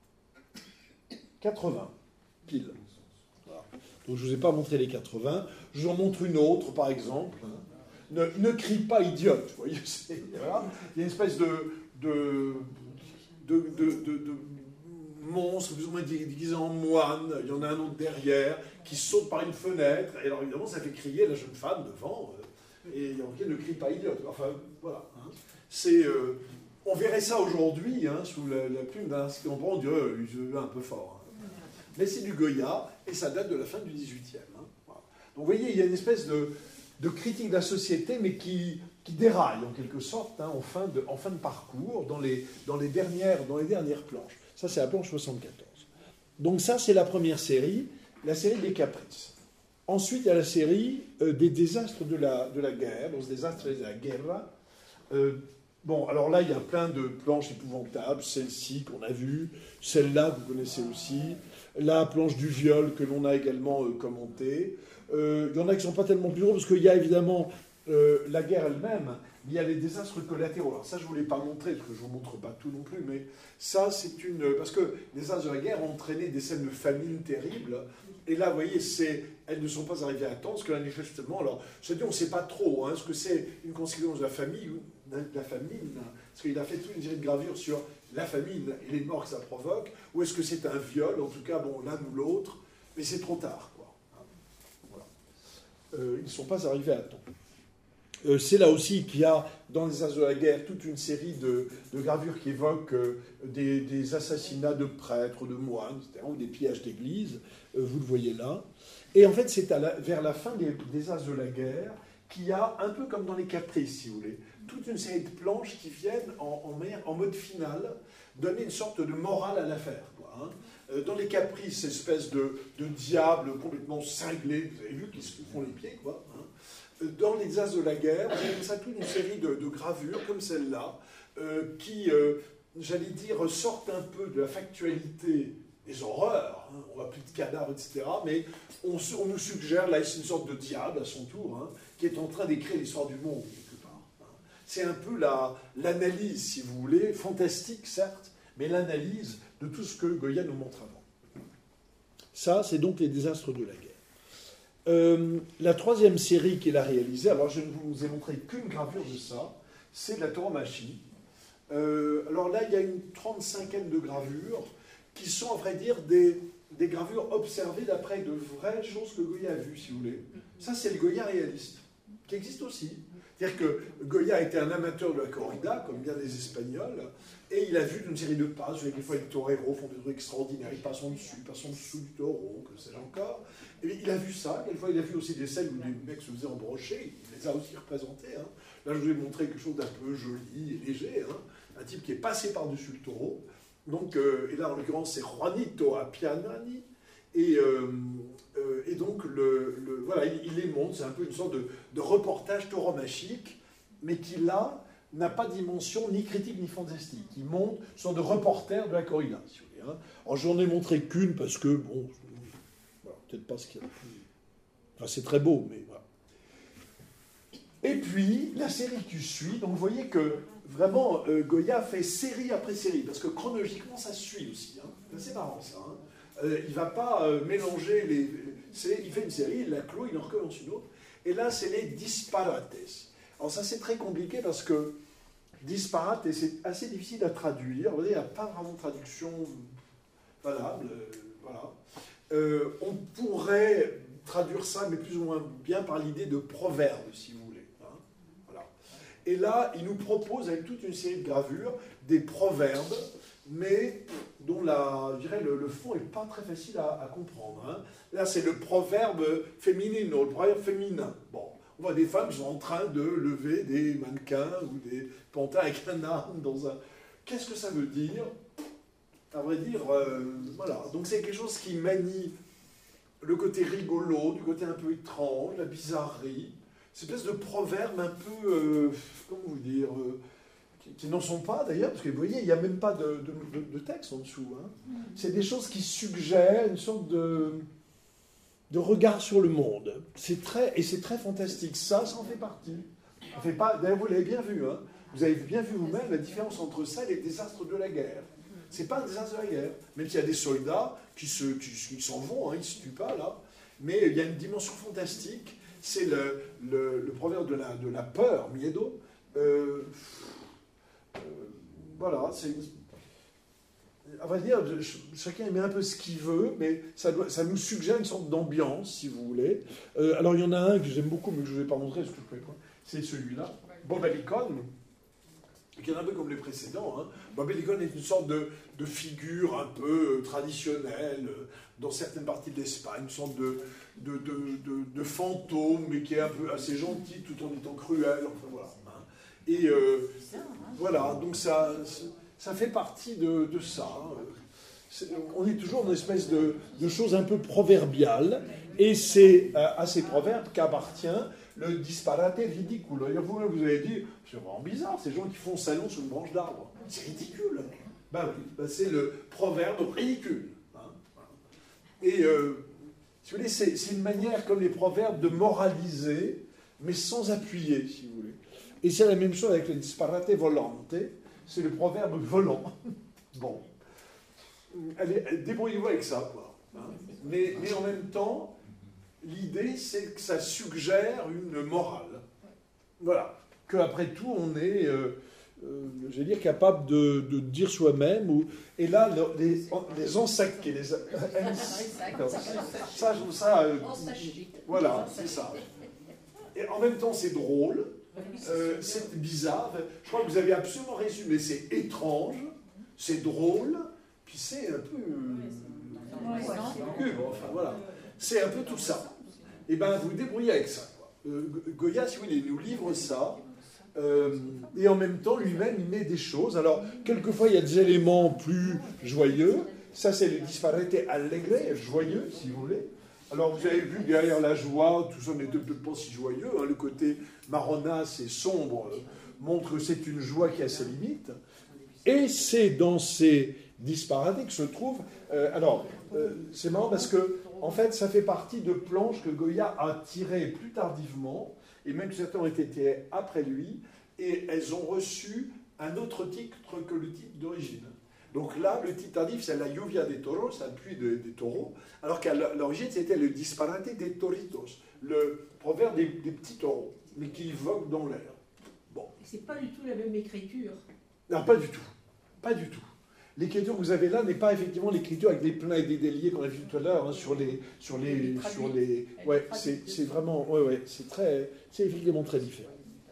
[SPEAKER 1] quatre-vingts. Pile. Voilà. Donc je ne vous ai pas montré les quatre-vingts. Je vous en montre une autre, par exemple. Ne, ne crie pas idiote. Vous voyez, c'est, voilà. Il y a une espèce de, de, de, de, de, de monstre, plus ou moins déguisé en moine. Il y en a un autre derrière qui saute par une fenêtre. Et alors évidemment, ça fait crier la jeune femme devant. Et il y a marqué ne crie pas idiote. Enfin, voilà. Hein. C'est... Euh, on verrait ça aujourd'hui, hein, sous la, la plume d'un comprend, on dirait euh, il est un peu fort. Hein. Mais c'est du Goya, et ça date de la fin du dix-huitième. Hein. Voilà. Donc vous voyez, il y a une espèce de, de critique de la société, mais qui, qui déraille en quelque sorte, hein, en, fin de, en fin de parcours, dans les, dans, les dernières, dans les dernières planches. Ça, c'est la planche soixante-quatorze. Donc ça, c'est la première série, la série des Caprices. Ensuite, il y a la série euh, des désastres de la, de la guerre, donc désastres de la guerra. Euh, Bon, alors là, il y a plein de planches épouvantables, celle-ci qu'on a vue, celle-là que vous connaissez aussi, la planche du viol que l'on a également euh, commentée. Euh, il y en a qui ne sont pas tellement plus drôles, parce qu'il y a évidemment euh, la guerre elle-même, mais il y a les désastres collatéraux. Alors ça, je ne vous l'ai pas montré, parce que je ne vous montre pas tout non plus, mais ça, c'est une... Parce que les désastres de la guerre ont entraîné des scènes de famine terribles, et là, vous voyez, c'est... elles ne sont pas arrivées à temps, parce que manifestement, alors, je dis, on ne sait pas trop, hein, est-ce que c'est une conséquence de la famille ou de la famine, parce qu'il a fait toute une série de gravures sur la famine et les morts que ça provoque, ou est-ce que c'est un viol, en tout cas, bon, l'un ou l'autre, mais c'est trop tard, quoi. Voilà. Euh, ils ne sont pas arrivés à temps. Euh, c'est là aussi qu'il y a, dans les As de la guerre, toute une série de, de gravures qui évoquent euh, des, des assassinats de prêtres, de moines, et cetera, ou des pillages d'églises, euh, vous le voyez là. Et en fait, c'est à la, vers la fin des, des As de la guerre qu'il y a, un peu comme dans les Caprices, si vous voulez, toute une série de planches qui viennent en, en, en mode final donner une sorte de morale à l'affaire, quoi, hein. Euh, dans les Caprices, espèce de, de diable complètement cinglé, vous avez vu qu'ils se font les pieds, quoi, hein. Dans les As de la guerre, vous avez comme ça toute une série de, de gravures comme celle-là, euh, qui, euh, j'allais dire, sortent un peu de la factualité des horreurs, hein. On voit plus de cadavres, et cetera, mais on, on nous suggère, là, c'est une sorte de diable à son tour, hein, qui est en train d'écrire l'histoire du monde, quelque part. Hein. C'est un peu la, l'analyse, si vous voulez, fantastique, certes, mais l'analyse de tout ce que Goya nous montre avant. Ça, c'est donc les désastres de la guerre. Euh, la troisième série qu'il a réalisée, alors je ne vous ai montré qu'une gravure de ça, c'est de la tauromachie. Euh, alors là, il y a une trente-cinquaine de gravures qui sont, à vrai dire, des, des gravures observées d'après de vraies choses que Goya a vues, si vous voulez. Ça, c'est le Goya réaliste, qui existe aussi. C'est-à-dire que Goya était un amateur de la corrida, comme bien des Espagnols, et il a vu une série de passes, des fois les toreros font des trucs extraordinaires, ils passent en dessus, ils passent en dessous du taureau, que sais-je encore. Et il a vu ça, quelquefois il a vu aussi des scènes où des mecs se faisaient embrocher, il les a aussi représentés. Hein. Là, je vous ai montré quelque chose d'un peu joli et léger, hein. Un type qui est passé par-dessus le taureau, donc, euh, et là, en l'occurrence, c'est Juanito Appianani. Et, euh, euh, et donc, le, le, voilà, il, il les montre. C'est un peu une sorte de, de reportage tauromachique, mais qui, là, n'a pas de dimension ni critique ni fantastique. Il montre une sorte de reporter de la corrida, si vous voulez. Hein. Alors, je n'en ai montré qu'une parce que, bon, voilà, peut-être pas ce qu'il y a de plus... Enfin, c'est très beau, mais voilà. Et puis, la série qui suit, donc vous voyez que vraiment, euh, Goya fait série après série, parce que chronologiquement, ça suit aussi. Hein. C'est marrant, ça. Hein. Euh, il ne va pas euh, mélanger les... C'est, il fait une série, il la clôt, il en recommence une autre. Et là, c'est les disparates. Alors ça, c'est très compliqué parce que disparate, c'est assez difficile à traduire. Vous voyez, il n'y a pas vraiment de traduction valable. Euh, voilà. Euh, on pourrait traduire ça, mais plus ou moins bien par l'idée de proverbe, si vous voulez. Hein. Voilà. Et là, il nous propose, avec toute une série de gravures, des proverbes, mais dont la, je dirais, le, le fond n'est pas très facile à, à comprendre. Hein. Là, c'est le proverbe féminin, le proverbe féminin. Bon, on voit des femmes qui sont en train de lever des mannequins ou des pantins avec un arme dans un... Qu'est-ce que ça veut dire? À vrai dire, euh, voilà. Donc c'est quelque chose qui manie le côté rigolo, du côté un peu étrange, la bizarrerie. Cette espèce de proverbe un peu, euh, comment vous dire, euh, qui, qui n'en sont pas d'ailleurs, parce que vous voyez, il n'y a même pas de, de, de, de texte en dessous. Hein. C'est des choses qui suggèrent une sorte de, de regard sur le monde. C'est très, et c'est très fantastique. Ça, ça en fait partie. On fait pas, d'ailleurs, vous l'avez bien vu. Hein. Vous avez bien vu vous-même la différence entre ça et les désastres de la guerre. C'est pas un désastre de la guerre. Même s'il y a des soldats qui, se, qui, qui s'en vont, hein, ils ne se tuent pas là. Mais il y a une dimension fantastique. C'est le, le, le proverbe de la, de la peur, miedo. Euh, euh, voilà, c'est... À vrai dire, chacun met un peu ce qu'il veut, mais ça, doit, ça nous suggère une sorte d'ambiance, si vous voulez. Euh, alors il y en a un que j'aime beaucoup, mais que je ne vais pas montrer, parce que je pouvais pas. C'est celui-là, Bob Alicon, qui est un peu comme les précédents. Hein. Bob Alicon est une sorte de, de figure un peu traditionnelle euh, dans certaines parties de l'Espagne, une sorte de, de, de, de, de fantôme, mais qui est un peu assez gentil tout en étant cruel. Enfin voilà. Hein. Et euh, voilà, donc ça, ça fait partie de, de ça. C'est, on est toujours dans une espèce de, de choses un peu proverbiales, et c'est à, à ces proverbes qu'appartient le disparate ridicule. Vous, vous avez dit, c'est vraiment bizarre, ces gens qui font salon sur une branche d'arbre. C'est ridicule. Ben oui, ben c'est le proverbe ridicule. Hein. Et, euh, si vous voulez, c'est, c'est une manière, comme les proverbes, de moraliser, mais sans appuyer, si vous voulez. Et c'est la même chose avec le disparate volante, c'est le proverbe volant. Bon. Allez, débrouillez-vous avec ça, quoi. Hein. Mais, mais en même temps, l'idée, c'est que ça suggère une morale. Voilà. Qu'après tout, on est, euh, euh, j'allais dire, capable de, de dire soi-même. Ou... Et là, les, les ensaqués, les... ça, je trouve ça... Euh, voilà, c'est ça. Et en même temps, c'est drôle, euh, c'est bizarre. Je crois que vous avez absolument résumé. C'est étrange, c'est drôle, puis c'est un peu... Euh, enfin, voilà. C'est un peu tout ça. Et bien, vous vous débrouillez avec ça. Quoi. Euh, Goya, si vous voulez, nous livre ça. Euh, et en même temps, lui-même, il met des choses. Alors, quelquefois, il y a des éléments plus joyeux. Ça, c'est le disparate allegre, joyeux, si vous voulez. Alors, vous avez vu derrière la joie, tout ça n'était peut-être pas si joyeux. Hein, le côté marronasse et sombre euh, montre que c'est une joie qui a ses limites. Et c'est dans ces disparates que se trouve... Euh, alors, euh, c'est marrant parce que en fait, ça fait partie de planches que Goya a tirées plus tardivement, et même certaines ont été tirées après lui, et elles ont reçu un autre titre que le titre d'origine. Donc là, le titre tardif, c'est la lluvia de toros, c'est la pluie de, des taureaux, alors qu'à l'origine, c'était le disparate des toritos, le proverbe des, des petits taureaux, mais qui vogue dans l'air. Bon.
[SPEAKER 13] C'est pas du tout la même écriture.
[SPEAKER 1] Non, pas du tout. Pas du tout. L'écriture que vous avez là n'est pas effectivement l'écriture avec des pleins et des déliés qu'on a vu tout à l'heure hein, sur les, sur les, sur les, ouais, c'est, c'est vraiment, ouais, ouais, c'est très, c'est effectivement très différent.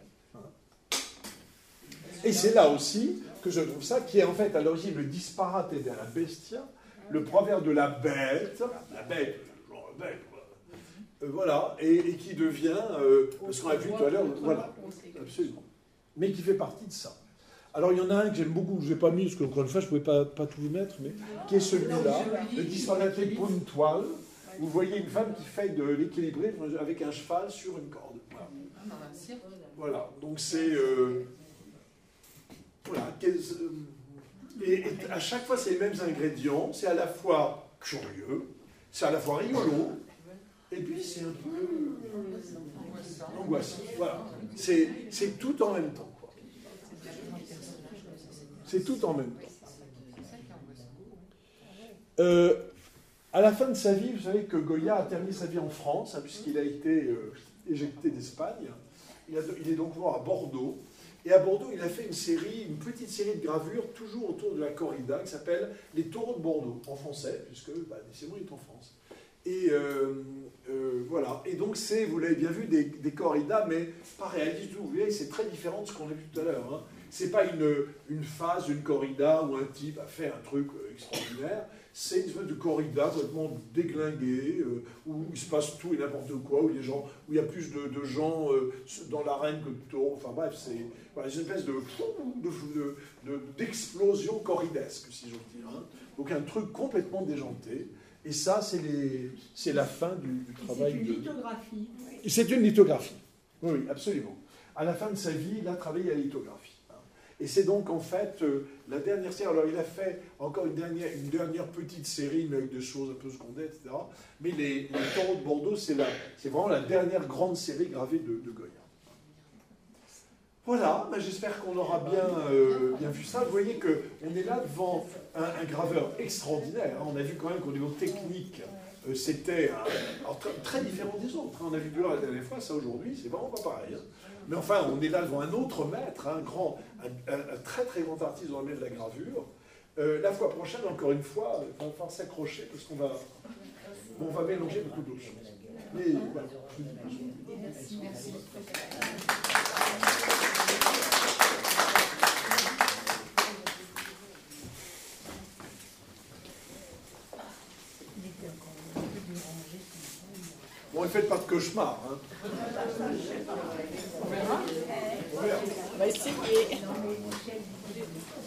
[SPEAKER 1] Et c'est là aussi que je trouve ça qui est en fait à l'origine le disparate de la bestia, le proverbe de la bête, la bête, genre la bête, euh, voilà, et, et qui devient, euh, parce qu'on a vu tout à l'heure, voilà, absolument, mais qui fait partie de ça. Alors il y en a un que j'aime beaucoup, que je n'ai pas mis, parce qu'encore une fois, je ne pouvais pas, pas tout vous mettre, mais qui est celui-là, le disparate pour une toile. Vous voyez une femme qui fait de l'équilibré avec un cheval sur une corde. Voilà, voilà. Donc c'est... Euh, voilà. Et, et à chaque fois, c'est les mêmes ingrédients. C'est à la fois curieux, c'est à la fois rigolo, et puis c'est un peu angoissant. Voilà. C'est tout en même temps. C'est tout en même temps. Euh, à la fin de sa vie, vous savez que Goya a terminé sa vie en France, hein, puisqu'il a été euh, éjecté d'Espagne. Il, il est donc mort à Bordeaux. Et à Bordeaux, il a fait une série, une petite série de gravures, toujours autour de la corrida, qui s'appelle Les Taureaux de Bordeaux, en français, puisque bah, décidément, il est en France. Et euh, euh, voilà. Et donc, c'est, vous l'avez bien vu, des, des corridas, mais pas réalistes du tout. Vous voyez, c'est très différent de ce qu'on a vu tout à l'heure. Hein. C'est pas une, une phase, une corrida où un type a fait un truc extraordinaire. C'est une espèce de corrida complètement déglinguée, euh, où il se passe tout et n'importe quoi, où, les gens, où il y a plus de, de gens euh, dans l'arène que de taureaux. Enfin bref, c'est voilà, une espèce de, de, de, d'explosion corridesque, si j'ose dire. Hein. Donc un truc complètement déjanté. Et ça, c'est la fin du, du travail.
[SPEAKER 13] C'est une
[SPEAKER 1] de...
[SPEAKER 13] lithographie.
[SPEAKER 1] C'est une lithographie. Oui, oui, absolument. À la fin de sa vie, il a travaillé à la lithographie. Et c'est donc en fait euh, la dernière série. Alors il a fait encore une dernière, une dernière petite série, mais avec des choses un peu secondaires, et cetera. Mais les, les Taureaux de Bordeaux, c'est vraiment la dernière grande série gravée de, de Goya. Voilà, ben j'espère qu'on aura bien, euh, bien vu ça. Vous voyez qu'on est là devant un, un graveur extraordinaire. On a vu quand même qu'au niveau technique, euh, c'était très, très différent des autres. On a vu Durer la dernière fois, ça aujourd'hui, c'est vraiment pas pareil. Hein. Mais enfin, on est là devant un autre maître, un, grand, un, un, un très très grand artiste dans le domaine de la gravure. Euh, la fois prochaine, encore une fois, il va falloir s'accrocher parce qu'on va, bon, on va mélanger beaucoup d'autres choses. Mais voilà.
[SPEAKER 7] Merci, merci.
[SPEAKER 1] Bon, ne faites pas de cauchemar. Hein.
[SPEAKER 10] On verra. On va essayer.